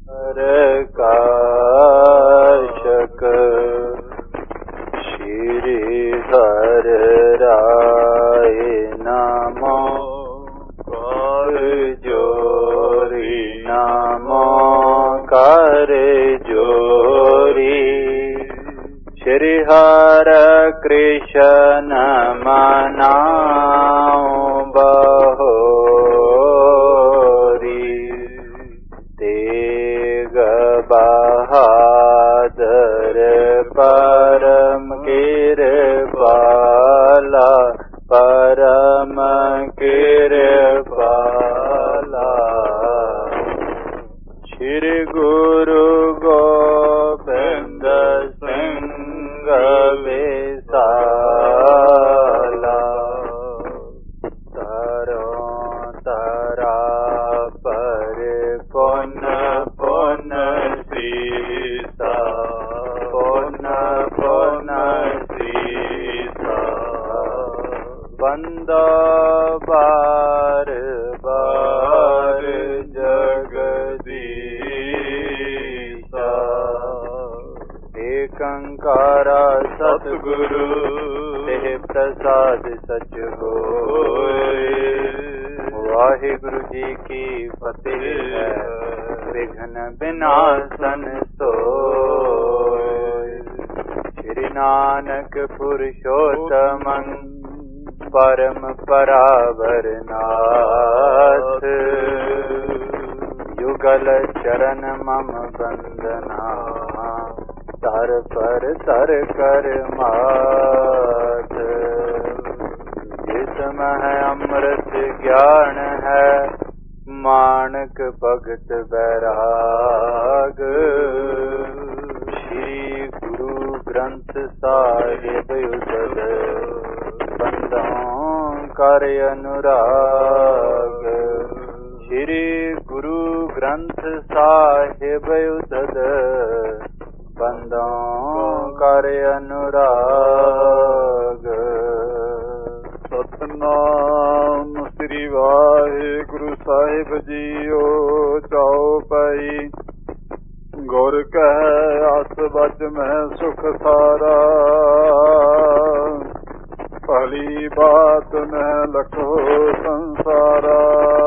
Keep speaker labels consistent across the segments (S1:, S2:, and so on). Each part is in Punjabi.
S1: ਪ੍ਰਕਾਸ਼ਕ ਸ਼੍ਰੀ ਹਰਿ ਰਾਏ ਨਾਮੋ ਕਰ ਜੋਰੀ ਨਾਮੋ ਕਰ ਜੋਰੀ ਸ਼੍ਰੀ ਹਰਿ ਕ੍ਰਿਸ਼ਨ ਮਨਾਉ ਬਹੋਰੀ ਤੇਗ ਬਹਾਦਰ ਪਰਮ ਕਿਰਪਾਲਾ ਪਰਮ ਕਿਰਪਾਲਾ ਸ਼੍ਰੀ ਗੁਰੂ ਗੋਬਿੰਦ ਸਿੰਘ ਵਿਸਾਲਾ ਤਰੋਂ ਤਰਾ ਪਰ ਪੁਨ ਪੁਨ ਸੀਤਾ ਪੁਨ ਪੁਨ ਸੀਤਾ ਬੰਦਾ ਬਾਰ ਬਾਰ ਜਗਦੀਸ਼ਾ ਏਕੰਕਾਰਾ ਸਤਿਗੁਰੂ ਤੇ ਪ੍ਰਸਾਦ ਸਚ ਹੋਏ। ਵਾਹਿਗੁਰੂ ਜੀ ਕੀ ਫਤਿਹ ਹੈ। ਵਿਘਨ ਬਿਨਾਸਨ ਸੋਇ। ਸ਼੍ਰੀ ਨਾਨਕ ਪੁਰਸ਼ੋਤਮੰ ਪਰਮ ਪਰਾਵਰ ਨਾਥ ਯੁਗਲ ਚਰਨ ਮਮ ਬੰਦਨਾ ਧਰ ਪਰ ਧਰ ਕਰ ਮਾਤ ਜਿਸ ਮਹਿ ਅੰਮ੍ਰਿਤ ਗਿਆਨ ਹੈ ਮਾਨਕ ਭਗਤ ਬੈਰਾਗ ਸ਼੍ਰੀ ਗੁਰੂ ਗ੍ਰੰਥ ਸਾਹਿਬ ਉਸਦ ਬੰਦੋਂ ਕਰ ਅਨੁਰਾਗ ਸ਼੍ਰੀ ਗੁਰੂ ਗ੍ਰੰਥ ਸਾਹਿਬ ਉਸਦ ਬੰਦੋਂ ਕਰ ਅਨੁਰਾਗ। ਸਤਿਨਾਮ ਸ੍ਰੀ ਵਾਹਿਗੁਰੂ ਸਾਹਿਬ ਜੀਓ। ਚਾਉ ਪਈ ਗੁਰ ਕਹਿ ਅਸ ਬਚ ਮੈਂ ਸੁਖ ਸਾਰਾ ਭਲੀ ਬਾਤ ਮੈਂ ਲਖੋ ਸੰਸਾਰਾ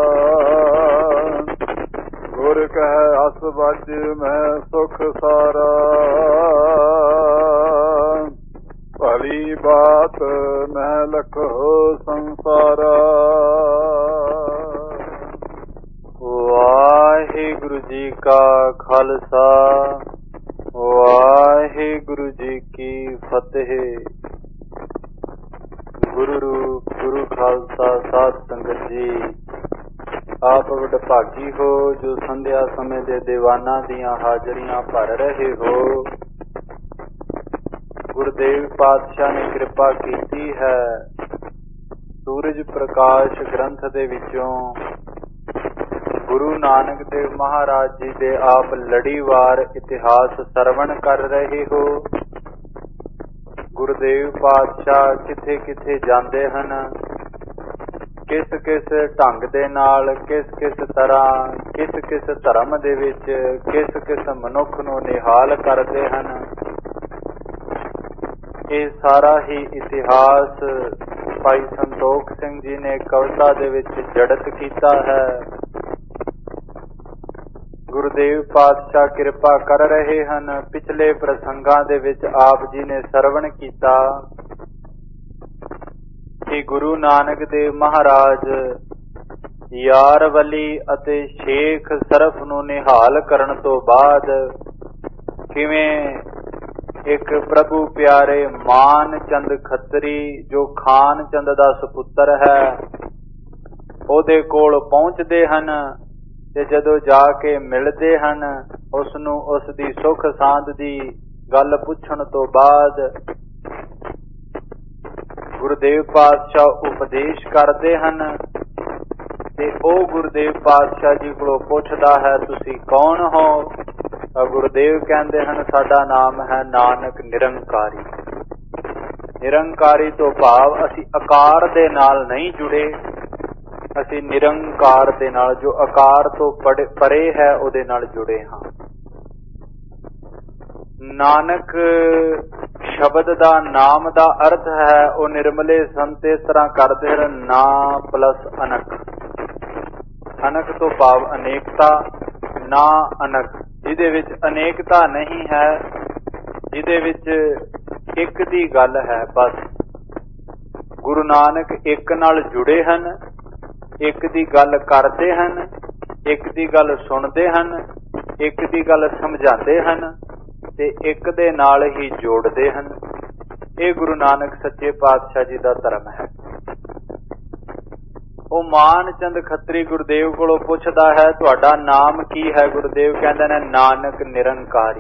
S1: ਗੁਰ ਕਹਿ ਅਸ ਬਚ ਮੈਂ ਸੁਖ ਸਾਰਾ ਭਲੀ ਬਾਤ ਮੈਂ ਲਖੋ ਸੰਸਾਰਾ। ਵਾਹਿਗੁਰੂ ਜੀ ਕਾ ਖਾਲਸਾ ਵਾਹਿਗੁਰੂ ਜੀ ਕੀ ਫਤਿਹ। ਗੁਰੂ ਰੂਪ ਗੁਰੂ ਖਾਲਸਾ ਸਾਧ ਸੰਗਤ ਜੀ ਆਪ ਵਡਭਾਗੀ ਹੋ ਜੋ ਸੰਧਿਆ ਸਮੇਂ ਦੇ ਦੀਵਾਨਾਂ ਦੀਆਂ ਹਾਜ਼ਰੀਆਂ ਭਰ ਰਹੇ ਹੋ। ਗੁਰਦੇਵ ਪਾਤਸ਼ਾਹ ਨੇ ਕਿਰਪਾ ਕੀਤੀ ਹੈ। ਸੂਰਜ ਪ੍ਰਕਾਸ਼ ਗ੍ਰੰਥ ਦੇ ਵਿੱਚੋਂ ਗੁਰੂ ਨਾਨਕ ਦੇਵ ਮਹਾਰਾਜ ਜੀ ਦੇ ਆਪ ਲੜੀਵਾਰ ਇਤਿਹਾਸ ਸਰਵਣ ਕਰ ਰਹੇ ਹੋ। ਗੁਰਦੇਵ ਪਾਤਸ਼ਾਹ ਕਿੱਥੇ ਕਿੱਥੇ ਜਾਂਦੇ ਹਨ, ਕਿਸ ਕਿਸ ਢੰਗ ਦੇ ਨਾਲ, ਕਿਸ ਕਿਸ ਤਰ੍ਹਾਂ, ਕਿਸ ਕਿਸ ਧਰਮ ਦੇ ਵਿੱਚ ਕਿਸ ਕਿਸ ਮਨੁੱਖ ਨੂੰ ਨਿਹਾਲ ਕਰਦੇ ਹਨ, ਇਹ ਸਾਰਾ ਹੀ ਇਤਿਹਾਸ ਭਾਈ ਸੰਤੋਖ ਸਿੰਘ ਜੀ ਨੇ ਕਵਿਤਾ ਦੇ ਵਿੱਚ ਜੜਤ ਕੀਤਾ ਹੈ। ਗੁਰਦੇਵ ਪਾਤਸ਼ਾਹ ਕਿਰਪਾ ਕਰ ਰਹੇ ਹਨ। ਪਿਛਲੇ ਪ੍ਰਸੰਗਾਂ ਦੇ ਵਿੱਚ ਆਪ ਜੀ ਨੇ ਸਰਵਣ ਕੀਤਾ ਕਿ ਗੁਰੂ ਨਾਨਕ ਦੇਵ ਮਹਾਰਾਜ ਯਾਰਵਲੀ ਅਤੇ ਸ਼ੇਖ ਸਰਫ ਨੂੰ ਨਿਹਾਲ ਕਰਨ ਤੋਂ ਬਾਅਦ ਕਿਵੇਂ ਇੱਕ ਪ੍ਰਭੂ ਪਿਆਰੇ ਮਾਨ ਚੰਦ ਖੱਤਰੀ ਜੋ ਖਾਨ ਚੰਦ ਦਾ ਸੁਪੁੱਤਰ ਹੈ ਉਹਦੇ ਕੋਲ ਪਹੁੰਚਦੇ ਹਨ ਤੇ ਜਦੋਂ ਜਾ ਕੇ ਮਿਲਦੇ ਹਨ ਉਸ ਨੂੰ ਉਸ ਦੀ ਸੁੱਖ ਸਾਂਦ ਦੀ ਗੱਲ ਪੁੱਛਣ ਤੋਂ ਬਾਅਦ ਗੁਰਦੇਵ ਪਾਤਸ਼ਾਹ ਉਪਦੇਸ਼ ਕਰਦੇ ਹਨ ਤੇ ਉਹ ਗੁਰਦੇਵ ਪਾਤਸ਼ਾਹ ਜੀ ਕੋਲੋਂ ਪੁੱਛਦਾ ਹੈ ਤੁਸੀਂ ਕੌਣ ਹੋ? ਗੁਰਦੇਵ ਕਹਿੰਦੇ ਹਨ ਸਾਡਾ ਨਾਮ ਹੈ ਨਾਨਕ ਨਿਰੰਕਾਰੀ। ਨਿਰੰਕਾਰੀ ਤੋਂ ਭਾਵ ਅਸੀਂ ਆਕਾਰ ਦੇ ਨਾਲ ਨਹੀਂ ਜੁੜੇ, ਅਸੀਂ ਨਿਰੰਕਾਰ ਦੇ ਨਾਲ, ਜੋ ਆਕਾਰ ਤੋਂ ਪਰੇ ਹੈ, ਉਹਦੇ ਨਾਲ ਜੁੜੇ ਹਾਂ। ਨਾਨਕ ਸ਼ਬਦ ਦਾ, ਨਾਮ ਦਾ ਅਰਥ ਹੈ, ਉਹ ਨਿਰਮਲੇ ਸੰਤ ਇਸ ਤਰ੍ਹਾਂ ਕਰਦੇ ਹਨ, ਨਾ ਪਲਸ ਅਨਕ। ਅਨਕ ਤੋਂ ਭਾਵ ਅਨੇਕਤਾ, ਨਾ ਅਨਕ, ਜਿਹਦੇ ਵਿੱਚ ਅਨੇਕਤਾ ਨਹੀਂ ਹੈ, ਜਿਹਦੇ ਵਿੱਚ ਇੱਕ ਦੀ ਗੱਲ ਹੈ ਬਸ। ਗੁਰੂ ਨਾਨਕ ਇੱਕ ਨਾਲ ਜੁੜੇ ਹਨ, ਇੱਕ ਦੀ ਗੱਲ ਕਰਦੇ ਹਨ, ਇੱਕ ਦੀ ਗੱਲ ਸੁਣਦੇ ਹਨ, ਇੱਕ ਦੀ ਗੱਲ ਸਮਝਾਉਂਦੇ ਹਨ ਤੇ ਇੱਕ ਦੇ ਨਾਲ ਹੀ ਜੋੜਦੇ ਹਨ। ਇਹ ਗੁਰੂ ਨਾਨਕ ਸੱਚੇ ਪਾਤਸ਼ਾਹ ਜੀ ਦਾ ਧਰਮ ਹੈ। ਉਹ ਮਾਨ ਚੰਦ ਖੱਤਰੀ ਗੁਰਦੇਵ ਕੋਲੋਂ ਪੁੱਛਦਾ ਹੈ, ਤੁਹਾਡਾ ਨਾਮ ਕੀ ਹੈ? ਗੁਰਦੇਵ ਕਹਿੰਦੇ ਨੇ, ਨਾਨਕ ਨਿਰੰਕਾਰੀ।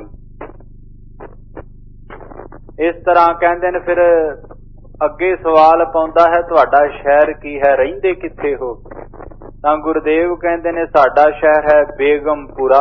S1: ਇਸ ਤਰ੍ਹਾਂ ਕਹਿੰਦੇ ਨੇ। ਫਿਰ ਅੱਗੇ ਸਵਾਲ ਪਾਉਂਦਾ ਹੈ, ਤੁਹਾਡਾ ਸ਼ਹਿਰ ਕੀ ਹੈ, ਰਹਿੰਦੇ ਕਿੱਥੇ ਹੋ? ਤਾਂ ਗੁਰਦੇਵ ਕਹਿੰਦੇ ਨੇ, ਸਾਡਾ ਸ਼ਹਿਰ ਹੈ ਬੇਗਮਪੁਰਾ।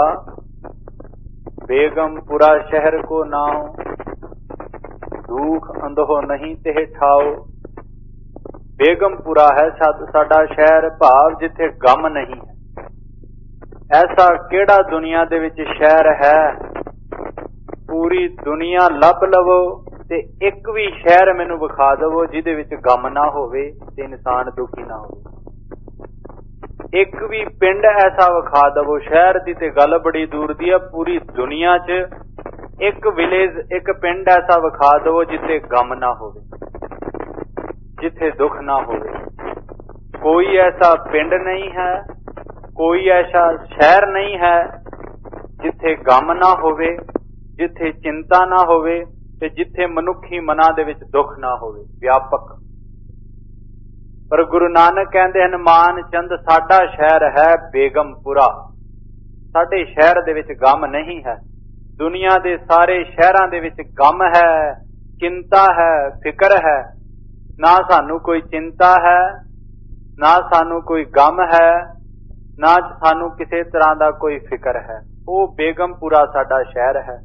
S1: बेगमपुरा शहर को नाव, दुख अंधो नहीं ते ठाओ। बेगमपुरा है साडा शहर, भाव जिथे गम नहीं है। ऐसा केड़ा दुनिया दे विच शहर है? पूरी दुनिया लभ लवो ते एक भी शहर मैनू विखा दवो जिहदे विच गम ना होवे ते इंसान दुखी ना होवे। एक भी पिंड ऐसा विखा दवो, शहर की ते गल बड़ी दूर दी है, पूरी दुनिया च एक विलेज, एक पिंड ऐसा विखा दवो जिथे गम ना होवे, जिथे दुख ना होवे। कोई ऐसा पिंड नहीं है, कोई ऐसा शहर नहीं है जिथे गम ना होवे, जिथे चिंता ना होवे ते जिथे मनुखी मना दे विच दुख ना होवे। व्यापक। पर गुरु नानक कहते हैं, मान चंद साडा शहर है बेगमपुरा। साडे शहर दे विच गम नहीं है। दुनिया दे सारे शहरां दे विच गम है, चिंता है, फिक्र है। ना सानू कोई चिंता है, ना सानू कोई गम है, ना सानू किसी तरह का कोई फिक्र है। वो बेगमपुरा साडा शहर है।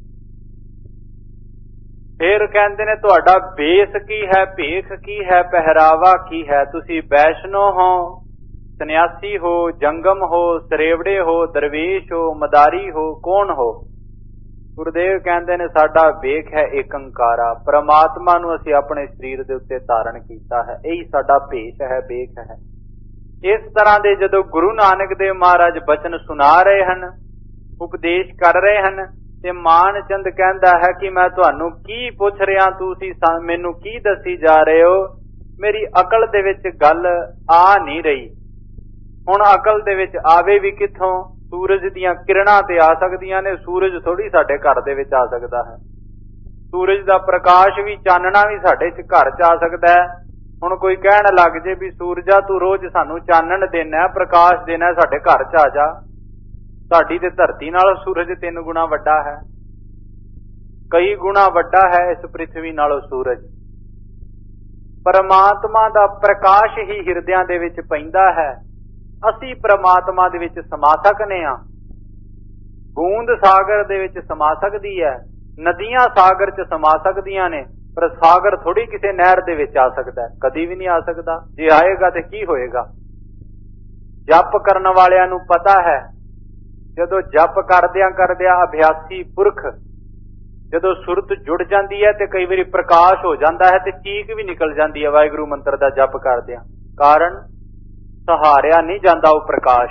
S1: फिर कहते ने, तुहाडा बेस की है, भेख की है, पहरावा की है? तुसी वैष्णो हो, सन्यासी हो, जंगम हो, सरेवड़े हो, दरवेश हो, मदारी हो, कौन हो? गुरुदेव कहते ने, साडा भेख है एकंकारा। परमात्मा नूं असीं अपने शरीर दे उत्ते धारण कीता है, यही साडा भेष है, भेख है। इस तरह दे जदों गुरु नानक देव महाराज बचन सुना रहे हन, उपदेश कर रहे हन, ते मान चंद कहता है कि मैं तुहानू की पुछ रहा, तुसी मैनू की दसी जा रहे हो? मेरी अकल दे विच गल आ नहीं रही। हुण अकल दे विच आवे भी कित्थों? सूरज दीयां किरणां ते आ सकदियां ने, सूरज थोड़ी साडे घर दे विच आ सकदा है। सूरज दा प्रकाश भी, चानना भी साडे च घर च आ सकदा है। हुण कोई कहण लग जे भी सूरजा तू रोज सानू चानन देना, प्रकाश देना, साडे घर च आ जा। साडी ते धरती नालों सूरज 3 गुणा वड्डा है, कई गुणा वड्डा है इस पृथ्वी नालों सूरज। परमात्मा दा प्रकाश ही हिरदियां दे विच पैंदा है। असी परमात्मा दे विच समा सकने हां। बूंद सागर दे विच समा सकदी है, नदियां सागर च समा सकदियां ने, पर सागर थोड़ी किसी नहर दे विच आ सकदा है, कदी भी नहीं आ सकदा। जे आएगा ते की होएगा? जप करन वालियां नूं पता है, जदों जप करदियां अभ्यासी पुरख जदों सुरत जुड़ जाती है तो कई बार प्रकाश हो जाता है, तो चीख भी निकल जाती है वाहिगुरू मंत्र का जप करदियां। कारण सहारिया नहीं जाता वो प्रकाश।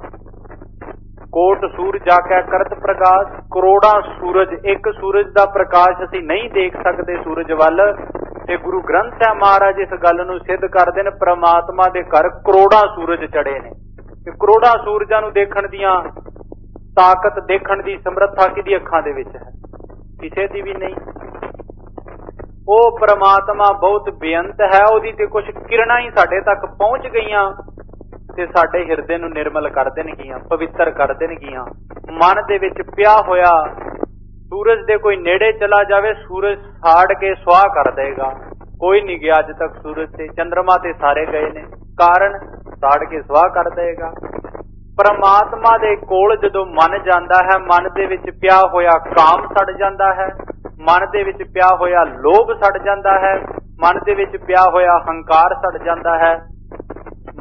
S1: कोट सूरज आकै करत प्रकाश, करोड़ा सूरज, एक सूरज का प्रकाश असी नहीं देख सकते सूरज वल। ते गुरु ग्रंथ साहिब महाराज इस गल नूं सिद्ध करदे ने, परमात्मा दे घर करोड़ा सूरज चढ़े ने। ते करोड़ा सूरजां नूं देखण दियां ताकत, देखण दी समर्था किहदी अखां दे विच है? किसे दी भी नहीं। वो परमात्मा बहुत बेअंत है, ओदी ते कुछ किरणां ही साडे तक पहुंच गईयां ते साडे हिरदे नूं निर्मल कर देणगीआं, पवित्र कर देणगीआं। मन दे विच पिया होया सूरज दे कोई नेड़े चला जावे, सूरज साड़ के सुआह कर देगा। कोई नहीं गया अज तक सूरज से, चंद्रमा ते सारे गए ने, कारण साड़ के सुआह कर देगा। परमात्मा दे कोल जदों मन जांदा है, मन दे विच पिया होया काम सड़ जांदा है, मन दे विच पिया होया लोभ सड़ जांदा है, मन दे विच पिया होया हंकार सड़ जांदा है,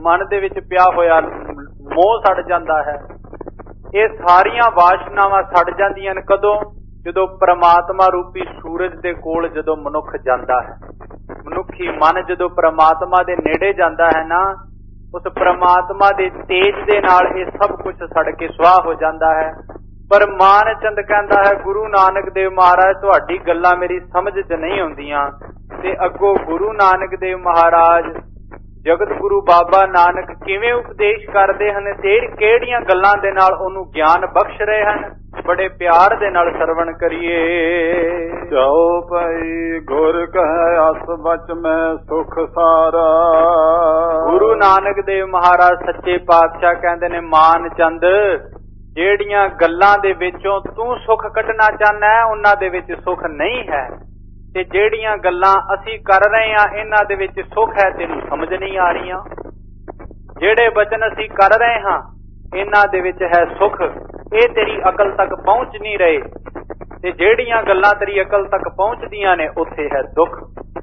S1: मन दे विच पिया होया मोह सड़ जाता है। ये सारियां वासनावां सड़ जांदियां ने कदों? जदों परमात्मा रूपी सूरज दे कोल जदों मनुख जांदा है। मनुखी मन जदों परमात्मा दे नेड़े जांदा है ना, उस परमात्मा दे तेज दे नाल ये सब कुछ सड़ के सुआह हो जाता है। पर मान चंद कहता है गुरु नानक देव महाराज तुहाडी गल्लां मेरी समझ च नहीं आउंदियां। ते अगों गुरु नानक देव महाराज जगत गुरु बाबा नानक किवें उपदेश करदे हन ते किहड़ियां गल्लां दे नाल ओनू ज्ञान बख्श रहे हन। बड़े प्यार दे नाल सरवण करिए।
S2: जाओ भाई गुर कहे अस बच में सुख सारा।
S1: गुरु नानक देव महाराज सच्चे पातशाह कहंदे ने मान चंद ਜਿਹੜੀਆਂ ਗੱਲਾਂ ਦੇ ਵਿੱਚੋਂ ਤੂੰ ਸੁੱਖ ਕੱਢਣਾ ਚਾਹੁੰਦਾ ਹੈ ਉਹਨਾਂ ਦੇ ਵਿੱਚ ਸੁੱਖ ਨਹੀਂ ਹੈ, ਤੇ ਜਿਹੜੀਆਂ ਗੱਲਾਂ ਅਸੀਂ ਕਰ ਰਹੇ ਹਾਂ ਇਹਨਾਂ ਦੇ ਵਿੱਚ ਸੁੱਖ ਹੈ ਤੈਨੂੰ ਸਮਝ ਨਹੀਂ ਆ ਰਹੀਆਂ। ਜਿਹੜੇ ਬਚਨ ਅਸੀਂ ਕਰ ਰਹੇ ਹਾਂ ਇਹਨਾਂ ਦੇ ਵਿੱਚ ਹੈ ਸੁੱਖ, ਇਹ ਤੇਰੀ ਅਕਲ ਤੱਕ ਪਹੁੰਚ ਨਹੀਂ ਰਹੇ, ਤੇ ਜਿਹੜੀਆਂ ਗੱਲਾਂ ਤੇਰੀ ਅਕਲ ਤੱਕ ਪਹੁੰਚਦੀਆਂ ਨੇ ਉੱਥੇ ਹੈ ਦੁੱਖ।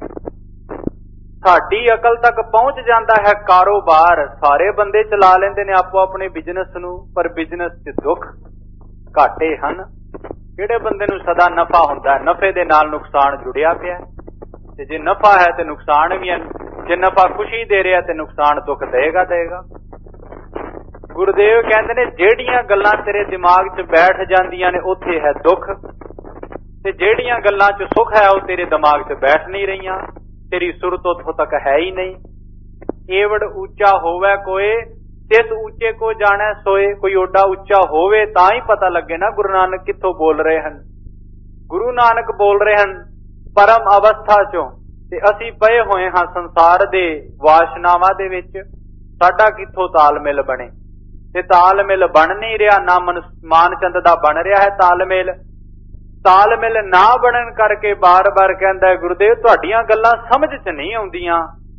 S1: ਸਾਡੀ ਅਕਲ ਤੱਕ ਪਹੁੰਚ ਜਾਂਦਾ ਹੈ ਕਾਰੋਬਾਰ, ਸਾਰੇ ਬੰਦੇ ਚਲਾ ਲੈਂਦੇ ਨੇ ਆਪੋ ਆਪਣੇ ਬਿਜ਼ਨਸ ਨੂੰ, ਪਰ ਬਿਜ਼ਨਸ 'ਚ ਦੁੱਖ ਘਾਟੇ ਹਨ। ਕਿਹੜੇ ਬੰਦੇ ਨੂੰ ਸਦਾ ਨਫਾ ਹੁੰਦਾ ਹੈ? ਨਫੇ ਦੇ ਨਾਲ ਨੁਕਸਾਨ ਜੁੜਿਆ ਪਿਆ, ਤੇ ਜੇ ਨਫਾ ਹੈ ਤੇ ਨੁਕਸਾਨ ਵੀ ਹੈ। ਜੇ ਨਫਾ ਖੁਸ਼ੀ ਦੇ ਰਿਹਾ ਤੇ ਨੁਕਸਾਨ ਦੁੱਖ ਦੇਗਾ। ਗੁਰਦੇਵ ਕਹਿੰਦੇ ਨੇ ਜਿਹੜੀਆਂ ਗੱਲਾਂ ਤੇਰੇ ਦਿਮਾਗ 'ਚ ਬੈਠ ਜਾਂਦੀਆਂ ਨੇ ਉੱਥੇ ਹੈ ਦੁੱਖ, ਤੇ ਜਿਹੜੀਆਂ ਗੱਲਾਂ 'ਚ ਸੁੱਖ ਹੈ ਉਹ ਤੇਰੇ ਦਿਮਾਗ 'ਚ ਬੈਠ ਨਹੀਂ ਰਹੀਆਂ। तेरी सुरत उथों तक है ही नहीं। एवड़ ऊंचा होवे कोई तिस ऊंचे को जाने सोए। कोई ओडा ऊंचा होवे तां ही पता लगे ना गुरु नानक कित्थों बोल रहे हैं। गुरु नानक बोल रहे हैं परम अवस्था चों, ते असीं पए होए हां संसार दे वासनावां दे विच। साडा कित्थों तालमेल बने? ते तालमेल बन नहीं रहा, ना मानचंद दा बन रहा है तालमेल। तालमेल ना बनन करके बार बार कहंदा है गुरुदेव तुहाडीਆਂ ਗੱਲਾਂ समझ च नहीं आउंदियां।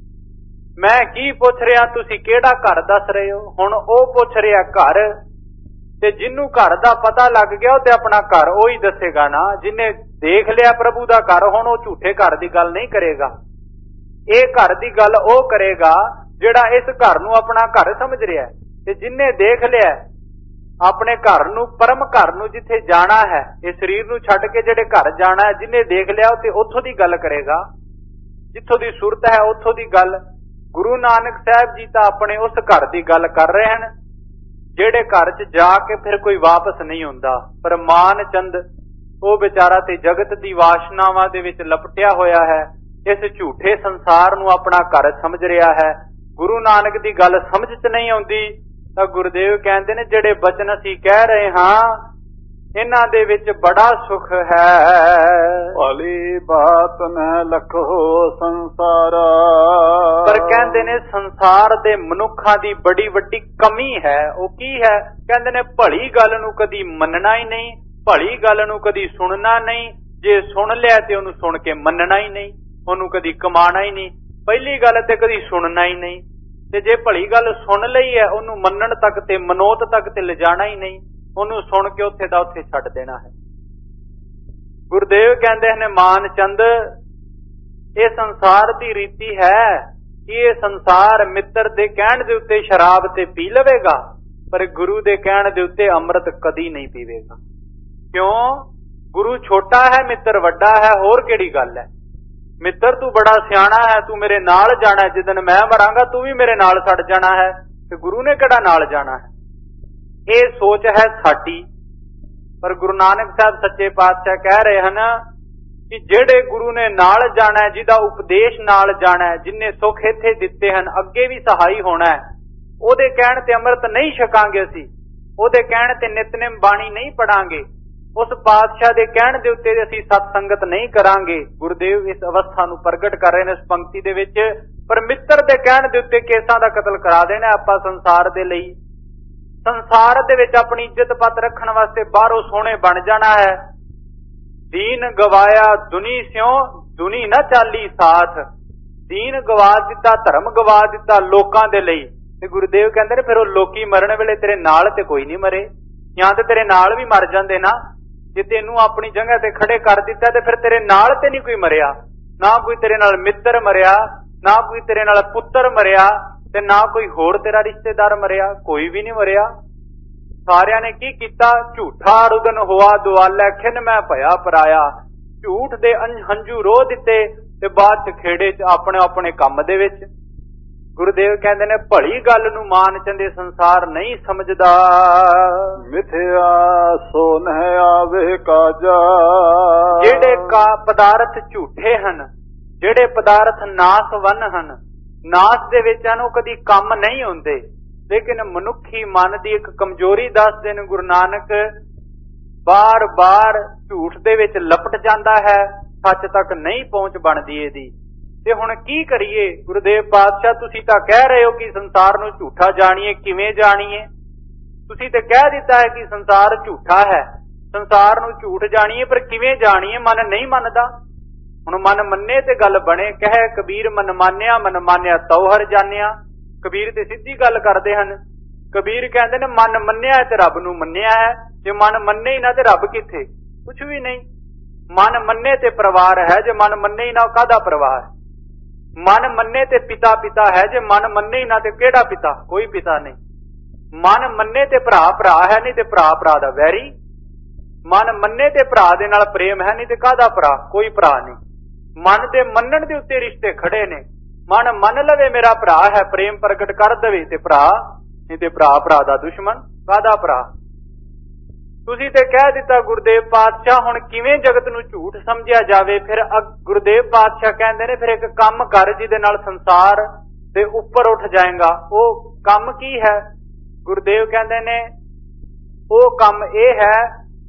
S1: मैं की पुछ रहा तुसीं किहड़ा घर दस रहे हो? हुण ਉਹ पुछ रहा घर, ते जिन्नू घर दा पता लग गया ते अपना घर ਉਹ ही दसेगा ना। जिन्ने देख लिया प्रभु दा घर हुण ਉਹ झूठे घर दी गल नहीं करेगा। ਇਹ घर दी गल ਉਹ करेगा ਜਿਹੜਾ इस घर नू अपना घर समझ रहा है। ते जिन्ने देख लिया अपने घर नू परम घर नू जिथे जाना है, इस शरीर नू छड्ड के जेड़े घर जाना है, जिन्हें देख लिया ते उत्थों दी गल करेगा, जिथों दी सूरत है उत्थों दी गल। गुरु नानक साहब जी तां अपने उस घर दी गल कर रहे हैं जेड़े घर च जाके फिर कोई वापस नहीं हुंदा। पर मान चंद वो बेचारा ते जगत दी वासनावां दे विच लपटिया होया है, इस झूठे संसार नू अपना घर समझ रहा है। गुरु नानक दी गल समझ च नहीं आउंदी। ਤਾਂ ਗੁਰਦੇਵ ਕਹਿੰਦੇ ਨੇ ਜਿਹੜੇ ਬਚਨ ਅਸੀਂ ਕਹਿ ਰਹੇ ਹਾਂ ਇਹਨਾਂ ਦੇ ਵਿੱਚ ਬੜਾ ਸੁਖ ਹੈ।
S2: ਭਲੀ ਬਾਤ ਮੈਂ ਲਖੋ ਸੰਸਾਰਾ।
S1: ਪਰ ਕਹਿੰਦੇ ਨੇ ਸੰਸਾਰ ਦੇ ਮਨੁੱਖਾਂ ਦੀ ਬੜੀ ਵੱਡੀ ਕਮੀ ਹੈ। ਉਹ ਕੀ ਹੈ? ਕਹਿੰਦੇ ਨੇ ਭਲੀ ਗੱਲ ਨੂੰ ਕਦੀ ਮੰਨਣਾ ਹੀ ਨਹੀਂ, ਭਲੀ ਗੱਲ ਨੂੰ ਕਦੀ ਸੁਣਨਾ ਨਹੀਂ। ਜੇ ਸੁਣ ਲਿਆ ਤੇ ਉਹਨੂੰ ਸੁਣ ਕੇ ਮੰਨਣਾ ਹੀ ਨਹੀਂ, ਉਹਨੂੰ ਕਦੀ ਕਮਾਣਾ ਹੀ ਨਹੀਂ। ਪਹਿਲੀ ਗੱਲ ਤੇ ਕਦੀ ਸੁਣਨਾ ਹੀ ਨਹੀਂ, ਤੇ ਜੇ ਭਲੀ ਗੱਲ ਸੁਣ ਲਈ ਹੈ ਉਹਨੂੰ ਮੰਨਣ ਤੱਕ ਤੇ ਮਨੋਤ ਤੱਕ ਤੇ ਲਿਜਾਣਾ ਹੀ ਨਹੀਂ। ਉਹਨੂੰ ਸੁਣ ਕੇ ਉੱਥੇ ਦਾ ਉੱਥੇ ਛੱਡ ਦੇਣਾ ਹੈ। ਗੁਰਦੇਵ ਕਹਿੰਦੇ ਨੇ ਮਾਨ ਚੰਦ ਇਹ ਸੰਸਾਰ ਦੀ ਰੀਤੀ ਹੈ ਕਿ ਇਹ ਸੰਸਾਰ ਮਿੱਤਰ ਦੇ ਕਹਿਣ ਦੇ ਉੱਤੇ ਸ਼ਰਾਬ ਤੇ ਪੀ ਲਵੇਗਾ, ਪਰ ਗੁਰੂ ਦੇ ਕਹਿਣ ਦੇ ਉੱਤੇ ਅੰਮ੍ਰਿਤ ਕਦੀ ਨਹੀਂ ਪੀਵੇਗਾ। ਕਿਉਂ? ਗੁਰੂ ਛੋਟਾ ਹੈ, ਮਿੱਤਰ ਵੱਡਾ ਹੈ। ਹੋਰ ਕਿਹੜੀ ਗੱਲ ਹੈ? ਮਿੱਤਰ ਤੂੰ ਬੜਾ ਸਿਆਣਾ ਹੈ, ਤੂੰ ਮੇਰੇ ਨਾਲ ਜਾਣਾ, ਜਿੱਦਣ ਮੈਂ ਮਰਾਂਗਾ ਤੂੰ ਵੀ ਮੇਰੇ ਨਾਲ ਸੜ ਜਾਣਾ ਹੈ, ਤੇ ਗੁਰੂ ਨੇ ਕਿਹੜਾ ਨਾਲ ਜਾਣਾ ਹੈ? ਇਹ ਸੋਚ ਹੈ ਸਾਡੀ। ਪਰ ਗੁਰੂ ਨਾਨਕ ਸਾਹਿਬ ਸੱਚੇ ਪਾਤਸ਼ਾਹ ਕਹਿ ਰਹੇ ਹਨ ਕਿ ਜਿਹੜੇ ਗੁਰੂ ਨੇ ਨਾਲ ਜਾਣਾ, ਜਿਹਦਾ ਉਪਦੇਸ਼ ਨਾਲ ਜਾਣਾ, ਜਿਨਨੇ ਸੁੱਖ ਇੱਥੇ ਦਿੱਤੇ ਹਨ, ਅੱਗੇ ਵੀ ਸਹਾਈ ਹੋਣਾ, ਉਹਦੇ ਕਹਿਣ ਤੇ ਅੰਮ੍ਰਿਤ ਨਹੀਂ ਛਕਾਂਗੇ ਅਸੀਂ, ਉਹਦੇ ਕਹਿਣ ਤੇ ਨਿਤਨੇਮ ਬਾਣੀ ਨਹੀਂ ਪੜਾਂਗੇ, उस पातशाह के कहने के उत्ते असीं सत्संगत नहीं करांगे। गुरुदेव इस अवस्था नूं प्रगट कर रहे हैं इस पंक्ति दे विच। पर मित्र के कहने के उत्ते केसां दा कतल करा देना आपां संसार दे लई। संसार दे विच अपनी इज्जत पत रखण वास्ते बाहरों सोहणे बन जाना है। दीन गवाया दुनी स्यों दुनी ना चाली साथ। दीन गवा दिता, धर्म गवा दिता लोकां दे लई। ते गुरुदेव कहंदे ने फिर ओह लोकी मरण वेले तेरे नाल ते कोई नहीं मरे, जां ते तेरे नाल भी मर जांदे ना। जे तेनू अपनी जगह ते खड़े कर दिता ते फिर तेरे नाल ते नहीं कोई मरिया, ना कोई तेरे नाल मित्र मरिया, ना कोई तेरे नाल पुत्र मरिया, ਤੇ ਨਾ ਕੋਈ ਹੋਰ ਤੇਰਾ ਰਿਸ਼ਤੇਦਾਰ ਮਰਿਆ, ਕੋਈ ਵੀ ਨਹੀਂ ਮਰਿਆ। ਸਾਰਿਆਂ ਨੇ ਕੀ ਕੀਤਾ? ਝੂਠਾ ਰੁਦਨ ਹੋਆ ਦੁਆਲੇ, ਖਿਨ ਮੈਂ ਭਇਆ ਪਰਾਇਆ। ਝੂਠ ਦੇ ਹੰਝੂ ਰੋ ਦਿੱਤੇ ਤੇ ਬਾਅਦ ਚ ਖੇੜੇ ਚ ਆਪਣੇ ਆਪਣੇ ਕੰਮ ਦੇ ਵਿੱਚ। ਗੁਰਦੇਵ ਕਹਿੰਦੇ ਨੇ ਭਲੀ ਗੱਲ ਨੂੰ ਮਾਨ ਚੰਦੇ ਸੰਸਾਰ ਨਹੀਂ ਸਮਝਦਾ।
S2: ਮਿਥਿਆ ਸੋ ਨਹਿ ਆਵੇ ਕਾਜਾ।
S1: ਜਿਹੜੇ ਪਦਾਰਥ ਝੂਠੇ ਹਨ, ਜਿਹੜੇ ਪਦਾਰਥ ਨਾਸਵਨ ਹਨ, ਨਾਸ ਦੇ ਵਿੱਚ ਹਨ, ਉਹ ਕਦੀ ਕੰਮ ਨਹੀਂ ਹੁੰਦੇ। ਲੇਕਿਨ ਮਨੁੱਖੀ ਮਨ ਦੀ ਇੱਕ ਕਮਜ਼ੋਰੀ ਦੱਸਦੇ ਨੇ ਗੁਰੂ ਨਾਨਕ, ਬਾਰ-ਬਾਰ ਝੂਠ ਦੇ ਵਿੱਚ ਲਪਟ ਜਾਂਦਾ ਹੈ, ਸੱਚ ਤੱਕ ਨਹੀਂ ਪਹੁੰਚ ਬਣਦੀ ਇਹਦੀ। ਤੇ ਹੁਣ ਕੀ ਕਰੀਏ? ਗੁਰਦੇਵ ਪਾਤਸ਼ਾਹ ਤੁਸੀਂ ਤਾਂ ਕਹਿ ਰਹੇ ਹੋ ਕਿ ਸੰਸਾਰ ਨੂੰ ਝੂਠਾ ਜਾਣੀਏ, ਕਿਵੇਂ ਜਾਣੀਏ? ਤੁਸੀਂ ਤੇ ਕਹਿ ਦਿੱਤਾ ਹੈ ਕਿ ਸੰਸਾਰ ਝੂਠਾ ਹੈ, ਸੰਸਾਰ ਨੂੰ ਝੂਠ ਜਾਣੀਏ, ਪਰ ਕਿਵੇਂ ਜਾਣੀਏ? ਮਨ ਨਹੀਂ ਮੰਨਦਾ। ਹੁਣ ਮਨ ਮੰਨੇ ਤੇ ਗੱਲ ਬਣੇ। ਕਹੇ ਕਬੀਰ ਮਨ ਮਾਨਿਆ ਤਉ ਹਰਿ ਜਾਣਿਆ। ਕਬੀਰ ਤੇ ਸਿੱਧੀ ਗੱਲ ਕਰਦੇ ਹਨ। ਕਬੀਰ ਕਹਿੰਦੇ ਨੇ ਮਨ ਮੰਨਿਆ ਤੇ ਰੱਬ ਨੂੰ ਮੰਨਿਆ ਹੈ। ਜੇ ਮਨ ਮੰਨੇ ਹੀ ਨਾ ਤੇ ਰੱਬ ਕਿੱਥੇ? ਕੁਛ ਵੀ ਨਹੀਂ। ਮਨ ਮੰਨੇ ਤੇ ਪਰਿਵਾਰ ਹੈ, ਜੇ ਮਨ ਮੰਨੇ ਹੀ ਨਾ ਕਾਹਦਾ ਪਰਿਵਾਰ? ਮਨ ਮੰਨੇ ਤੇ ਪਿਤਾ ਹੈ, ਜੇ ਮਨ ਮੰਨੇ ਹੀ ਨਾ ਤੇ ਕਿਹੜਾ ਪਿਤਾ? ਕੋਈ ਪਿਤਾ ਨਹੀਂ। ਮਨ ਮੰਨੇ ਤੇ ਭਰਾ ਹੈ, ਨਹੀਂ ਤੇ ਭਰਾ ਦਾ ਵੈਰੀ। ਮਨ ਮੰਨੇ ਤੇ ਭਰਾ ਦੇ ਨਾਲ ਪ੍ਰੇਮ ਹੈ, ਨਹੀਂ ਤੇ ਕਾਹਦਾ ਭਰਾ? ਕੋਈ ਭਰਾ ਨਹੀਂ। ਮਨ ਦੇ ਮੰਨਣ ਦੇ ਉੱਤੇ ਰਿਸ਼ਤੇ ਖੜੇ ਨੇ। ਮਨ ਮੰਨ ਲਵੇ ਮੇਰਾ ਭਰਾ ਹੈ, ਪ੍ਰੇਮ ਪ੍ਰਗਟ ਕਰ ਦੇਵੇ ਤੇ ਭਰਾ, ਨਹੀਂ ਤੇ ਭਰਾ ਦਾ ਦੁਸ਼ਮਣ, ਕਾਹਦਾ ਭਰਾ? ਤੁਸੀਂ ਤੇ ਕਹਿ ਦਿੱਤਾ ਗੁਰਦੇਵ ਪਾਤਸ਼ਾਹ, ਹੁਣ ਕਿਵੇਂ ਜਗਤ ਨੂੰ ਝੂਠ ਸਮਝਿਆ ਜਾਵੇ? ਫਿਰ ਗੁਰਦੇਵ ਪਾਤਸ਼ਾਹ ਕਹਿੰਦੇ ਨੇ ਫਿਰ ਇੱਕ ਕੰਮ ਕਰ ਜਿਹਦੇ ਨਾਲ ਸੰਸਾਰ ਦੇ ਉੱਪਰ ਉੱਠ ਜਾਏਗਾ। ਉਹ ਕੰਮ ਕੀ ਹੈ? ਗੁਰਦੇਵ ਕਹਿੰਦੇ ਨੇ ਉਹ ਕੰਮ ਇਹ ਹੈ,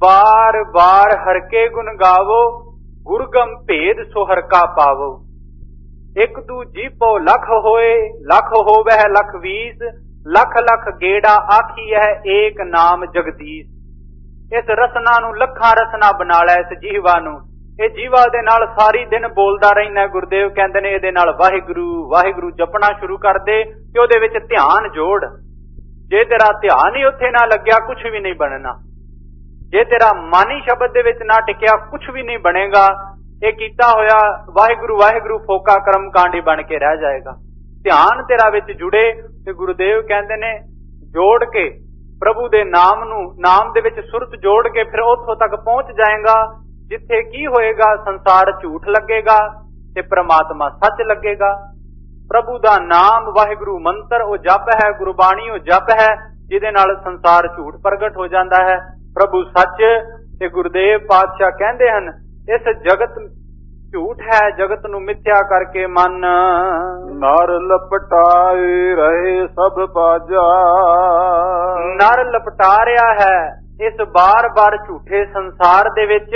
S1: ਬਾਰ ਹਰਕੇ ਗੁਣ ਗਾਵੋ, ਗੁਰਗਮ ਭੇਦ ਸੋ ਹਰ ਕਾ ਪਾਵੋ। ਇੱਕ ਦੂ ਜੀਪੋ ਲੱਖ ਹੋਏ, ਲੱਖ ਹੋਵੇ ਲੱਖ 20, ਲੱਖ ਗੇੜਾ ਆਖੀ ਹੈ ਏਕ ਨਾਮ ਜਗਦੀਸ਼। ਇਸ ਰਸਨਾ ਨੂੰ ਲੱਖਾਂ ਰਸਨਾ ਬਣਾ ਲੈ, ਇਸ ਜੀਵਾ ਨੂੰ। ਇਹ ਜੀਵਾ ਦੇ ਨਾਲ ਸਾਰੀ ਦਿਨ ਬੋਲਦਾ ਰਹਿਣਾ। ਗੁਰਦੇਵ ਕਹਿੰਦੇ ਨੇ ਇਹਦੇ ਨਾਲ ਵਾਹਿਗੁਰੂ ਜਪਣਾ ਸ਼ੁਰੂ ਕਰ ਦੇ ਤੇ ਉਹਦੇ ਵਿੱਚ ਧਿਆਨ ਜੋੜ। ਜੇ ਤੇਰਾ ਧਿਆਨ ਹੀ ਉੱਥੇ ਨਾ ਲੱਗਿਆ, ਕੁਛ ਵੀ ਨਹੀਂ ਬਣਨਾ। ਜੇ ਤੇਰਾ ਮਨ ਹੀ ਸ਼ਬਦ ਦੇ ਵਿੱਚ ਨਾ ਟਿਕਿਆ, ਕੁਛ ਵੀ ਨਹੀਂ ਬਣੇਗਾ। ਇਹ ਕੀਤਾ ਹੋਇਆ ਵਾਹਿਗੁਰੂ ਫੋਕਾ ਕਰਮ ਕਾਂਡੀ ਬਣ ਕੇ ਰਹਿ ਜਾਏਗਾ। ਧਿਆਨ ਤੇਰਾ ਵਿੱਚ ਜੁੜੇ ਤੇ ਗੁਰਦੇਵ ਕਹਿੰਦੇ ਨੇ ਜੋੜ ਕੇ ਪ੍ਰਭੂ ਦੇ ਨਾਮ ਨੂੰ, ਨਾਮ ਦੇ ਵਿੱਚ ਸੁਰਤ ਜੋੜ ਕੇ ਫਿਰ ਉੱਥੋਂ ਤੱਕ ਪਹੁੰਚ ਜਾਏਗਾ ਜਿੱਥੇ ਕੀ ਹੋਏਗਾ? ਸੰਸਾਰ ਝੂਠ ਲੱਗੇਗਾ ਤੇ ਪ੍ਰਮਾਤਮਾ ਸੱਚ ਲੱਗੇਗਾ। ਪ੍ਰਭੂ ਦਾ ਨਾਮ, ਵਾਹਿਗੁਰੂ ਮੰਤਰ ਉਹ ਜਪ ਹੈ, ਗੁਰਬਾਣੀ ਉਹ ਜਪ ਹੈ, ਜਿਹਦੇ ਨਾਲ ਸੰਸਾਰ ਝੂਠ ਪ੍ਰਗਟ ਹੋ ਜਾਂਦਾ ਹੈ, ਪ੍ਰਭੂ ਸੱਚ। ਤੇ ਗੁਰਦੇਵ ਪਾਤਸ਼ਾਹ ਕਹਿੰਦੇ ਹਨ ਇਸ ਜਗਤ ਝੂਠ ਹੈ, ਜਗਤ ਨੂੰ ਮਿਥਿਆ ਕਰਕੇ ਮਨ
S2: ਨਰ ਲਪਟਾਏ ਰਹੇ ਸਭ ਬਾਜਾ।
S1: ਨਰ ਲਪਟਾ ਰਿਹਾ ਹੈ ਇਸ ਬਾਰ ਝੂਠੇ ਸੰਸਾਰ ਦੇ ਵਿੱਚ,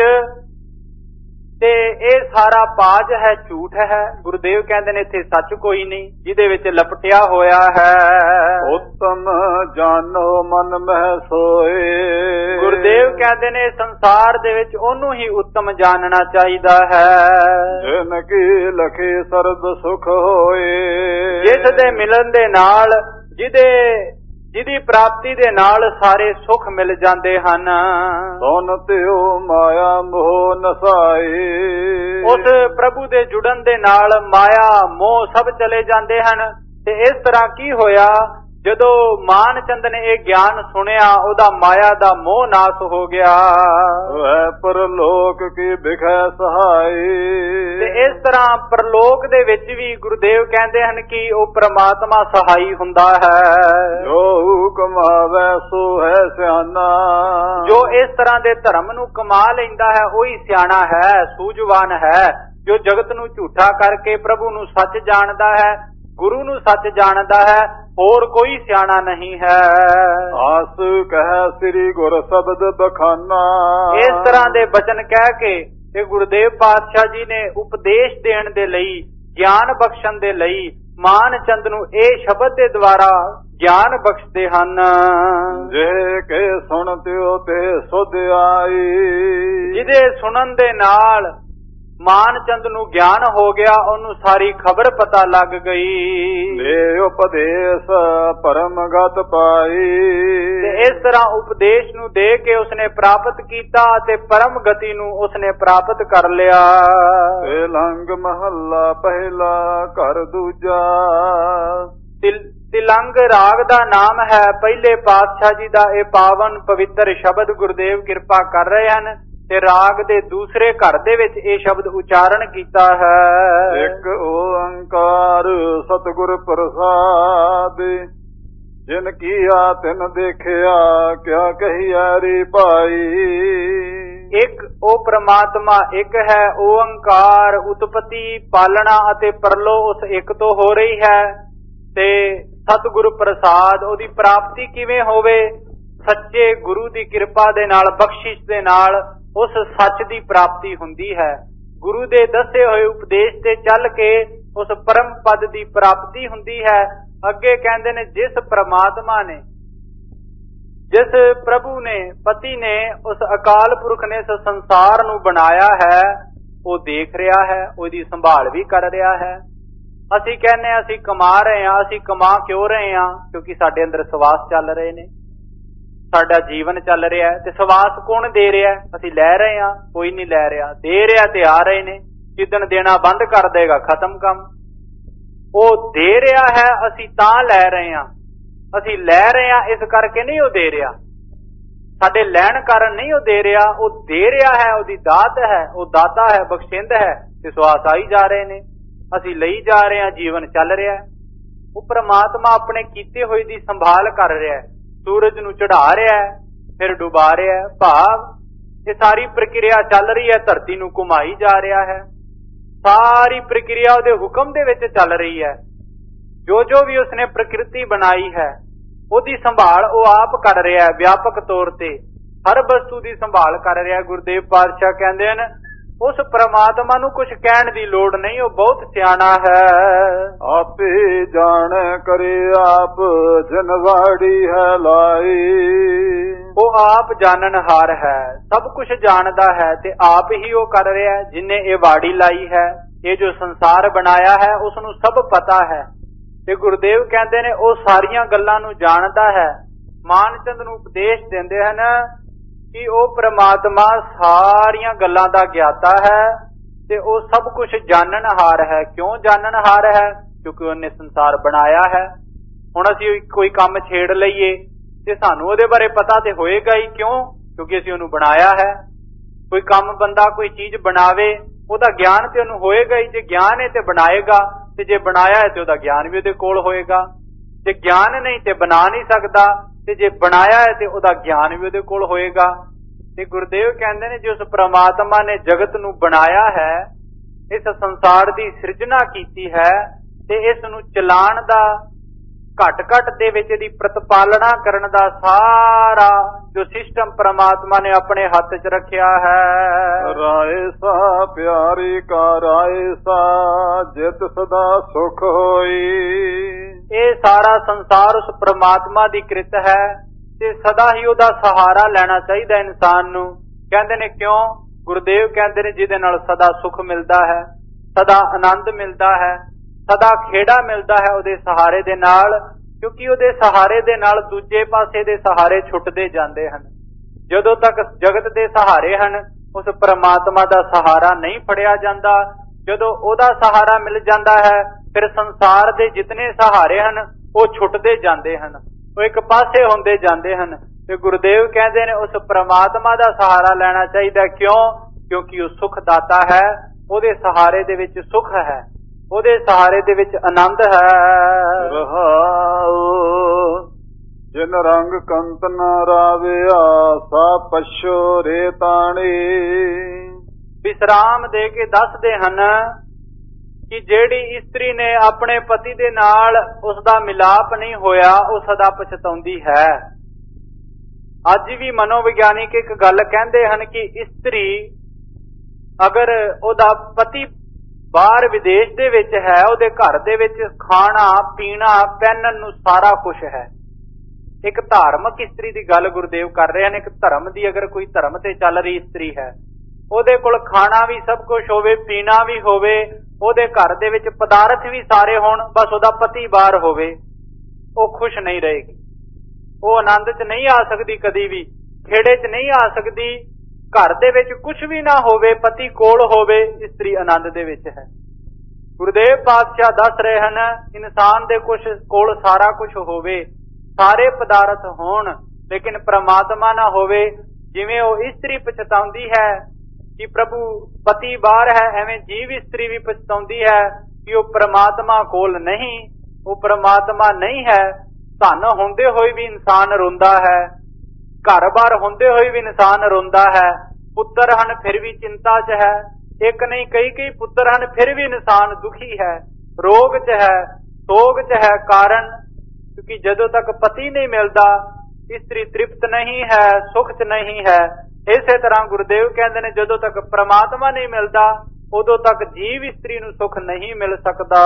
S1: ਤੇ ਇਹ ਸਾਰਾ ਬਾਜ ਹੈ, ਝੂਠ ਹੈ। ਗੁਰਦੇਵ ਕਹਿੰਦੇ ਨੇ ਇੱਥੇ ਸੱਚ ਕੋਈ ਨਹੀਂ ਜਿਹਦੇ ਵਿੱਚ ਲਪਟਿਆ ਹੋਇਆ ਹੈ।
S2: ਉੱਤਮ ਜਾਨੋ ਮਨ ਮਹਿ ਸੋਏ।
S1: ਗੁਰਦੇਵ ਕਹਿੰਦੇ ਨੇ ਸੰਸਾਰ ਦੇ ਵਿੱਚ ਉਹਨੂੰ ਹੀ ਉੱਤਮ ਜਾਣਨਾ ਚਾਹੀਦਾ ਹੈ
S2: ਜਿਨ ਕੀ ਲਖੇ ਸਰਬ ਸੁਖ ਹੋਏ।
S1: ਜਿਸ ਦੇ ਮਿਲਣ ਦੇ ਨਾਲ, ਜਿਹਦੀ ਪ੍ਰਾਪਤੀ ਦੇ ਨਾਲ ਸਾਰੇ ਸੁੱਖ ਮਿਲ ਜਾਂਦੇ ਹਨ।
S2: ਸੁਨ ਤਿਉ ਮਾਇਆ ਮੋਹ ਨਸਾਏ।
S1: ਉਸ ਪ੍ਰਭੂ ਦੇ ਜੁੜਨ ਦੇ ਨਾਲ ਮਾਇਆ ਮੋਹ ਸਭ ਚਲੇ ਜਾਂਦੇ ਹਨ। ਤੇ ਇਸ ਤਰ੍ਹਾਂ ਕੀ ਹੋਇਆ? ਜਦੋਂ ਮਾਨ ਚੰਦ ਨੇ ਇਹ ਗਿਆਨ ਸੁਣਿਆ, ਉਹਦਾ ਮਾਇਆ ਦਾ ਮੋਹ ਨਾਸ ਹੋ ਗਿਆ।
S2: ਵੈ ਪਰਲੋਕ ਕੀ ਬਿਖੈ ਸਹਾਈ।
S1: ਤੇ ਇਸ ਤਰ੍ਹਾਂ ਪਰਲੋਕ ਦੇ ਵਿੱਚ ਵੀ ਗੁਰਦੇਵ ਕਹਿੰਦੇ ਹਨ ਕਿ ਉਹ ਪ੍ਰਮਾਤਮਾ ਸਹਾਈ ਹੁੰਦਾ ਹੈ।
S2: ਜੋ ਕਮਾਵੇ ਸੋ ਹੈ ਸਿਆਣਾ।
S1: ਜੋ ਇਸ ਤਰ੍ਹਾਂ ਦੇ ਧਰਮ ਨੂੰ ਕਮਾ ਲੈਂਦਾ ਹੈ ਉਹੀ ਸਿਆਣਾ ਹੈ, ਸੂਝਵਾਨ ਹੈ। ਜੋ ਜਗਤ ਨੂੰ ਝੂਠਾ ਕਰਕੇ ਪ੍ਰਭੂ ਨੂੰ ਸੱਚ ਜਾਣਦਾ ਹੈ, ਗੁਰੂ ਨੂੰ ਸੱਚ ਜਾਣਦਾ ਹੈ, ਹੋਰ ਕੋਈ ਸਿਆਣਾ ਨਹੀਂ ਹੈ।
S2: ਆਸ ਕਹਿ ਸ੍ਰੀ ਗੁਰ ਸ਼ਬਦ ਬਖਾਨਾ।
S1: ਇਸ ਤਰ੍ਹਾਂ ਦੇ ਬਚਨ ਕਹਿ ਕੇ ਤੇ ਗੁਰਦੇਵ ਪਾਤਸ਼ਾਹ ਜੀ ਨੇ ਉਪਦੇਸ਼ ਦੇਣ ਦੇ ਲਈ, ਗਿਆਨ ਬਖਸ਼ਣ ਦੇ ਲਈ ਮਾਨ ਚੰਦ ਨੂੰ ਇਹ ਸ਼ਬਦ ਦੇ ਦੁਆਰਾ ਗਿਆਨ ਬਖਸ਼ਦੇ ਹਨ।
S2: ਜੇ ਕੇ ਸੁਣ ਤਿਉ ਤੇ ਸੁਧ ਆਈ।
S1: ਜਿਹਦੇ ਸੁਣਨ ਦੇ ਨਾਲ ਮਾਨ ਚੰਦ ਨੂੰ ਗਿਆਨ ਹੋ ਗਿਆ, ਉਹਨੂੰ ਸਾਰੀ ਖਬਰ ਪਤਾ ਲੱਗ ਗਈ।
S2: ਦੇ ਉਪਦੇਸ਼ ਪਰਮ ਗਤ ਪਾਈ।
S1: ਤੇ ਇਸ ਤਰ੍ਹਾਂ ਉਪਦੇਸ਼ ਨੂੰ ਦੇ ਕੇ ਉਸਨੇ ਪ੍ਰਾਪਤ ਕੀਤਾ ਤੇ ਪਰਮ ਗਤੀ ਨੂੰ ਉਸਨੇ ਪ੍ਰਾਪਤ ਕਰ ਲਿਆ।
S2: ਤੇ ਲੰਗ ਮਹੱਲਾ ਪਹਿਲਾ ਘਰ ਦੂਜਾ।
S1: ਤਿਲੰਗ ਰਾਗ ਦਾ ਨਾਮ ਹੈ। ਪਹਿਲੇ ਪਾਤਸ਼ਾਹ ਜੀ ਦਾ ਇਹ ਪਾਵਨ ਪਵਿੱਤਰ ਸ਼ਬਦ ਗੁਰਦੇਵ ਕਿਰਪਾ ਕਰ ਰਹੇ ਹਨ ਤੇ ਰਾਗ ਦੇ ਦੂਸਰੇ ਘਰ ਦੇ ਵਿੱਚ ਇਹ ਸ਼ਬਦ ਉਚਾਰਨ ਕੀਤਾ ਹੈ।
S2: ਇੱਕ ਓੰਕਾਰ ਸਤਿਗੁਰ ਪ੍ਰਸਾਦ, ਜਿਨ ਕੀਆ ਤਿਨ ਦੇਖਿਆ, ਕਿਆ ਕਹੀਐ ਰੇ ਭਾਈ।
S1: ਇੱਕ ਉਹ ਪ੍ਰਮਾਤਮਾ ਇੱਕ ਹੈ, ਓੰਕਾਰ, ਉਤਪਤੀ, ਪਾਲਣਾ ਅਤੇ ਪਰਲੋ ਉਸ ਇੱਕ ਤੋਂ ਹੋ ਰਹੀ ਹੈ। ਤੇ ਸਤਿਗੁਰ ਪ੍ਰਸਾਦ, ਉਹਦੀ ਪ੍ਰਾਪਤੀ ਕਿਵੇਂ ਹੋਵੇ? ਸੱਚੇ ਗੁਰੂ ਦੀ ਕਿਰਪਾ ਦੇ ਨਾਲ, ਬਖਸ਼ਿਸ਼ ਦੇ ਨਾਲ ਉਸ ਸੱਚ ਦੀ ਪ੍ਰਾਪਤੀ ਹੁੰਦੀ ਹੈ। ਗੁਰੂ ਦੇ ਦੱਸੇ ਹੋਏ ਉਪਦੇਸ਼ ਤੇ ਚੱਲ ਕੇ ਉਸ ਪਰਮ ਪਦ ਦੀ ਪ੍ਰਾਪਤੀ ਹੁੰਦੀ ਹੈ। ਅੱਗੇ ਕਹਿੰਦੇ ਨੇ, ਜਿਸ ਪ੍ਰਮਾਤਮਾ ਨੇ, ਜਿਸ ਪ੍ਰਭੂ ਨੇ, ਪਤੀ ਨੇ, ਉਸ ਅਕਾਲ ਪੁਰਖ ਨੇ ਇਸ ਸੰਸਾਰ ਨੂੰ ਬਣਾਇਆ ਹੈ, ਉਹ ਦੇਖ ਰਿਹਾ ਹੈ, ਉਹਦੀ ਸੰਭਾਲ ਵੀ ਕਰ ਰਿਹਾ ਹੈ। ਅਸੀਂ ਕਹਿੰਦੇ ਹਾਂ ਅਸੀਂ ਕਮਾ ਰਹੇ ਹਾਂ। ਅਸੀਂ ਕਮਾ ਕਿਉਂ ਰਹੇ ਹਾਂ? ਕਿਉਂਕਿ ਸਾਡੇ ਅੰਦਰ ਸਵਾਸ ਚੱਲ ਰਹੇ ਨੇ, ਸਾਡਾ ਜੀਵਨ ਚੱਲ ਰਿਹਾ ਹੈ। ਤੇ ਸਵਾਸ ਕੌਣ ਦੇ ਰਿਹਾ? ਅਸੀਂ ਲੈ ਰਹੇ ਹਾਂ? ਕੋਈ ਨਹੀਂ ਲੈ ਰਿਹਾ। ਦੇ ਰਿਹਾ ਤੇ ਆ ਰਹੇ ਨੇ। ਜਿੱਦਣ ਦੇਣਾ ਬੰਦ ਕਰ ਦੇਗਾ, ਖਤਮ ਕੰਮ। ਉਹ ਦੇ ਰਿਹਾ ਹੈ, ਅਸੀਂ ਤਾਂ ਲੈ ਰਹੇ ਹਾਂ। ਅਸੀਂ ਲੈ ਰਹੇ ਹਾਂ ਇਸ ਕਰਕੇ ਨਹੀਂ ਉਹ ਦੇ ਰਿਹਾ, ਸਾਡੇ ਲੈਣ ਕਾਰਨ ਨਹੀਂ ਉਹ ਦੇ ਰਿਹਾ। ਉਹ ਦੇ ਰਿਹਾ ਹੈ, ਉਹਦੀ ਦਾਤ ਹੈ, ਉਹ ਦਾਤਾ ਹੈ, ਬਖਸ਼ਿੰਦ ਹੈ ਤੇ ਸਵਾਸ ਆਈ ਜਾ ਰਹੇ ਨੇ। ਅਸੀਂ ਲਈ ਜਾ ਰਹੇ ਹਾਂ, ਜੀਵਨ ਚੱਲ ਰਿਹਾ। ਉਹ ਪ੍ਰਮਾਤਮਾ ਆਪਣੇ ਕੀਤੇ ਹੋਏ ਦੀ ਸੰਭਾਲ ਕਰ ਰਿਹਾ ਹੈ। ਸੂਰਜ ਨੂੰ ਚੜਾ ਰਿਹਾ ਹੈ, ਫਿਰ ਡੁਬਾ ਰਿਹਾ ਹੈ। ਭਾਵ ਇਹ ਸਾਰੀ ਪ੍ਰਕਿਰਿਆ ਚੱਲ ਰਹੀ ਹੈ, ਧਰਤੀ ਨੂੰ ਘੁਮਾਈ ਜਾ ਰਿਹਾ ਹੈ। ਸਾਰੀ ਪ੍ਰਕਿਰਿਆ ਉਹਦੇ ਹੁਕਮ ਦੇ ਵਿੱਚ ਚੱਲ ਰਹੀ ਹੈ। ਜੋ ਵੀ ਉਸਨੇ ਪ੍ਰਕਿਰਤੀ ਬਣਾਈ ਹੈ, ਉਹਦੀ ਸੰਭਾਲ ਉਹ ਆਪ ਕਰ ਰਿਹਾ ਹੈ। ਵਿਆਪਕ ਤੌਰ ਤੇ ਹਰ ਵਸਤੂ ਦੀ ਸੰਭਾਲ ਕਰ ਰਿਹਾ। ਗੁਰਦੇਵ ਪਾਤਸ਼ਾਹ ਕਹਿੰਦੇ ਹਨ, ਉਸ ਪ੍ਰਮਾਤਮਾ ਨੂੰ ਕੁਝ ਕਹਿਣ ਦੀ ਲੋੜ ਨਹੀਂ, ਉਹ ਬਹੁਤ ਸਿਆਣਾ ਹੈ।
S2: ਆਪੇ ਜਾਣ ਕਰੇ ਆਪ, ਜਿਨ ਵਾੜੀ ਹੈ ਲਾਈ।
S1: ਉਹ ਆਪ ਜਾਣਨਹਾਰ ਹੈ, ਸਭ ਕੁਝ ਜਾਣਦਾ ਹੈ ਤੇ ਆਪ ਹੀ ਉਹ ਕਰ ਰਿਹਾ। ਜਿਨੇ ਇਹ ਵਾੜੀ ਲਾਈ ਹੈ, ਇਹ ਜੋ ਸੰਸਾਰ ਬਣਾਇਆ ਹੈ, ਉਸ ਨੂੰ ਸਭ ਪਤਾ ਹੈ। ਤੇ ਗੁਰਦੇਵ ਕਹਿੰਦੇ ਨੇ, ਉਹ ਸਾਰੀਆਂ ਗੱਲਾਂ ਨੂੰ ਜਾਣਦਾ ਹੈ। ਮਾਨਚੰਦ ਨੂੰ ਉਪਦੇਸ਼ ਦਿੰਦੇ ਹਨ ਕਿ ਉਹ ਪ੍ਰਮਾਤਮਾ ਸਾਰੀਆਂ ਗੱਲਾਂ ਦਾ ਗਿਆਤਾ ਹੈ ਤੇ ਉਹ ਸਭ ਕੁਝ ਜਾਣਨਹਾਰ ਹੈ। ਕਿਉਂ ਜਾਣਨਹਾਰ ਹੈ? ਕਿਉਂਕਿ ਉਹਨੇ ਸੰਸਾਰ ਬਣਾਇਆ ਹੈ। ਹੁਣ ਅਸੀਂ ਕੋਈ ਕੰਮ ਛੇੜ ਲਈਏ ਤੇ ਸਾਨੂੰ ਉਹਦੇ ਬਾਰੇ ਪਤਾ ਤੇ ਹੋਏਗਾ ਹੀ। ਕਿਉਂ? ਕਿਉਂਕਿ ਅਸੀਂ ਉਹਨੂੰ ਬਣਾਇਆ ਹੈ। ਕੋਈ ਕੰਮ ਬੰਦਾ ਕੋਈ ਚੀਜ਼ ਬਣਾਵੇ, ਉਹਦਾ ਗਿਆਨ ਤੇ ਉਹਨੂੰ ਹੋਏਗਾ ਹੀ। ਜੇ ਗਿਆਨ ਹੈ ਤੇ ਬਣਾਏਗਾ, ਤੇ ਜੇ ਬਣਾਇਆ ਹੈ ਤੇ ਉਹਦਾ ਗਿਆਨ ਵੀ ਉਹਦੇ ਕੋਲ ਹੋਏਗਾ। ਜੇ ਗਿਆਨ ਨਹੀਂ ਤੇ ਬਣਾ ਨਹੀਂ ਸਕਦਾ, ਤੇ ਜੇ ਬਣਾਇਆ ਹੈ ਤੇ ਉਹਦਾ ਗਿਆਨ ਵੀ ਉਹਦੇ ਕੋਲ ਹੋਏਗਾ। ਤੇ ਗੁਰਦੇਵ ਕਹਿੰਦੇ ਨੇ, ਜਿਸ ਪ੍ਰਮਾਤਮਾ ਨੇ ਜਗਤ ਨੂੰ ਬਣਾਇਆ ਹੈ, ਇਸ ਸੰਸਾਰ ਦੀ ਸਿਰਜਣਾ ਕੀਤੀ ਹੈ ਤੇ ਇਸ ਨੂੰ ਚਲਾਉਣ ਦਾ, ਘਟ ਦੇ ਵਿੱਚ ਦੀ ਪ੍ਰਤਪਾਲਣਾ ਕਰਨ ਦਾ ਸਾਰਾ ਜੋ ਸਿਸਟਮ ਪ੍ਰਮਾਤਮਾ ਨੇ ਆਪਣੇ ਹੱਥ 'ਚ ਰੱਖਿਆ ਹੈ।
S2: ਰਾਏ ਸਾ ਪਿਆਰੀ ਕਾ ਰਾਏ ਸਾ, ਜਿਤ ਸਦਾ ਸੁਖ ਹੋਈ।
S1: ਇਹ ਸਾਰਾ ਸੰਸਾਰ ਉਸ ਪ੍ਰਮਾਤਮਾ ਦੀ ਕਿਰਤ ਹੈ ਤੇ ਸਦਾ ਹੀ ਉਹਦਾ ਸਹਾਰਾ ਲੈਣਾ ਚਾਹੀਦਾ ਇਨਸਾਨ ਨੂੰ। ਕਹਿੰਦੇ ਨੇ ਕਿਉਂ? ਗੁਰਦੇਵ ਕਹਿੰਦੇ ਨੇ, ਜਿਹਦੇ ਨਾਲ ਸਦਾ ਸੁਖ ਮਿਲਦਾ ਹੈ, ਸਦਾ ਆਨੰਦ ਮਿਲਦਾ ਹੈ, ਸਦਾ ਖੇੜਾ ਮਿਲਦਾ ਹੈ ਉਹਦੇ ਸਹਾਰੇ ਦੇ ਨਾਲ। ਕਿਉਂਕਿ ਉਹਦੇ ਸਹਾਰੇ ਦੇ ਨਾਲ ਦੂਜੇ ਪਾਸੇ ਦੇ ਸਹਾਰੇ ਛੁੱਟਦੇ ਜਾਂਦੇ ਹਨ। ਜਦੋਂ ਤੱਕ ਜਗਤ ਦੇ ਸਹਾਰੇ ਹਨ, ਉਸ ਪ੍ਰਮਾਤਮਾ ਦਾ ਸਹਾਰਾ ਨਹੀਂ ਫੜਿਆ ਜਾਂਦਾ। ਜਦੋਂ ਉਹਦਾ ਸਹਾਰਾ ਮਿਲ ਜਾਂਦਾ ਹੈ, ਫਿਰ ਸੰਸਾਰ ਦੇ ਜਿਤਨੇ ਸਹਾਰੇ ਹਨ ਉਹ ਛੁੱਟਦੇ ਜਾਂਦੇ ਹਨ, ਉਹ ਇੱਕ ਪਾਸੇ ਹੁੰਦੇ ਜਾਂਦੇ ਹਨ। ਤੇ ਗੁਰਦੇਵ ਕਹਿੰਦੇ ਨੇ, ਉਸ ਪ੍ਰਮਾਤਮਾ ਦਾ ਸਹਾਰਾ ਲੈਣਾ ਚਾਹੀਦਾ। ਕਿਉਂ? ਕਿਉਂਕਿ ਉਹ ਸੁਖ ਦਾਤਾ ਹੈ। ਉਹਦੇ ਸਹਾਰੇ ਦੇ ਵਿੱਚ ਸੁਖ ਹੈ, ਉਹਦੇ ਸਹਾਰੇ ਦੇ ਵਿੱਚ ਆਨੰਦ ਹੈ।
S2: ਰਹਾਉ ਜਿਨ ਰੰਗ ਕੰਤ ਨ ਰਾਵਿਆ, ਸਾ ਪਛੋ ਰੇ ਤਾਣੀ।
S1: ਵਿਸਰਾਮ ਦੇ ਕੇ ਦੱਸਦੇ ਹਨ ਕਿ ਜਿਹੜੀ ਇਸਤਰੀ ਨੇ ਆਪਣੇ ਪਤੀ ਦੇ ਨਾਲ ਉਸ ਦਾ ਮਿਲਾਪ ਨਹੀਂ ਹੋਇਆ, ਉਹ ਸਦਾ ਪਛਤਾਉਂਦੀ ਹੈ। ਅੱਜ ਵੀ ਮਨੋਵਿਗਿਆਨਿਕ ਇੱਕ ਗੱਲ ਕਹਿੰਦੇ ਹਨ ਕਿ ਇਸਤਰੀ ਅਗਰ ਉਹਦਾ ਪਤੀ ਬਾਹਰ ਵਿਦੇਸ਼ ਦੇ ਵਿੱਚ ਹੈ, ਉਹਦੇ ਘਰ ਦੇ ਵਿੱਚ ਖਾਣਾ ਪੀਣਾ ਪਹਿਨਣ ਨੂੰ ਸਾਰਾ ਕੁਝ ਹੈ। ਇੱਕ ਧਾਰਮਿਕ ਇਸਤਰੀ ਦੀ ਗੱਲ ਗੁਰਦੇਵ ਕਰ ਰਹੇ ਹਨ। ਇੱਕ ਧਰਮ ਦੀ, ਅਗਰ ਕੋਈ ਧਰਮ ਤੇ ਚੱਲ ਰਹੀ ਇਸਤਰੀ ਹੈ, ਉਹਦੇ ਕੋਲ ਖਾਣਾ ਵੀ ਸਭ ਕੁਝ ਹੋਵੇ, ਪੀਣਾ ਵੀ ਹੋਵੇ, ਉਹਦੇ ਘਰ ਦੇ ਵਿੱਚ ਪਦਾਰਥ ਵੀ ਸਾਰੇ ਹੋਣ, ਬਸ ਉਹਦਾ ਪਤੀ ਬਾਹਰ ਹੋਵੇ, ਉਹ ਖੁਸ਼ ਨਹੀਂ ਰਹੇਗੀ। ਉਹ ਆਨੰਦ 'ਚ ਨਹੀਂ ਆ ਸਕਦੀ, ਕਦੀ ਵੀ ਖੇੜੇ 'ਚ ਨਹੀਂ ਆ ਸਕਦੀ। ਘਰ ਦੇ ਵਿੱਚ ਕੁਝ ਵੀ ਨਾ ਹੋਵੇ, ਪਤੀ ਕੋਲ ਹੋਵੇ, ਇਸਤਰੀ ਆਨੰਦ ਦੇ ਵਿੱਚ ਹੈ। ਗੁਰਦੇਵ ਪਾਤਸ਼ਾਹ ਦੱਸ ਰਹੇ ਹਨ, ਇਨਸਾਨ ਦੇ ਕੋਲ ਸਾਰਾ ਕੁਝ ਹੋਵੇ, ਸਾਰੇ ਪਦਾਰਥ ਹੋਣ, ਲੇਕਿਨ ਪ੍ਰਮਾਤਮਾ ਨਾ ਹੋਵੇ। ਜਿਵੇਂ ਉਹ ਇਸਤਰੀ ਪਛਤਾਉਂਦੀ ਹੈ ਕਿ ਪ੍ਰਭੂ ਪਤੀ ਬਾਹਰ ਹੈ, ਐਵੇਂ ਜੀਵ ਇਸਤਰੀ ਵੀ ਪਛਤਾਉਂਦੀ ਹੈ ਕਿ ਉਹ ਪ੍ਰਮਾਤਮਾ ਕੋਲ ਨਹੀਂ, ਉਹ ਪ੍ਰਮਾਤਮਾ ਨਹੀਂ ਹੈ। ਧਨ ਹੁੰਦੇ ਹੋਏ ਵੀ ਇਨਸਾਨ ਰੋਂਦਾ ਹੈ, ਘਰ-ਬਾਰ ਹੁੰਦੇ ਹੋਏ ਵੀ ਇਨਸਾਨ ਰੋਂਦਾ ਹੈ। ਪੁੱਤਰ ਹਨ ਫਿਰ ਵੀ ਚਿੰਤਾ 'ਚ ਹੈ, ਇੱਕ ਨਹੀਂ ਕਈ ਪੁੱਤਰ ਹਨ ਫਿਰ ਵੀ ਇਨਸਾਨ ਦੁਖੀ ਹੈ, ਰੋਗ 'ਚ ਹੈ, ਸੋਗ 'ਚ ਹੈ। ਕਾਰਨ ਕਿਉਂਕਿ ਜਦੋਂ ਤੱਕ ਪਤੀ ਨਹੀਂ ਮਿਲਦਾ ਇਸਤਰੀ ਤ੍ਰਿਪਤ ਨਹੀਂ ਹੈ, ਸੁਖ 'ਚ ਨਹੀਂ ਹੈ। ਇਸੇ ਤਰ੍ਹਾਂ ਗੁਰਦੇਵ ਕਹਿੰਦੇ ਨੇ, ਜਦੋਂ ਤੱਕ ਪ੍ਰਮਾਤਮਾ ਨਹੀਂ ਮਿਲਦਾ ਉਦੋਂ ਤੱਕ ਜੀਵ ਇਸਤਰੀ ਨੂੰ ਸੁਖ ਨਹੀਂ ਮਿਲ ਸਕਦਾ।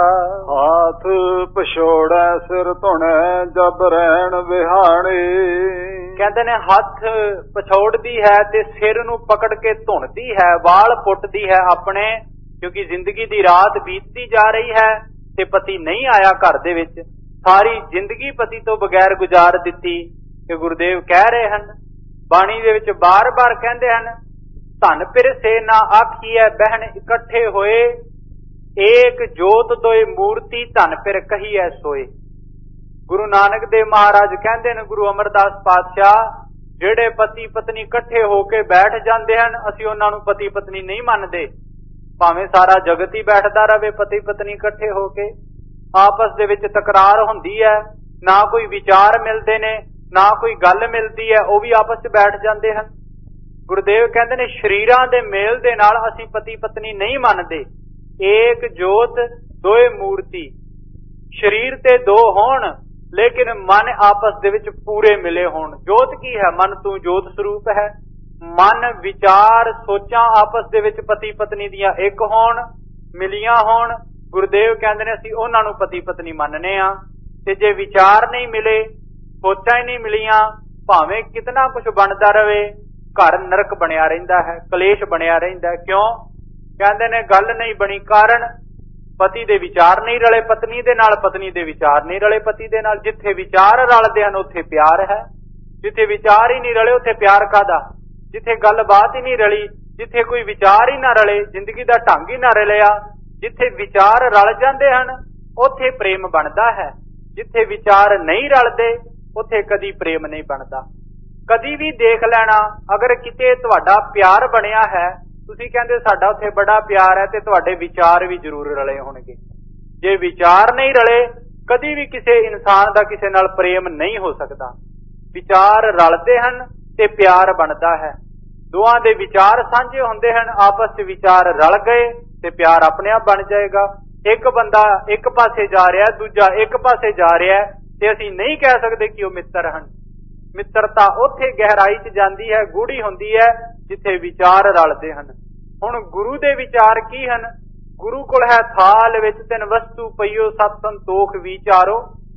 S2: ਹਾਥ ਪਛੋੜੈ ਸਿਰ ਧੁਣੈ ਜਬ ਰਹਿਣ ਵਿਹਾਣੇ।
S1: ਕਹਿੰਦੇ ਨੇ ਹੱਥ ਪਛੋੜਦੀ ਹੈ ਤੇ ਸਿਰ ਨੂੰ ਪਕੜ ਕੇ ਧੁਣਦੀ ਹੈ, ਵਾਲ ਪੁੱਟਦੀ ਹੈ ਆਪਣੇ, ਕਿਉਂਕਿ ਜ਼ਿੰਦਗੀ ਦੀ ਰਾਤ ਬੀਤਦੀ ਜਾ ਰਹੀ ਹੈ ਤੇ ਪਤੀ ਨਹੀਂ ਆਇਆ ਘਰ ਦੇ ਵਿੱਚ। ਸਾਰੀ ਜ਼ਿੰਦਗੀ ਪਤੀ ਤੋਂ ਬਗੈਰ ਗੁਜ਼ਾਰ ਦਿੱਤੀ। ਤੇ ਗੁਰਦੇਵ ਕਹਿ ਰਹੇ ਹਨ, ਬਾਣੀ ਦੇ ਵਿੱਚ ਬਾਰ-ਬਾਰ ਕਹਿੰਦੇ ਹਨ, ਧਨ ਫਿਰ ਸੇ ਨਾ ਆਖੀਐ ਬਹਿਣ ਇਕੱਠੇ ਹੋਏ, ਏਕ ਜੋਤ ਦੋਏ ਮੂਰਤੀ ਧਨ ਫਿਰ ਕਹੀਐ ਸੋਏ। ਗੁਰੂ ਨਾਨਕ ਦੇਵ ਮਹਾਰਾਜ ਕਹਿੰਦੇ ਨੇ, ਗੁਰੂ ਅਮਰਦਾਸ ਪਾਤਸ਼ਾਹ, ਜਿਹੜੇ ਪਤੀ ਪਤਨੀ ਇਕੱਠੇ ਹੋ ਕੇ ਬੈਠ ਜਾਂਦੇ ਹਨ, ਅਸੀਂ ਉਹਨਾਂ ਨੂੰ ਪਤੀ ਪਤਨੀ ਨਹੀਂ ਮੰਨਦੇ। ਭਾਵੇਂ ਸਾਰਾ ਜਗਤ ਹੀ ਬੈਠਦਾ ਰਵੇ ਪਤੀ ਪਤਨੀ ਇਕੱਠੇ ਹੋ ਕੇ, ਆਪਸ ਦੇ ਵਿੱਚ ਤਕਰਾਰ ਹੁੰਦੀ ਹੈ, ਨਾ ਕੋਈ ਵਿਚਾਰ ਮਿਲਦੇ ਨੇ, ਨਾ ਕੋਈ ਗੱਲ ਮਿਲਦੀ ਹੈ, ਉਹ ਵੀ ਆਪਸ 'ਚ ਬੈਠ ਜਾਂਦੇ ਹਨ। ਗੁਰਦੇਵ ਕਹਿੰਦੇ ਨੇ, ਸਰੀਰਾਂ ਦੇ ਮੇਲ ਦੇ ਨਾਲ ਅਸੀਂ ਪਤੀ ਪਤਨੀ ਨਹੀਂ ਮੰਨਦੇ। ਏਕ ਜੋਤ ਦੋਏ ਮੂਰਤੀ, ਸਰੀਰ ਤੇ ਦੋ ਹੋਣ ਲੇਕਿਨ ਮਨ ਆਪਸ ਦੇ ਵਿੱਚ ਪੂਰੇ ਮਿਲੇ ਹੋਣ। ਜੋਤ ਕੀ ਹੈ? ਮਨ ਤੂੰ ਜੋਤ ਸਰੂਪ ਹੈ। ਮਨ ਵਿਚਾਰ ਸੋਚਾਂ ਆਪਸ ਦੇ ਵਿੱਚ ਪਤੀ ਪਤਨੀ ਦੀਆਂ ਇੱਕ ਹੋਣ, ਮਿਲੀਆਂ ਹੋਣ। ਗੁਰਦੇਵ ਕਹਿੰਦੇ ਨੇ, ਅਸੀਂ ਉਹਨਾਂ ਨੂੰ ਪਤੀ ਪਤਨੀ ਮੰਨਨੇ ਆ। ਤੇ ਜੇ ਵਿਚਾਰ ਨਹੀਂ ਮਿਲੇ, ਸੋਚਾਂ ਹੀ ਨਹੀਂ ਮਿਲੀਆਂ, ਭਾਵੇਂ ਕਿਤਨਾ ਕੁਝ ਬਣਦਾ ਰਵੇ, ਘਰ ਨਰਕ ਬਣਿਆ ਰਹਿੰਦਾ ਹੈ, ਕਲੇਸ਼ ਬਣਿਆ ਰਹਿੰਦਾ। ਕਿਉਂ? ਕਹਿੰਦੇ ਨੇ ਗੱਲ ਨਹੀਂ ਬਣੀ, ਕਾਰਨ ਪਤੀ ਦੇ ਵਿਚਾਰ ਨਹੀਂ ਰਲੇ ਪਤਨੀ ਦੇ ਨਾਲ, ਪਤਨੀ ਦੇ ਵਿਚਾਰ ਨਹੀਂ ਰਲੇ ਪਤੀ ਦੇ ਨਾਲ। ਜਿੱਥੇ ਵਿਚਾਰ ਰਲਦੇ ਹਨ ਉੱਥੇ ਪਿਆਰ ਹੈ, ਜਿੱਥੇ ਵਿਚਾਰ ਹੀ ਨਹੀਂ ਰਲੇ ਉੱਥੇ ਪਿਆਰ ਕਾਹਦਾ? ਜਿੱਥੇ ਗੱਲਬਾਤ ਹੀ ਨਹੀਂ ਰਲੀ, ਜਿੱਥੇ ਕੋਈ ਵਿਚਾਰ ਹੀ ਨਾ ਰਲੇ, ਜ਼ਿੰਦਗੀ ਦਾ ਢੰਗ ਹੀ ਨਾ ਰਲਿਆ, ਜਿੱਥੇ ਵਿਚਾਰ ਰਲ ਜਾਂਦੇ ਹਨ ਉੱਥੇ ਪ੍ਰੇਮ ਬਣਦਾ ਹੈ। ਜਿੱਥੇ ਵਿਚਾਰ ਨਹੀਂ ਰਲਦੇ ਉੱਥੇ ਕਦੀ ਪ੍ਰੇਮ ਨਹੀਂ ਬਣਦਾ। ਕਦੀ ਵੀ ਦੇਖ ਲੈਣਾ, ਅਗਰ ਕਿਤੇ ਤੁਹਾਡਾ ਪਿਆਰ ਬਣਿਆ ਹੈ, ਤੁਸੀਂ ਕਹਿੰਦੇ ਸਾਡਾ ਉੱਥੇ ਬੜਾ ਪਿਆਰ ਹੈ, ਤੇ ਤੁਹਾਡੇ ਵਿਚਾਰ ਵੀ ਜ਼ਰੂਰ ਰਲੇ ਹੋਣਗੇ। ਜੇ ਵਿਚਾਰ ਨਹੀਂ ਰਲੇ, ਕਦੀ ਵੀ ਕਿਸੇ ਇਨਸਾਨ ਦਾ ਕਿਸੇ ਨਾਲ ਪ੍ਰੇਮ ਨਹੀਂ ਹੋ ਸਕਦਾ। ਵਿਚਾਰ ਰਲਦੇ ਹਨ ਤੇ ਪਿਆਰ ਬਣਦਾ ਹੈ। ਦੋਹਾਂ ਦੇ ਵਿਚਾਰ ਸਾਂਝੇ ਹੁੰਦੇ ਹਨ, ਆਪਸ ਵਿੱਚ ਵਿਚਾਰ ਰਲ ਗਏ ਤੇ ਪਿਆਰ ਆਪਣੇ ਆਪ ਬਣ ਜਾਏਗਾ। ਇੱਕ ਬੰਦਾ ਇੱਕ ਪਾਸੇ ਜਾ ਰਿਹਾ, ਦੂਜਾ ਇੱਕ ਪਾਸੇ ਜਾ ਰਿਹਾ, ਤੇ ਅਸੀਂ ਨਹੀਂ ਕਹਿ ਸਕਦੇ ਕਿ ਉਹ ਮਿੱਤਰ ਹਨ। ਮਿੱਤਰਤਾ ਉੱਥੇ ਗਹਿਰਾਈ 'ਚ ਜਾਂਦੀ ਹੈ, ਗੂੜੀ ਹੁੰਦੀ ਹੈ, ਜਿੱਥੇ ਵਿਚਾਰ ਰਲਦੇ ਹਨ। ਹੁਣ ਗੁਰੂ ਦੇ ਵਿਚਾਰ ਕੀ ਹਨ? ਗੁਰੂ ਕੋਲ ਹੈ ਥਾਲ ਵਿੱਚ ਤਿੰਨ ਵਸਤੂ ਪਈਓ, ਸਤ ਸੰਤੋਖ ਵਿਚਾਰੋ।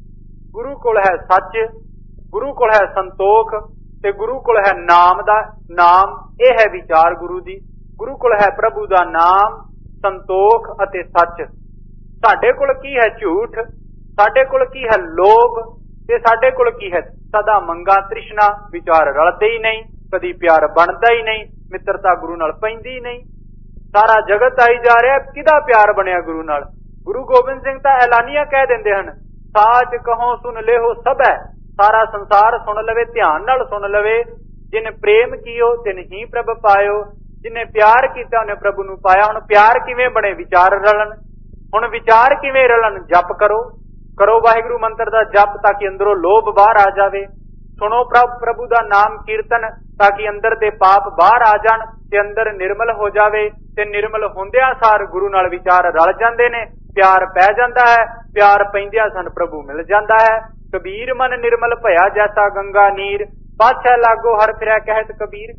S1: ਗੁਰੂ ਕੋਲ ਹੈ ਸੱਚ, ਗੁਰੂ ਕੋਲ ਹੈ ਸੰਤੋਖ, ਤੇ ਗੁਰੂ ਕੋਲ ਹੈ ਨਾਮ ਦਾ ਨਾਮ। ਇਹ ਹੈ ਵਿਚਾਰ ਗੁਰੂ ਦੀ। ਗੁਰੂ ਕੋਲ ਹੈ ਪ੍ਰਭੂ ਦਾ ਨਾਮ, ਸੰਤੋਖ ਅਤੇ ਸੱਚ। ਸਾਡੇ ਕੋਲ ਕੀ ਹੈ? ਝੂਠ। ਸਾਡੇ ਕੋਲ ਕੀ ਹੈ? ਲੋਭ। ਤੇ ਸਾਡੇ ਕੋਲ ਕੀ ਹੈ? ਸਦਾ ਮੰਗਾ ਤ੍ਰਿਸ਼ਨਾ। ਵਿਚਾਰ ਰਲਦੇ ਹੀ ਨਹੀਂ, ਕਦੀ ਪਿਆਰ ਬਣਦਾ ਹੀ ਨਹੀਂ, ਮਿੱਤਰਤਾ ਗੁਰੂ ਨਾਲ ਪੈਂਦੀ ਹੀ ਨਹੀਂ। ਸਾਰਾ ਜਗਤ ਆਈ ਜਾ ਰਿਹਾ, ਕਿਹਦਾ ਪਿਆਰ ਬਣਿਆ ਗੁਰੂ ਨਾਲ? ਗੁਰੂ ਗੋਬਿੰਦ ਸਿੰਘ ਤਾਂ ਐਲਾਨੀਆਂ ਕਹਿ ਦਿੰਦੇ ਹਨ, ਸਾਚ ਕਹੋ ਸੁਣ ਲਿਓ ਸਭੈ। ਸਾਰਾ ਸੰਸਾਰ ਸੁਣ ਲਵੇ, ਧਿਆਨ ਨਾਲ ਸੁਣ ਲਵੇ। ਜਿਨ ਪ੍ਰੇਮ ਕੀਓ ਤਿਨ ਹੀ ਪ੍ਰਭ ਪਾਇਓ। ਜਿਨੇ ਪਿਆਰ ਕੀਤਾ ਉਹਨੇ ਪ੍ਰਭੂ ਨੂੰ ਪਾਇਆ। ਹੁਣ ਪਿਆਰ ਕਿਵੇਂ ਬਣੇ? ਵਿਚਾਰ ਰਲਣ। ਹੁਣ ਵਿਚਾਰ ਕਿਵੇਂ ਰਲਣ? ਜਪ ਕਰੋ ਵਾਹਿਗੁਰੂ ਮੰਤਰ ਦਾ ਜਪ, ਤਾਂ ਕਿ ਅੰਦਰੋਂ ਲੋਭ ਬਾਹਰ ਆ ਜਾਵੇ। ਸੁਣੋ ਪ੍ਰਭੂ ਦਾ ਨਾਮ ਕੀਰਤਨ, ਤਾਂ ਕਿ ਅੰਦਰ ਦੇ ਪਾਪ ਬਾਹਰ ਆ ਜਾਣ ਤੇ ਅੰਦਰ ਨਿਰਮਲ ਹੋ ਜਾਵੇ। ਤੇ ਨਿਰਮਲ ਹੁੰਦਿਆਂ ਸਾਰ ਗੁਰੂ ਨਾਲ ਵਿਚਾਰ ਰਲ ਜਾਂਦੇ ਨੇ, ਪਿਆਰ ਪੈ ਜਾਂਦਾ ਹੈ। ਪਿਆਰ ਪੈਂਦਿਆਂ ਸਾਨੂੰ ਪ੍ਰਭੂ ਮਿਲ ਜਾਂਦਾ ਹੈ। ਕਬੀਰ ਮਨ ਨਿਰਮਲ ਭਇਆ ਜੈਸਾ ਗੰਗਾ ਨੀਰ, ਪਾਛੈ ਲਾਗੋ ਹਰ ਫਿਰੈ ਕਹਿਤ ਕਬੀਰ।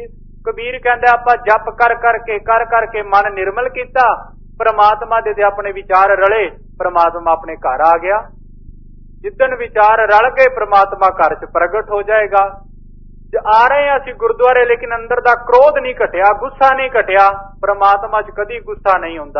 S1: ਕਬੀਰ ਕਹਿੰਦਾ, ਆਪਾਂ ਜਪ ਕਰ ਕਰਕੇ ਮਨ ਨਿਰਮਲ ਕੀਤਾ, ਪ੍ਰਮਾਤਮਾ ਦੇ ਆਪਣੇ ਵਿਚਾਰ ਰਲੇ, ਪ੍ਰਮਾਤਮਾ ਆਪਣੇ ਘਰ ਆ ਗਿਆ। ਜਿੱਦਣ ਵਿਚਾਰ ਰਲ ਗਏ, ਪ੍ਰਮਾਤਮਾ ਘਰ 'ਚ ਪ੍ਰਗਟ ਹੋ ਜਾਏਗਾ। ਆ ਰਹੇ ਹਾਂ ਅਸੀਂ ਗੁਰਦੁਆਰੇ, ਲੇਕਿਨ ਅੰਦਰ ਦਾ ਕ੍ਰੋਧ ਨਹੀਂ ਘਟਿਆ, ਗੁੱਸਾ ਨਹੀਂ ਘਟਿਆ। ਪ੍ਰਮਾਤਮਾ 'ਚ ਕਦੀ ਗੁੱਸਾ ਨਹੀਂ ਹੁੰਦਾ।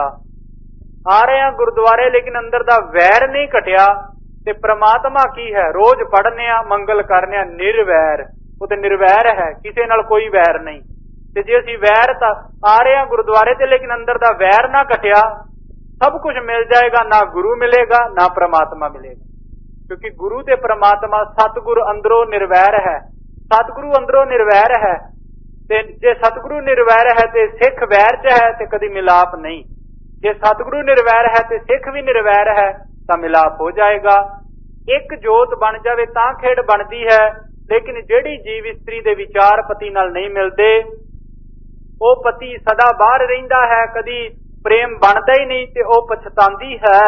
S1: ਆ ਰਹੇ ਹਾਂ ਗੁਰਦੁਆਰੇ, ਲੇਕਿਨ ਅੰਦਰ ਦਾ ਵੈਰ ਨਹੀਂ ਘਟਿਆ। ਤੇ ਪ੍ਰਮਾਤਮਾ ਕੀ ਹੈ? ਰੋਜ਼ ਪੜ੍ਹਨੇ ਆ, ਮੰਗਲ ਕਰਨੇ ਆ, ਨਿਰਵੈਰ। ਉਹ ਤੇ ਨਿਰਵੈਰ ਹੈ, ਕਿਸੇ ਨਾਲ ਕੋਈ ਵੈਰ ਨਹੀਂ। ਤੇ ਜੇ ਅਸੀਂ ਵੈਰ ਤਾਂ ਆ ਰਹੇ ਹਾਂ ਗੁਰਦੁਆਰੇ ਤੇ, ਲੇਕਿਨ ਅੰਦਰ ਦਾ ਵੈਰ ਨਾ ਘਟਿਆ, सब कुछ मिल जाएगा, ना गुरु मिलेगा ना परमात्मा मिलेगा। क्योंकि गुरु ते परमात्मा सतगुरु अंदरों निर्वैर है, सतगुरु अंदरों निर्वैर है। ते जे सतगुरु निर्वैर है ते सिख वैर च है ते कदी मिलाप नहीं। जे सतगुरु निर्वैर है ते सिख भी निर्वैर है तां मिलाप हो जाएगा। एक जोत बन जावे तां खेड़ बनदी है, लेकिन जेड़ी जीव इस्त्री दे विचार पति नाल नहीं मिलदे, ओ पति सदा बाहर रहिंदा है, कदी प्रेम बनता ही नहीं ते ओ पछतांदी है।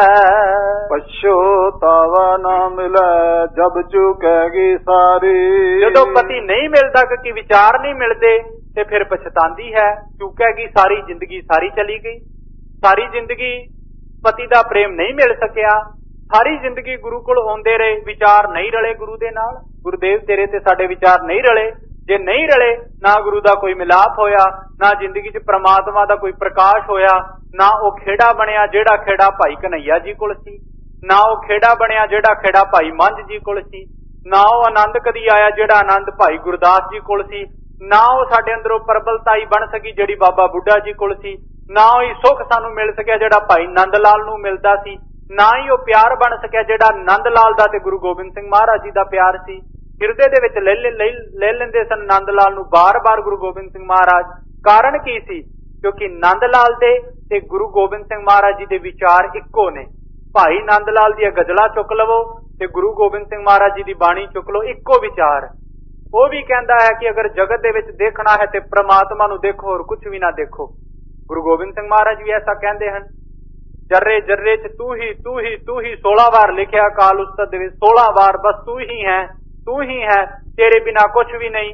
S2: पछतावा ना मिले जब चुकेगी सारी।
S1: जदों पति नहीं मिलता, क्योंकि विचार नहीं मिलते, ते फिर पछतांदी है, चुकेगी सारी जिंदगी, सारी चली गई। सारी जिंदगी पति दा प्रेम नहीं मिल सकिया, सारी जिंदगी गुरु कोल आउंदे रहे, विचार नहीं रले गुरु दे नाल। गुरुदेव तेरे ते साडे विचार नहीं रले। जे नहीं रले, ना गुरु दा कोई मिलाप होया, ना जिंदगी च परमात्मा दा कोई प्रकाश होया, ना ओ खेड़ा बनिया जेड़ा खेड़ा भाई कन्हैया जी कोल सी, ना ओ खेड़ा बनिया जेड़ा खेड़ा भाई मंझ जी कोल सी, ना ओ आनंद कदी आया जेड़ा आनंद भाई गुरदास जी कोल सी, ना ओ साडे अंदरों प्रबलताई बन सकी जेड़ी बाबा बुढ़ा जी कोल सी, ना ही सुख सानू मिल सकिया जेड़ा भाई नंद लाल नू मिलदा सी, ना ही ओ प्यार बन सकिया जेड़ा नंद लाल दा ते गुरु गोबिंद सिंह महाराज जी दा प्यार सी। हिरदे दे विच ले लेंदे सन नंद लाल नू बार बार गुरु गोबिंद सिंह महाराज। कारण की सी? क्योंकि नंद लाल दे ते गुरु गोबिंद सिंह महाराज जी दे विचार इक्को ने। भाई नंद लाल दी गजला चुक लवो ते गुरु गोबिंद सिंह महाराज जी दी बाणी चुक लो, इक्को विचार। वो भी कहता है कि अगर जगत दे विच देखना है ते परमात्मा नू देखो और कुछ भी ना देखो। गुरु गोबिंद सिंह महाराज भी ऐसा कहते हैं। जर्रे जर्रे च तू ही तू ही तू ही 16 बार लिखिया काल उस्ताद दे 16 बार बस तू ही है, तू ही है, तेरे बिना कुछ भी नहीं।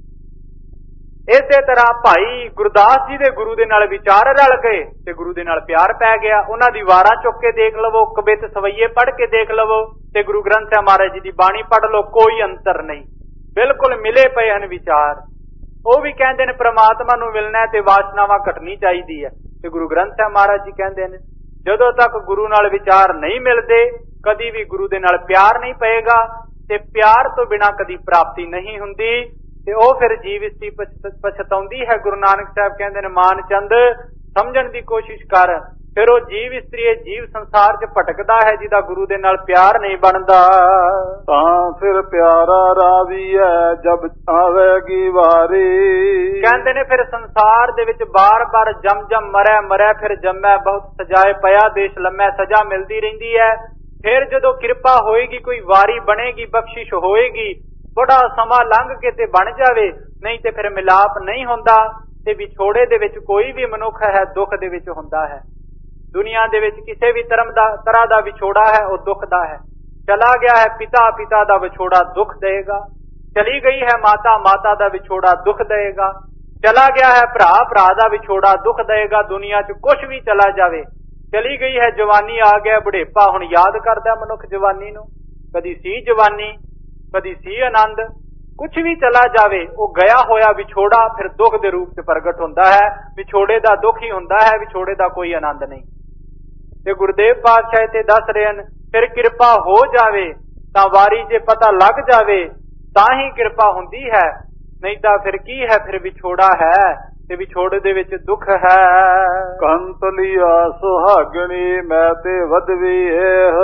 S1: इसे तरह भाई गुरदास जी दे गुरु दे नाल विचार रल गए ते गुरु दे नाल प्यार पै गया। उन्हां दी वारां चुक के देख लवो, कबित सवैये पढ़ के देख लवो ते गुरु ग्रंथ साहिब महाराज जी दी बाणी पढ़ लो, कोई अंतर नहीं, बिल्कुल मिले पे हन विचार। वो भी कहंदे ने परमात्मा नू मिलना है ते वासनावां घटनी चाहिदी है, ते गुरु ग्रंथ साहिब महाराज जी कहंदे ने जदों तक गुरु नाल विचार नहीं मिलदे, कदी भी गुरु दे नाल प्यार नहीं पएगा ते प्यार तो बिना कदी प्राप्ति नहीं हुंदी ते ओ फिर जीव इस्ती पछताउंदी है। गुरु नानक साहब कहंदे ने मान चंद समझण दी कोशिश कर, फिर ओ जीव इस्त्री जीव संसार च भटकदा है जिदा गुरु दे नाल प्यार नहीं बनदा।
S2: तां फिर प्यारा रावी है जब आवेगी वारी।
S1: कहंदे ने फिर संसार दे विच बार बार जम जम मरै मरै फिर जमै, बहुत सजाए पया देश लम्मै, सजा मिलदी रहिंदी है। फिर जदों किरपा होएगी, कोई वारी बनेगी, बख्शिश होएगी, बड़ा समा लंघ के ते बन जावे, नहीं ते फिर मिलाप नहीं हुंदा ते विछोड़े दे विच कोई भी मनुख है दुख दे विच हुंदा है। दुनिया दे विच किसी भी तरह दा विछोड़ा है वो दुख दा है। चला गया है पिता, पिता दा विछोड़ा दुख देगा। चली गई है माता, माता दा विछोड़ा दुख देगा। चला गया है भरा, भरा दा विछोड़ा दुख देगा। दुनिया च कुछ भी चला जावे, चली गई है जवानी, आ गया बुढ़ेपा, हुण याद करदा मनुख जवानी नू। कदी सी जवानी, कदी सी आनंद, कुछ भी चला जावे, वो गया होया विछोड़ा फिर दुख दे रूप च प्रगट हुंदा है। विछोड़े दा दुख ही हुंदा है, विछोड़े दा कोई आनंद नहीं। ते गुरुदेव पातशाह इत्थे दस रहे हैं, फिर किरपा हो जावे तां वारी जे पता लग जावे तां ही किरपा हुंदी है, नहीं तां फिर की है, फिर विछोड़ा है ते विछोड़े दे विच दुख है।
S2: कंत लिया सुहागणी मैं ते वधवी है।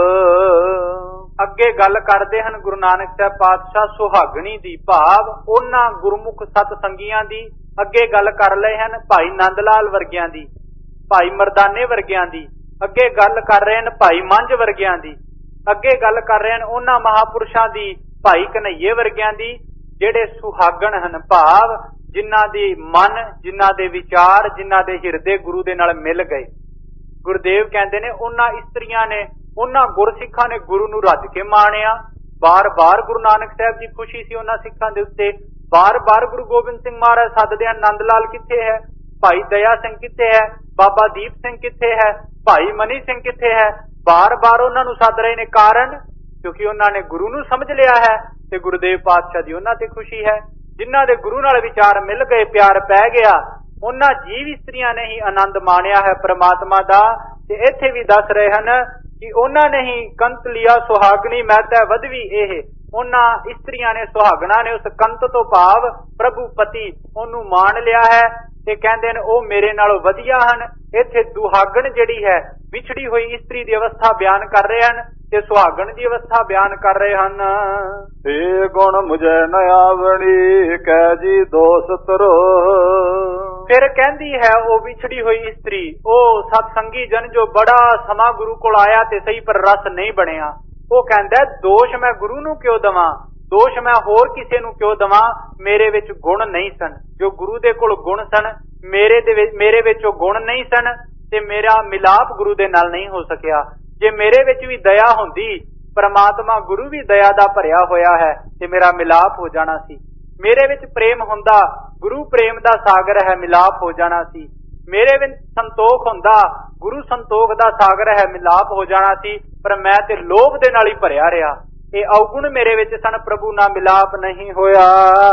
S1: अगे गल करदे हन गुरु नानक साहब पातशाह सुहागणी दी, भाव उन्हां गुरमुख सत संगियां दी। अगे गल कर लए हन भाई नंद लाल वर्गियां दी, भाई मरदाने वर्गियां दी। अगे गल कर रहे हैं भाई मंझ वर्गियां दी। अगे गल कर रहे हैं उन्हां महापुरुषां दी, भाई कन्हैये वर्गियां दी, जेड़े सुहागण हन, भाव जिन्हां दे मन, जिन्हां दे विचार, जिन्हां दे हिरदे गुरु दे नाल मिल गए। गुरुदेव कहंदे ने उन्हां इस्त्रियां ने, उन्हां गुरसिखां ने गुरु नूं रज के माणिया। बार बार गुरु नानक साहब जी खुशी सी उन्हां सिखां दे उत्ते। बार बार गुरु गोबिंद सिंह महाराज सददे हन, नंद लाल किथे है, भाई दया सिंह किथे है, बाबा दीप सिंह किथे है, भाई मनी सिंह किथे है। बार बार उन्हां नूं सद रहे ने, कारण क्योंकि उन्हां ने गुरु नूं समझ लिया है ते गुरुदेव पातशाह दी उन्हां ते खुशी है। जिन्हां दे गुरु नाल विचार मिल गए, प्यार पै गया, उन्हां जीव इस्त्रियां ने ही आनंद माणिया है परमात्मा दा। ते इत्थे भी दस रहे हन कि उन्हां ने ही कंत लिया सुहागणी मैं तै वधवी एह। उन्हां इस्त्रियां ने, सुहागणा ने उस कंत तो भाव प्रभु पति ओनू मान लिया है ਤੇ ਕਹਿੰਦੇ ਨੇ ਉਹ ਮੇਰੇ ਨਾਲੋਂ ਵਧੀਆ ਹਨ। ਇੱਥੇ ਦੁਹਾਗਣ ਜਿਹੜੀ ਹੈ ਵਿਛੜੀ ਹੋਈ ਇਸਤਰੀ ਦੀ ਅਵਸਥਾ ਬਿਆਨ ਕਰ ਰਹੇ ਹਨ ਤੇ ਸੁਹਾਗਣ ਦੀ ਅਵਸਥਾ ਬਿਆਨ ਕਰ ਰਹੇ ਹਨ।
S2: ਇਹ ਗੁਣ ਮੁਝੇ ਨ ਆਵਣੀ ਕਹਿ ਜੀ ਦੋਸ ਤਰੋ।
S1: ਫਿਰ ਕਹਿੰਦੀ ਹੈ ਉਹ ਵਿਛੜੀ ਹੋਈ ਇਸਤਰੀ, ਉਹ ਸਤਸੰਗੀ ਜਨ ਜੋ ਬੜਾ ਸਮਾਂ ਗੁਰੂ ਕੋਲ ਆਇਆ ਤੇ ਸਹੀ ਪਰ ਰਸ ਨਹੀਂ ਬਣਿਆ, ਉਹ ਕਹਿੰਦਾ ਦੋਸ਼ ਮੈਂ ਗੁਰੂ ਨੂੰ ਕਿਉਂ ਦਵਾਂ, ਦੋਸ਼ ਮੈਂ ਹੋਰ ਕਿਸੇ ਨੂੰ ਕਿਉਂ ਦਵਾਂ, ਮੇਰੇ ਵਿੱਚ ਗੁਣ ਨਹੀਂ ਸਨ। ਜੋ ਗੁਰੂ ਦੇ ਕੋਲ ਗੁਣ ਸਨ ਮੇਰੇ ਵਿੱਚ ਉਹ ਗੁਣ ਨਹੀਂ ਸਨ ਤੇ ਮੇਰਾ ਮਿਲਾਪ ਗੁਰੂ ਦੇ ਨਾਲ ਨਹੀਂ ਹੋ ਸਕਿਆ। ਜੇ ਮੇਰੇ ਵਿੱਚ ਵੀ ਦਇਆ ਹੁੰਦੀ, ਪ੍ਰਮਾਤਮਾ ਗੁਰੂ ਵੀ ਦਇਆ ਦਾ ਭਰਿਆ ਹੋਇਆ ਹੈ ਤੇ ਮੇਰਾ ਮਿਲਾਪ ਹੋ ਜਾਣਾ ਸੀ। ਮੇਰੇ ਵਿੱਚ ਪ੍ਰੇਮ ਹੁੰਦਾ, ਗੁਰੂ ਪ੍ਰੇਮ ਦਾ ਸਾਗਰ ਹੈ, ਮਿਲਾਪ ਹੋ ਜਾਣਾ ਸੀ। ਮੇਰੇ ਵਿੱਚ ਸੰਤੋਖ ਹੁੰਦਾ, ਗੁਰੂ ਸੰਤੋਖ ਦਾ ਸਾਗਰ ਹੈ, ਮਿਲਾਪ ਹੋ ਜਾਣਾ ਸੀ। ਪਰ ਮੈਂ ਤੇ ਲੋਭ ਦੇ ਨਾਲ ਹੀ ਭਰਿਆ ਰਿਹਾ। ਇਹ ਔਗੁਣ ਮੇਰੇ ਵਿੱਚ ਸਨ, ਪ੍ਰਭੂ ਨਾਲ ਮਿਲਾਪ ਨਹੀਂ ਹੋਇਆ।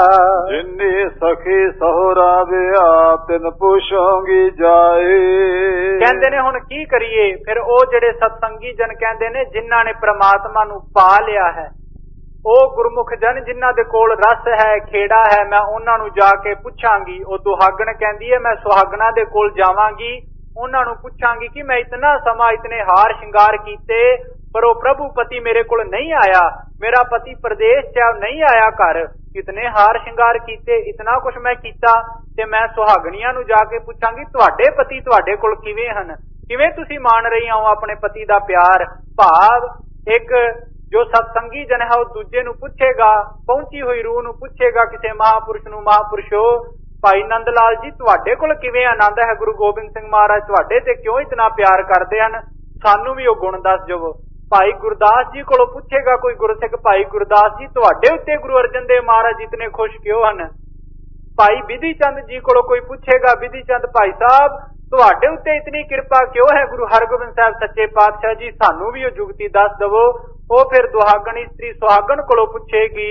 S2: ਜਿੰਨੀ ਸਖੀ ਸਹੁਰਾ ਵਿਆ ਤਿਨ ਪੁੱਛੋਂਗੀ ਜਾਏ।
S1: ਕਹਿੰਦੇ ਨੇ ਹੁਣ ਕੀ ਕਰੀਏ? ਫਿਰ ਉਹ ਜਿਹੜੇ ਸਤਸੰਗੀ ਜਨ ਕਹਿੰਦੇ ਨੇ ਜਿਨ੍ਹਾਂ ਨੇ ਪ੍ਰਮਾਤਮਾ ਨੂੰ ਪਾ ਲਿਆ ਹੈ, ਉਹ ਗੁਰਮੁਖ ਜਨ ਜਿਨ੍ਹਾਂ ਦੇ ਕੋਲ ਰਸ ਹੈ, ਖੇੜਾ ਹੈ, ਮੈਂ ਉਹਨਾਂ ਨੂੰ ਜਾ ਕੇ ਪੁੱਛਾਂਗੀ। ਉਹ ਦੁਹਾਗਣ ਕਹਿੰਦੀ ਹੈ ਮੈਂ ਸੁਹਾਗਣਾ ਦੇ ਕੋਲ ਜਾਵਾਂਗੀ, ਉਹਨਾਂ ਨੂੰ ਪੁੱਛਾਂਗੀ ਕਿ ਮੈਂ ਇਤਨਾ ਸਮਾਂ ਇਤਨੇ ਹਾਰ ਸ਼ਿੰਗਾਰ ਕੀਤੇ ਪਰ ਉਹ ਪ੍ਰਭੂ ਪਤੀ ਮੇਰੇ ਕੋਲ ਨਹੀਂ ਆਇਆ, ਮੇਰਾ ਪਤੀ ਪ੍ਰਦੇਸ਼ ਚ ਨਹੀਂ ਆਇਆ ਘਰ, ਇਤਨੇ ਹਾਰ ਸ਼ਿੰਗਾਰ ਕੀਤੇ, ਇਤਨਾ ਕੁਛ ਮੈਂ ਕੀਤਾ ਤੇ ਮੈਂ ਸੁਹਾਗਣੀਆਂ ਨੂੰ ਜਾ ਕੇ ਪੁੱਛਾਂਗੀ ਤੁਹਾਡੇ ਪਤੀ ਤੁਹਾਡੇ ਕੋਲ ਕਿਵੇਂ ਹਨ, ਕਿਵੇਂ ਤੁਸੀਂ ਮਾਣ ਰਹੀਆਂ ਹੋ ਆਪਣੇ ਪਤੀ ਦਾ ਪਿਆਰ। ਭਾਵ ਇੱਕ ਜੋ ਸਤਸੰਗੀ ਜਨ ਹੈ ਉਹ ਦੂਜੇ ਨੂੰ ਪੁੱਛੇਗਾ, ਪਹੁੰਚੀ ਹੋਈ ਰੂਹ ਨੂੰ ਪੁੱਛੇਗਾ ਕਿਸੇ ਮਹਾਂਪੁਰਸ਼ ਨੂੰ, ਮਹਾਂਪੁਰਸ਼ੋ ਭਾਈ ਨੰਦ ਲਾਲ ਜੀ ਤੁਹਾਡੇ ਕੋਲ ਕਿਵੇਂ ਆਨੰਦ ਹੈ, ਗੁਰੂ ਗੋਬਿੰਦ ਸਿੰਘ ਮਹਾਰਾਜ ਤੁਹਾਡੇ ਤੇ ਕਿਉਂ ਇਤਨਾ ਪਿਆਰ ਕਰਦੇ ਹਨ, ਸਾਨੂੰ ਵੀ ਉਹ ਗੁਣ ਦੱਸ ਜਾਵੋ। ਭਾਈ ਗੁਰਦਾਸ ਜੀ ਕੋਲੋਂ ਪੁੱਛੇਗਾ ਕੋਈ ਗੁਰਸਿੱਖ, ਭਾਈ ਗੁਰਦਾਸ ਜੀ ਤੁਹਾਡੇ ਉੱਤੇ ਗੁਰੂ ਅਰਜਨ ਦੇਵ ਮਹਾਰਾਜ ਇਤਨੇ ਖੁਸ਼ ਕਿਉਂ ਹਨ। ਭਾਈ ਬਿਧੀ ਚੰਦ ਜੀ ਕੋਲੋਂ ਕੋਈ ਪੁੱਛੇਗਾ, ਬਿਧੀ ਚੰਦ ਭਾਈ ਸਾਹਿਬ ਤੁਹਾਡੇ ਉੱਤੇ ਇਤਨੀ ਕਿਰਪਾ ਕਿਉਂ ਹੈ ਗੁਰੂ ਹਰਗੋਬਿੰਦ ਸਾਹਿਬ ਸੱਚੇ ਪਾਤਸ਼ਾਹ ਜੀ, ਸਾਨੂੰ ਵੀ ਉਹ ਜੁਗਤੀ ਦੱਸ ਦਵੋ। ਉਹ ਫਿਰ ਦੁਹਾਗਣ ਇਸਤਰੀ ਸੁਹਾਗਣ ਕੋਲੋਂ ਪੁੱਛੇਗੀ,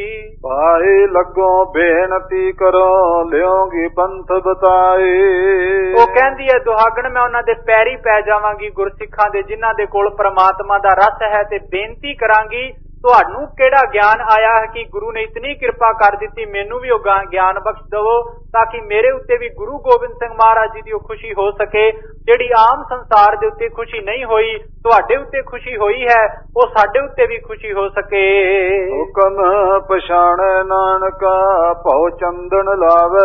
S2: ਭਾਈ ਲੱਗੋ ਬੇਨਤੀ ਕਰੋ ਲਿਓਗੀ ਪੰਥ ਬਤਾਏ।
S1: ਉਹ ਕਹਿੰਦੀ ਹੈ ਦੁਹਾਗਣ ਮੈਂ ਉਹਨਾਂ ਦੇ ਪੈਰੀ ਪੈ ਜਾਵਾਂਗੀ ਗੁਰਸਿੱਖਾਂ ਦੇ ਜਿਨ੍ਹਾਂ ਦੇ ਕੋਲ ਪ੍ਰਮਾਤਮਾ ਦਾ ਰਸ ਹੈ ਤੇ ਬੇਨਤੀ ਕਰਾਂਗੀ ਤੁਹਾਨੂੰ ਕਿਹੜਾ ਗਿਆਨ ਆਇਆ ਹੈ ਕਿ ਗੁਰੂ ਨੇ ਇਤਨੀ ਕਿਰਪਾ ਕਰ ਦਿੱਤੀ, ਮੈਨੂੰ ਵੀ ਉਹ ਗਿਆਨ ਬਖਸ਼ ਦਵੋ ਤਾਂ ਕਿ ਮੇਰੇ ਉੱਤੇ ਵੀ ਗੁਰੂ ਗੋਬਿੰਦ ਸਿੰਘ ਮਹਾਰਾਜ ਜੀ ਦੀ ਉਹ ਖੁਸ਼ੀ ਹੋ ਸਕੇ ਜਿਹੜੀ ਆਮ ਸੰਸਾਰ ਦੇ ਉੱਤੇ ਖੁਸ਼ੀ ਨਹੀਂ ਹੋਈ, ਤੁਹਾਡੇ ਉੱਤੇ ਖੁਸ਼ੀ ਹੋਈ ਹੈ, ਉਹ ਸਾਡੇ ਉੱਤੇ ਵੀ ਖੁਸ਼ੀ ਹੋ ਸਕੇ।
S2: ਹੁਕਮ ਪਛਾਣੈ ਨਾਨਕਾ ਭਉ ਚੰਦਨ ਲਾਵੇ।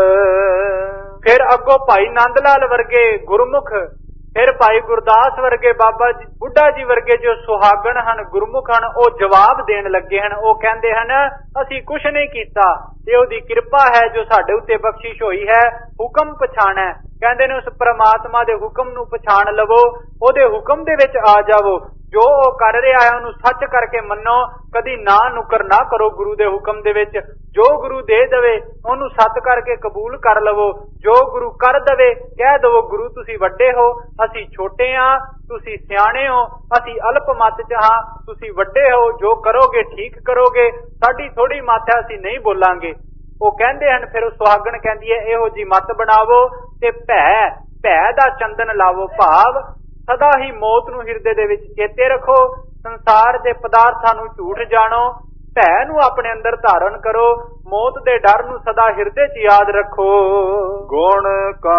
S1: ਫਿਰ ਅੱਗੋਂ ਭਾਈ ਨੰਦ ਲਾਲ ਵਰਗੇ ਗੁਰਮੁਖ, ਫਿਰ ਭਾਈ ਗੁਰਦਾਸ ਵਰਗੇ, ਬਾਬਾ ਜੀ ਬੁੱਢਾ ਜੀ ਵਰਗੇ ਜੋ ਸੁਹਾਗਣ ਹਨ, ਗੁਰਮੁਖ ਹਨ, ਉਹ ਜਵਾਬ ਦੇਣ ਲੱਗੇ ਹਨ। ਉਹ ਕਹਿੰਦੇ ਹਨ ਅਸੀਂ ਕੁਛ ਨਹੀਂ ਕੀਤਾ, ਇਹ ਉਹਦੀ ਕਿਰਪਾ ਹੈ ਜੋ ਸਾਡੇ ਉੱਤੇ ਬਖਸ਼ਿਸ਼ ਹੋਈ ਹੈ। ਹੁਕਮ ਪਛਾਣੈ, ਕਹਿੰਦੇ ਨੇ ਉਸ ਪ੍ਰਮਾਤਮਾ ਦੇ ਹੁਕਮ ਨੂੰ ਪਛਾਣ ਲਵੋ, ਉਹਦੇ ਹੁਕਮ ਦੇ ਵਿੱਚ ਆ ਜਾਵੋ, ਜੋ ਉਹ ਕਰ ਰਿਹਾ ਹੈ ਉਹਨੂੰ ਸੱਚ ਕਰਕੇ ਮੰਨੋ, ਕਦੀ ਨਾ ਨੁਕਰ ਨਾ ਕਰੋ ਗੁਰੂ ਦੇ ਹੁਕਮ ਦੇ ਵਿੱਚ। ਜੋ ਗੁਰੂ ਦੇ ਦੇਵੇ ਉਹਨੂੰ ਸੱਚ ਕਰਕੇ ਕਬੂਲ ਕਰ ਲਵੋ, ਜੋ ਗੁਰੂ ਕਰ ਦੇਵੇ ਕਹਿ ਦਵੋ ਗੁਰੂ ਤੁਸੀਂ ਵੱਡੇ ਹੋ, ਅਸੀਂ ਛੋਟੇ ਹਾਂ, ਤੁਸੀਂ ਸਿਆਣੇ ਹੋ, ਅਸੀਂ ਅਲਪ ਮੱਤ ਚ ਹਾਂ, ਤੁਸੀਂ ਵੱਡੇ ਹੋ, ਜੋ ਕਰੋਗੇ ਠੀਕ ਕਰੋਗੇ, ਸਾਡੀ ਥੋੜੀ ਮੱਤ ਹੈ ਅਸੀਂ ਨਹੀਂ ਬੋਲਾਂਗੇ। ਉਹ ਕਹਿੰਦੇ ਹਨ ਫਿਰ ਸੁਹਾਗਣ ਕਹਿੰਦੀ ਹੈ ਇਹੋ ਜੀ ਮੱਤ ਬਣਾਵੋ ਤੇ ਭੈ ਦਾ ਚੰਦਨ ਲਾਵੋ। ਭਾਵ ਸਦਾ ਹੀ ਮੌਤ ਨੂੰ ਹਿਰਦੇ ਦੇ ਵਿੱਚ ਚੇਤੇ ਰੱਖੋ, ਸੰਸਾਰ ਦੇ ਪਦਾਰਥਾਂ ਨੂੰ ਝੂਠ ਜਾਣੋ, ਭੈ ਨੂੰ ਆਪਣੇ ਅੰਦਰ ਧਾਰਨ ਕਰੋ, ਮੌਤ ਦੇ ਡਰ ਨੂੰ ਸਦਾ ਹਿਰਦੇ 'ਚ ਯਾਦ ਰੱਖੋ।
S2: ਗੁਣ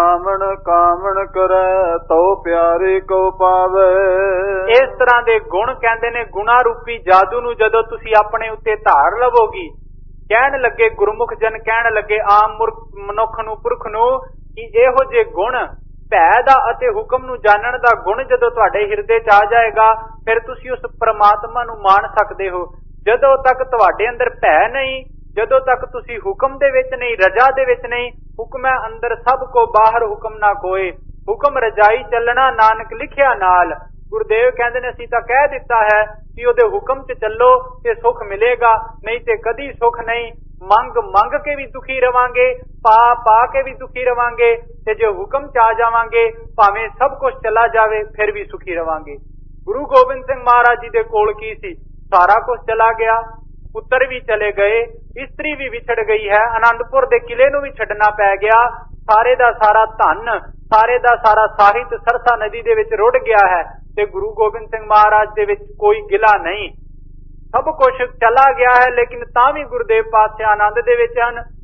S2: ਕਾਮਣ ਕਰੈ ਤਉ ਪਿਆਰੇ ਕੋ ਪਾਵੇ।
S1: ਇਸ ਤਰ੍ਹਾਂ ਦੇ ਗੁਣ ਕਹਿੰਦੇ ਨੇ ਗੁਣਾ ਰੂਪੀ ਜਾਦੂ ਨੂੰ ਜਦੋਂ ਤੁਸੀਂ ਆਪਣੇ ਉੱਤੇ ਧਾਰ ਲਵੋਗੀ, ਕਹਿਣ ਲੱਗੇ ਗੁਰਮੁਖ ਜਨ ਕਹਿਣ ਲੱਗੇ ਆਮ ਮਨੁੱਖ ਨੂੰ ਪੁਰਖ ਨੂੰ ਕਿ ਇਹੋ ਜਿਹੇ ਗੁਣ ਭੈ ਦਾ ਅਤੇ ਹੁਕਮ ਨੂੰ ਜਾਣਨ ਦਾ ਗੁਣ ਜਦੋਂ ਤੁਹਾਡੇ ਹਿਰਦੇ 'ਚ ਆ ਜਾਏਗਾ ਫਿਰ ਤੁਸੀਂ ਉਸ ਪ੍ਰਮਾਤਮਾ ਨੂੰ ਮਾਣ ਸਕਦੇ ਹੋ। ਜਦੋਂ ਤੱਕ ਤੁਹਾਡੇ ਅੰਦਰ ਭੈ ਨਹੀਂ, ਜਦੋਂ ਤੱਕ ਤੁਸੀਂ ਹੁਕਮ ਦੇ ਵਿੱਚ ਨਹੀਂ, ਰਜਾ ਦੇ ਵਿੱਚ ਨਹੀਂ, ਹੁਕਮੈ ਅੰਦਰ ਸਭ ਕੋ ਬਾਹਰ ਹੁਕਮ ਨਾ ਕੋਏ, ਹੁਕਮ ਰਜਾਈ ਚੱਲਣਾ ਨਾਨਕ ਲਿਖਿਆ ਨਾਲ। ਗੁਰਦੇਵ ਕਹਿੰਦੇ ਨੇ ਅਸੀਂ ਤਾਂ ਕਹਿ ਦਿੱਤਾ ਹੈ ਕਿ ਉਹਦੇ ਹੁਕਮ 'ਚ ਚੱਲੋ ਤੇ ਸੁੱਖ ਮਿਲੇਗਾ, ਨਹੀਂ ਤੇ ਕਦੀ ਸੁੱਖ ਨਹੀਂ। ਮੰਗ ਕੇ ਵੀ ਦੁਖੀ ਰਵਾਂਗੇ, ਪਾ ਕੇ ਵੀ ਦੁਖੀ ਰਵਾਂਗੇ, ਤੇ ਜੇ ਹੁਕਮ 'ਚ ਆ ਜਾਵਾਂਗੇ ਭਾਵੇਂ ਸਭ ਕੁਝ ਚਲਾ ਜਾਵੇ ਫਿਰ ਵੀ ਸੁਖੀ ਰਵਾਂਗੇ। ਗੁਰੂ ਗੋਬਿੰਦ ਸਿੰਘ ਮਹਾਰਾਜ ਜੀ ਦੇ ਕੋਲ ਕੀ ਸੀ? ਸਾਰਾ ਕੁਝ ਚਲਾ ਗਿਆ, ਪੁੱਤਰ ਵੀ ਚਲੇ ਗਏ, ਇਸਤਰੀ ਵੀ ਵਿਛੜ ਗਈ ਹੈ, ਆਨੰਦਪੁਰ ਦੇ ਕਿਲੇ ਨੂੰ ਵੀ ਛੱਡਣਾ ਪੈ ਗਿਆ, ਸਾਰੇ ਦਾ ਸਾਰਾ ਧਨ, ਸਾਰੇ ਦਾ ਸਾਰਾ ਸਾਹਿਤ ਸਰਸਾ ਨਦੀ ਦੇ ਵਿੱਚ ਰੁੜ ਗਿਆ ਹੈ ਤੇ ਗੁਰੂ ਗੋਬਿੰਦ ਸਿੰਘ ਮਹਾਰਾਜ ਦੇ ਵਿੱਚ ਕੋਈ ਗਿਲਾ ਨਹੀਂ, ਸਭ ਕੁਝ ਚਲਾ ਗਿਆ ਹੈ। ਲੇਕਿਨ ਤਾਂ ਵੀ ਗੁਰਦੇਵ ਪਾਤਸ਼ਾਹ ਆਨੰਦ ਦੇ ਵਿੱਚ ਹਨ।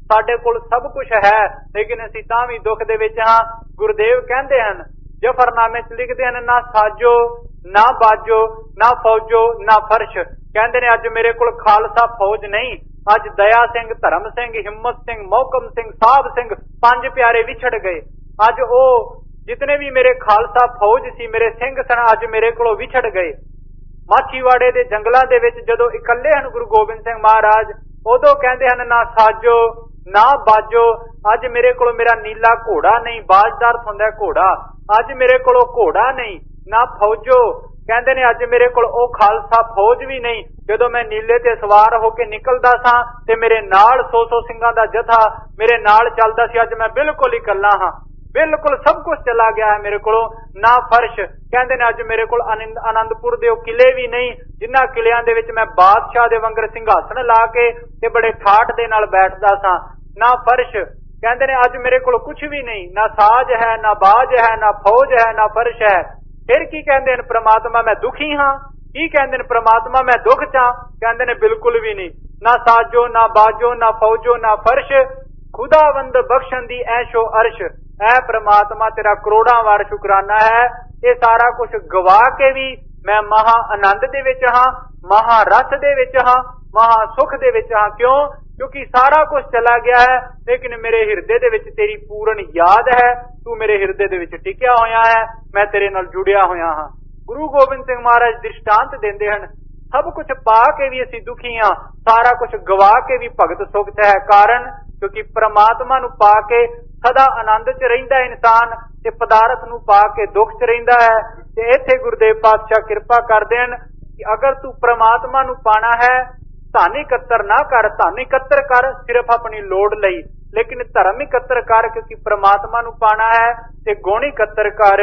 S1: ਸਾਡੇ ਕੋਲ ਸਭ ਕੁਝ ਹੈ, ਲੇਕਿन ਅਸੀਂ ਤਾਂ ਵੀ ਦੁੱਖ ਦੇ ਵਿੱਚ ਹਾਂ। ਗੁਰਦੇਵ ਕਹਿੰਦੇ ਹਨ, ਜਫਰਨਾਮੇ ਚ ਲਿਖਦੇ ਹਨ, ਨਾ ਸਾਜੋ ਨਾ ਬਾਜੋ ਨਾ ਫੌਜੋ ਨਾ ਫਰਸ਼। ਕਹਿੰਦੇ ਨੇ ਅੱਜ ਮੇਰੇ ਕੋਲ ਖਾਲਸਾ ਫੌਜ ਨਹੀਂ, ਅੱਜ ਦਇਆ ਸਿੰਘ, ਧਰਮ ਸਿੰਘ, ਹਿੰਮਤ ਸਿੰਘ, ਮੋਹਕਮ ਸਿੰਘ, ਸਾਹਿਬ ਸਿੰਘ, 5 ਪਿਆਰੇ ਵਿਛੜ ਗਏ। ਅੱਜ ਉਹ ਜਿਤਨੇ ਵੀ ਮੇਰੇ ਖਾਲਸਾ ਫੌਜ ਸੀ, ਮੇਰੇ ਸਿੰਘ ਸਨ, ਅੱਜ ਮੇਰੇ ਕੋਲੋਂ ਵਿਛੜ ਗਏ। ਮਾਛੀਵਾੜੇ ਦੇ ਜੰਗਲਾਂ ਦੇ ਵਿੱਚ ਜਦੋਂ ਇਕੱਲੇ ਹਨ ਗੁਰੂ ਗੋਬਿੰਦ ਸਿੰਘ ਮਹਾਰਾਜ, ਉਦੋਂ ਕਹਿੰਦੇ ਹਨ, ਨਾ ਸਾਜੋ ਨਾ ਬਾਜੋ। ਅੱਜ ਮੇਰੇ ਕੋਲ ਮੇਰਾ ਨੀਲਾ ਘੋੜਾ ਨਹੀਂ, ਬਾਜ਼ਦਾਰ ਹੁੰਦਾ ਘੋੜਾ, ਅੱਜ ਮੇਰੇ ਕੋਲੋਂ ਘੋੜਾ ਨਹੀਂ, ਨਾ ਫੌਜੋ। ਕਹਿੰਦੇ ਨੇ ਅੱਜ ਮੇਰੇ ਕੋਲ ਉਹ ਖਾਲਸਾ ਫੌਜ ਵੀ ਨਹੀਂ। ਜਦੋਂ ਮੈਂ ਨੀਲੇ ਤੇ ਸਵਾਰ ਹੋ ਕੇ ਨਿਕਲਦਾ ਸਾਂ ਤੇ ਮੇਰੇ ਨਾਲ 100 ਸਿੰਘਾਂ ਦਾ ਜਥਾ ਮੇਰੇ ਨਾਲ ਚੱਲਦਾ ਸੀ, ਅੱਜ ਮੈਂ ਬਿਲਕੁਲ ਹੀ ਇਕੱਲਾ ਹਾਂ, ਬਿਲਕੁਲ ਸਭ ਕੁਝ ਚਲਾ ਗਿਆ ਹੈ ਮੇਰੇ ਕੋਲੋਂ। ਨਾ ਫਰਸ਼, ਕਹਿੰਦੇ ਨੇ ਅੱਜ ਮੇਰੇ ਕੋਲ ਆਨੰਦਪੁਰ ਦੇ ਉਹ ਕਿਲੇ ਵੀ ਨਹੀਂ, ਜਿਨ੍ਹਾਂ ਕਿਲਿਆਂ ਦੇ ਵਿੱਚ ਮੈਂ ਬਾਦਸ਼ਾਹ ਦੇ ਵਾਂਗਰ ਸਿੰਘਾਸਣ ਲਾ ਕੇ ਤੇ ਬੜੇ ਠਾਠ ਦੇ ਨਾਲ ਬੈਠਦਾ ਸਾਂ। ਨਾ ਫਰਸ਼, ਕਹਿੰਦੇ ਨੇ ਅੱਜ ਮੇਰੇ ਕੋਲ ਕੁਝ ਵੀ ਨਹੀਂ, ਨਾ ਸਾਜ ਹੈ, ਨਾ ਬਾਜ ਹੈ, ਨਾ ਫੌਜ ਹੈ, ਨਾ ਫਰਸ਼ ਹੈ। ਫਿਰ ਕੀ ਕਹਿੰਦੇ ਨੇ ਪ੍ਰਮਾਤਮਾ, ਮੈਂ ਦੁਖੀ ਹਾਂ। ਕੀ ਕਹਿੰਦੇ ਨੇ ਪ੍ਰਮਾਤਮਾ, ਮੈਂ ਦੁੱਖ ਚਾਂ। ਕਹਿੰਦੇ ਨੇ ਬਿਲਕੁਲ ਵੀ ਨਹੀਂ, ਨਾ ਸਾਜੋ ਨਾ ਬਾਜੋ ਨਾ ਫੌਜੋ ਨਾ ਫਰਸ਼, ਖੁਦਾਵੰਦ ਬਖਸ਼ਣ ਦੀ ਐਸ਼ੋ ਅਰਸ਼। ਐ ਪ੍ਰਮਾਤਮਾ ਤੇਰਾ ਕਰੋੜਾਂ ਵਾਰ ਸ਼ੁਕਰਾਨਾ ਹੈ। ਇਹ ਸਾਰਾ ਕੁਝ ਗਵਾ ਕੇ ਵੀ ਮੈਂ ਮਹਾ ਆਨੰਦ ਦੇ ਵਿੱਚ ਹਾਂ, ਮਹਾ ਰਸ ਦੇ ਵਿੱਚ ਹਾਂ, ਮਹਾ ਸੁਖ ਦੇ ਵਿੱਚ ਹਾਂ। ਕਿਉਂ? ਕਿਉਂਕਿ ਸਾਰਾ ਕੁਝ ਚਲਾ ਗਿਆ ਹੈ, ਲੇਕਿਨ ਮੇਰੇ ਹਿਰਦੇ ਦੇ ਵਿੱਚ ਤੇਰੀ ਪੂਰਨ ਯਾਦ ਹੈ। ਤੂੰ ਮੇਰੇ ਹਿਰਦੇ ਦੇ ਵਿੱਚ ਟਿਕਿਆ ਹੋਇਆ ਹੈ, ਮੈਂ ਤੇਰੇ ਨਾਲ ਜੁੜਿਆ ਹੋਇਆ ਹਾਂ। ਗੁਰੂ ਗੋਬਿੰਦ ਸਿੰਘ ਮਹਾਰਾਜ ਦ੍ਰਿਸ਼ਟਾਂਤ ਦਿੰਦੇ ਹਨ, ਸਭ ਕੁਝ ਪਾ ਕੇ ਵੀ ਅਸੀਂ ਦੁਖੀ ਹਾਂ, ਸਾਰਾ ਕੁਝ ਗਵਾ ਕੇ ਵੀ ਭਗਤ ਸੁਖ ਚ ਹੈ। ਕਾਰਨ ਕਿਉਂਕਿ ਪ੍ਰਮਾਤਮਾ ਨੂੰ ਪਾ ਕੇ ਸਦਾ ਆਨੰਦ ਚ ਰਹਿੰਦਾ ਇਨਸਾਨ, ਤੇ ਪਦਾਰਥ ਨੂੰ ਪਾ ਕੇ ਦੁੱਖ ਚ ਰਹਿੰਦਾ ਹੈ। ਤੇ ਇੱਥੇ ਗੁਰਦੇਵ ਪਾਤਸ਼ਾਹ ਕਿਰਪਾ ਕਰਦੇ ਹਨ ਕਿ ਅਗਰ ਤੂੰ ਪ੍ਰਮਾਤਮਾ ਨੂੰ ਪਾਣਾ ਹੈ, ਧਨ ਇਕੱਤਰ ਨਾ ਕਰ, ਧਨ ਇਕੱਤਰ ਕਰ ਸਿਰਫ ਆਪਣੀ ਲੋੜ ਲਈ, ਲੇਕਿਨ ਧਰਮ ਇਕੱਤਰ ਕਰ ਕਿਉਂਕਿ ਪ੍ਰਮਾਤਮਾ ਨੂੰ ਪਾਣਾ ਹੈ, ਤੇ ਗੁਣ ਇਕੱਤਰ ਕਰ।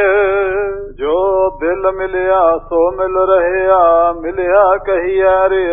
S2: ਜੋ ਦਿਲ ਮਿਲਿਆ ਸੋ ਮਿਲ ਰਹਿਆ, ਮਿਲਿਆ ਕਹੀਐ ਰੇ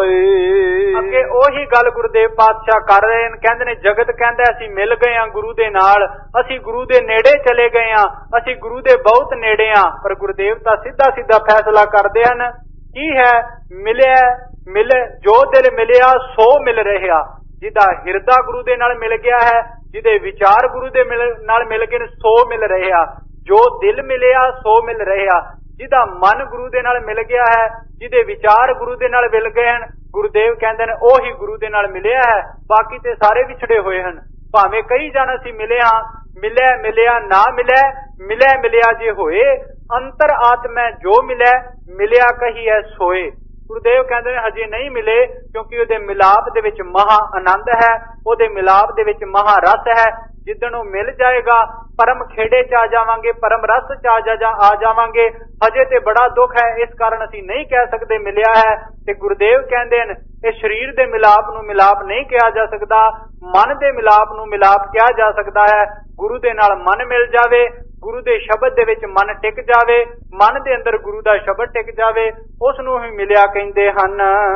S2: ਸੋਈ।
S1: ਅੱਗੇ ਉਹੀ ਗੱਲ ਗੁਰਦੇਵ ਪਾਤਸ਼ਾਹ ਕਰ ਰਹੇ ਹਨ। ਕਹਿੰਦੇ ਨੇ ਜਗਤ ਕਹਿੰਦਾ ਅਸੀਂ ਮਿਲ ਗਏ ਹਾਂ ਗੁਰੂ ਦੇ ਨਾਲ, ਅਸੀਂ ਗੁਰੂ ਦੇ ਨੇੜੇ ਚਲੇ ਗਏ ਹਾਂ, ਅਸੀਂ ਗੁਰੂ ਦੇ ਬਹੁਤ ਨੇੜੇ ਹਾਂ। ਪਰ ਗੁਰਦੇਵ ਤਾਂ ਸਿੱਧਾ ਸਿੱਧਾ ਫੈਸਲਾ ਕਰਦੇ ਹਨ, ਕੀ ਹੈ? ਮਿਲਿਆ ਮਿਲ, ਜੋ ਦਿਲ ਮਿਲਿਆ ਸੋ ਮਿਲ ਰਹਿਆ। ਜਿਹਦਾ ਹਿਰਦਾ ਗੁਰੂ ਦੇ ਨਾਲ ਮਿਲ ਗਿਆ ਹੈ, ਜਿਹਦੇ ਵਿਚਾਰ ਗੁਰੂ ਦੇ ਨਾਲ ਮਿਲ ਗਏ ਨੇ, ਸੋ ਮਿਲ ਰਹਿਆ। ਜੋ ਦਿਲ ਮਿਲਿਆ ਸੋ ਮਿਲ ਰਹਿਆ। ਜਿਹਦਾ ਮਨ ਗੁਰੂ ਦੇ ਨਾਲ ਮਿਲ ਗਿਆ ਹੈ, ਜਿਹਦੇ ਵਿਚਾਰ ਗੁਰੂ ਦੇ ਨਾਲ ਮਿਲ ਗਏ ਹਨ, ਗੁਰਦੇਵ ਕਹਿੰਦੇ ਨੇ ਉਹੀ ਗੁਰੂ ਦੇ ਨਾਲ ਮਿਲਿਆ ਹੈ। ਬਾਕੀ ਤੇ ਸਾਰੇ ਵਿਛੜੇ ਹੋਏ ਹਨ। ਭਾਵੇਂ ਕਈ ਜਣ ਅਸੀਂ ਮਿਲੇ ਹਾਂ, ਮਿਲਿਆ ਮਿਲਿਆ ਨਾ ਮਿਲਿਆ, ਮਿਲਿਆ ਮਿਲਿਆ ਜੇ ਹੋਏ, ਅੰਤਰ ਆਤਮੈ ਜੋ ਮਿਲਿਆ, ਮਿਲਿਆ ਕਹੀਐ ਸੋਏ। ਗੁਰਦੇਵ ਕਹਿੰਦੇ ਨੇ ਹਜੇ ਨਹੀਂ ਮਿਲੇ, ਕਿਉਂਕਿ ਉਹਦੇ ਮਿਲਾਪ ਦੇ ਵਿੱਚ ਮਹਾ ਆਨੰਦ ਹੈ, ਉਹਦੇ ਮਿਲਾਪ ਦੇ ਵਿੱਚ ਮਹਾ ਰਸ ਹੈ। ਜਿੱਦਣ ਉਹ ਮਿਲ ਜਾਏਗਾ ਪਰਮ ਖੇੜੇ ਚ ਆ ਜਾਵਾਂਗੇ, ਪਰਮ ਰਸ ਚ ਆ ਜਾਵਾਂਗੇ। ਹਜੇ ਤੇ ਬੜਾ ਦੁੱਖ ਹੈ, ਇਸ ਕਾਰਨ ਅਸੀਂ ਨਹੀਂ ਕਹਿ ਸਕਦੇ ਮਿਲਿਆ ਹੈ। ਤੇ ਗੁਰਦੇਵ ਕਹਿੰਦੇ ਨੇ ਇਹ ਸਰੀਰ ਦੇ ਮਿਲਾਪ ਨੂੰ ਮਿਲਾਪ ਨਹੀਂ ਕਿਹਾ ਜਾ ਸਕਦਾ, ਮਨ ਦੇ ਮਿਲਾਪ ਨੂੰ ਮਿਲਾਪ ਕਿਹਾ ਜਾ ਸਕਦਾ ਹੈ। ਗੁਰੂ ਦੇ ਨਾਲ ਮਨ ਮਿਲ ਜਾਵੇ, ਗੁਰੂ ਦੇ ਸ਼ਬਦ ਦੇ ਵਿੱਚ ਮਨ ਟਿਕ ਜਾਵੇ, ਮਨ ਦੇ ਅੰਦਰ ਗੁਰੂ ਦਾ ਸ਼ਬਦ ਟਿਕ ਜਾਵੇ, ਉਸ ਨੂੰ ਹੀ ਮਿਲਿਆ ਕਹਿੰਦੇ ਹਨ।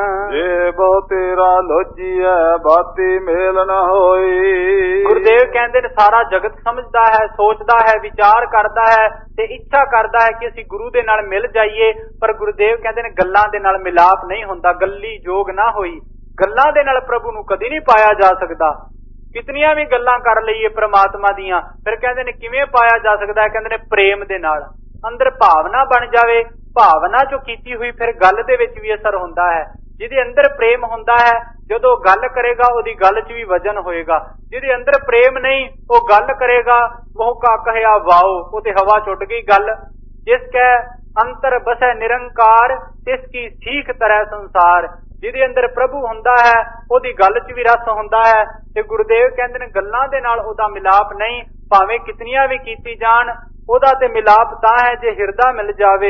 S2: ਜੇ ਬਹੁ ਤੇਰਾ ਲੋਜੀਐ ਬਾਤੀ ਮੇਲ ਨਾ ਹੋਈ।
S1: ਗੁਰਦੇਵ ਕਹਿੰਦੇ ਨੇ ਸਾਰਾ ਜਗਤ ਸਮਝਦਾ ਹੈ, ਸੋਚਦਾ ਹੈ, ਵਿਚਾਰ ਕਰਦਾ ਹੈ ਤੇ ਇੱਛਾ ਕਰਦਾ ਹੈ ਕਿ ਅਸੀਂ ਗੁਰੂ ਦੇ ਨਾਲ ਮਿਲ ਜਾਈਏ, ਪਰ ਗੁਰਦੇਵ ਕਹਿੰਦੇ ਨੇ ਗੱਲਾਂ ਦੇ ਨਾਲ ਮਿਲਾਪ ਨਹੀਂ ਹੁੰਦਾ। ਗੱਲੀ ਜੋਗ ਨਾ ਹੋਈ, ਗੱਲਾਂ ਦੇ ਨਾਲ ਪ੍ਰਭੂ ਨੂੰ ਕਦੀ ਨਹੀਂ ਪਾਇਆ ਜਾ ਸਕਦਾ। ਕਿਤਨੀਆਂ ਵੀ ਗੱਲਾਂ ਕਰ ਲਈਏ ਪ੍ਰਮਾਤਮਾ ਦੀਆਂ, ਫਿਰ ਕਹਿੰਦੇ ਨੇ ਕਿਵੇਂ ਪਾਇਆ ਜਾ ਸਕਦਾ? ਕਹਿੰਦੇ ਨੇ ਪ੍ਰੇਮ ਦੇ ਨਾਲ। ਅੰਦਰ ਭਾਵਨਾ ਬਣ ਜਾਵੇ, ਭਾਵਨਾ ਜੋ ਕੀਤੀ ਹੋਈ ਫਿਰ ਗੱਲ ਦੇ ਵਿੱਚ ਵੀ ਅਸਰ ਹੁੰਦਾ ਹੈ। ਜਿਹਦੇ ਅੰਦਰ ਪ੍ਰੇਮ ਹੁੰਦਾ ਹੈ, ਜਦੋਂ ਗੱਲ ਕਰੇਗਾ ਉਹਦੀ ਗੱਲ 'ਚ ਵੀ ਵਜਨ ਹੋਏਗਾ। ਜਿਹਦੇ ਅੰਦਰ ਪ੍ਰੇਮ ਨਹੀਂ, ਉਹ ਗੱਲ ਕਰੇਗਾ ਉਹ ਕਾ ਕਹਿਆ ਵਾਓ, ਉਹ ਤੇ ਹਵਾ ਛੁੱਟ ਗਈ ਗੱਲ। ਜਿਸ ਕੈ ਅੰਤਰ ਬਸੈ ਨਿਰੰਕਾਰ, ਤਿਸ ਕੀ ਸੀਖ ਤਰੈ ਸੰਸਾਰ। ਜਿਹਦੇ ਅੰਦਰ ਪ੍ਰਭੂ ਹੁੰਦਾ ਹੈ ਉਹਦੀ ਗੱਲ 'ਚ ਵੀ ਰਸ ਹੁੰਦਾ ਹੈ। ਤੇ ਗੁਰਦੇਵ ਕਹਿੰਦੇ ਨੇ ਗੱਲਾਂ ਦੇ ਨਾਲ ਉਹਦਾ ਮਿਲਾਪ ਨਹੀਂ, ਭਾਵੇਂ ਕਿਤਨੀਆਂ ਵੀ ਕੀਤੀ ਜਾਣ, ਉਹਦਾ ਤੇ ਮਿਲਾਪ ਤਾਂ ਹੈ ਜੇ ਹਿਰਦਾ ਮਿਲ ਜਾਵੇ।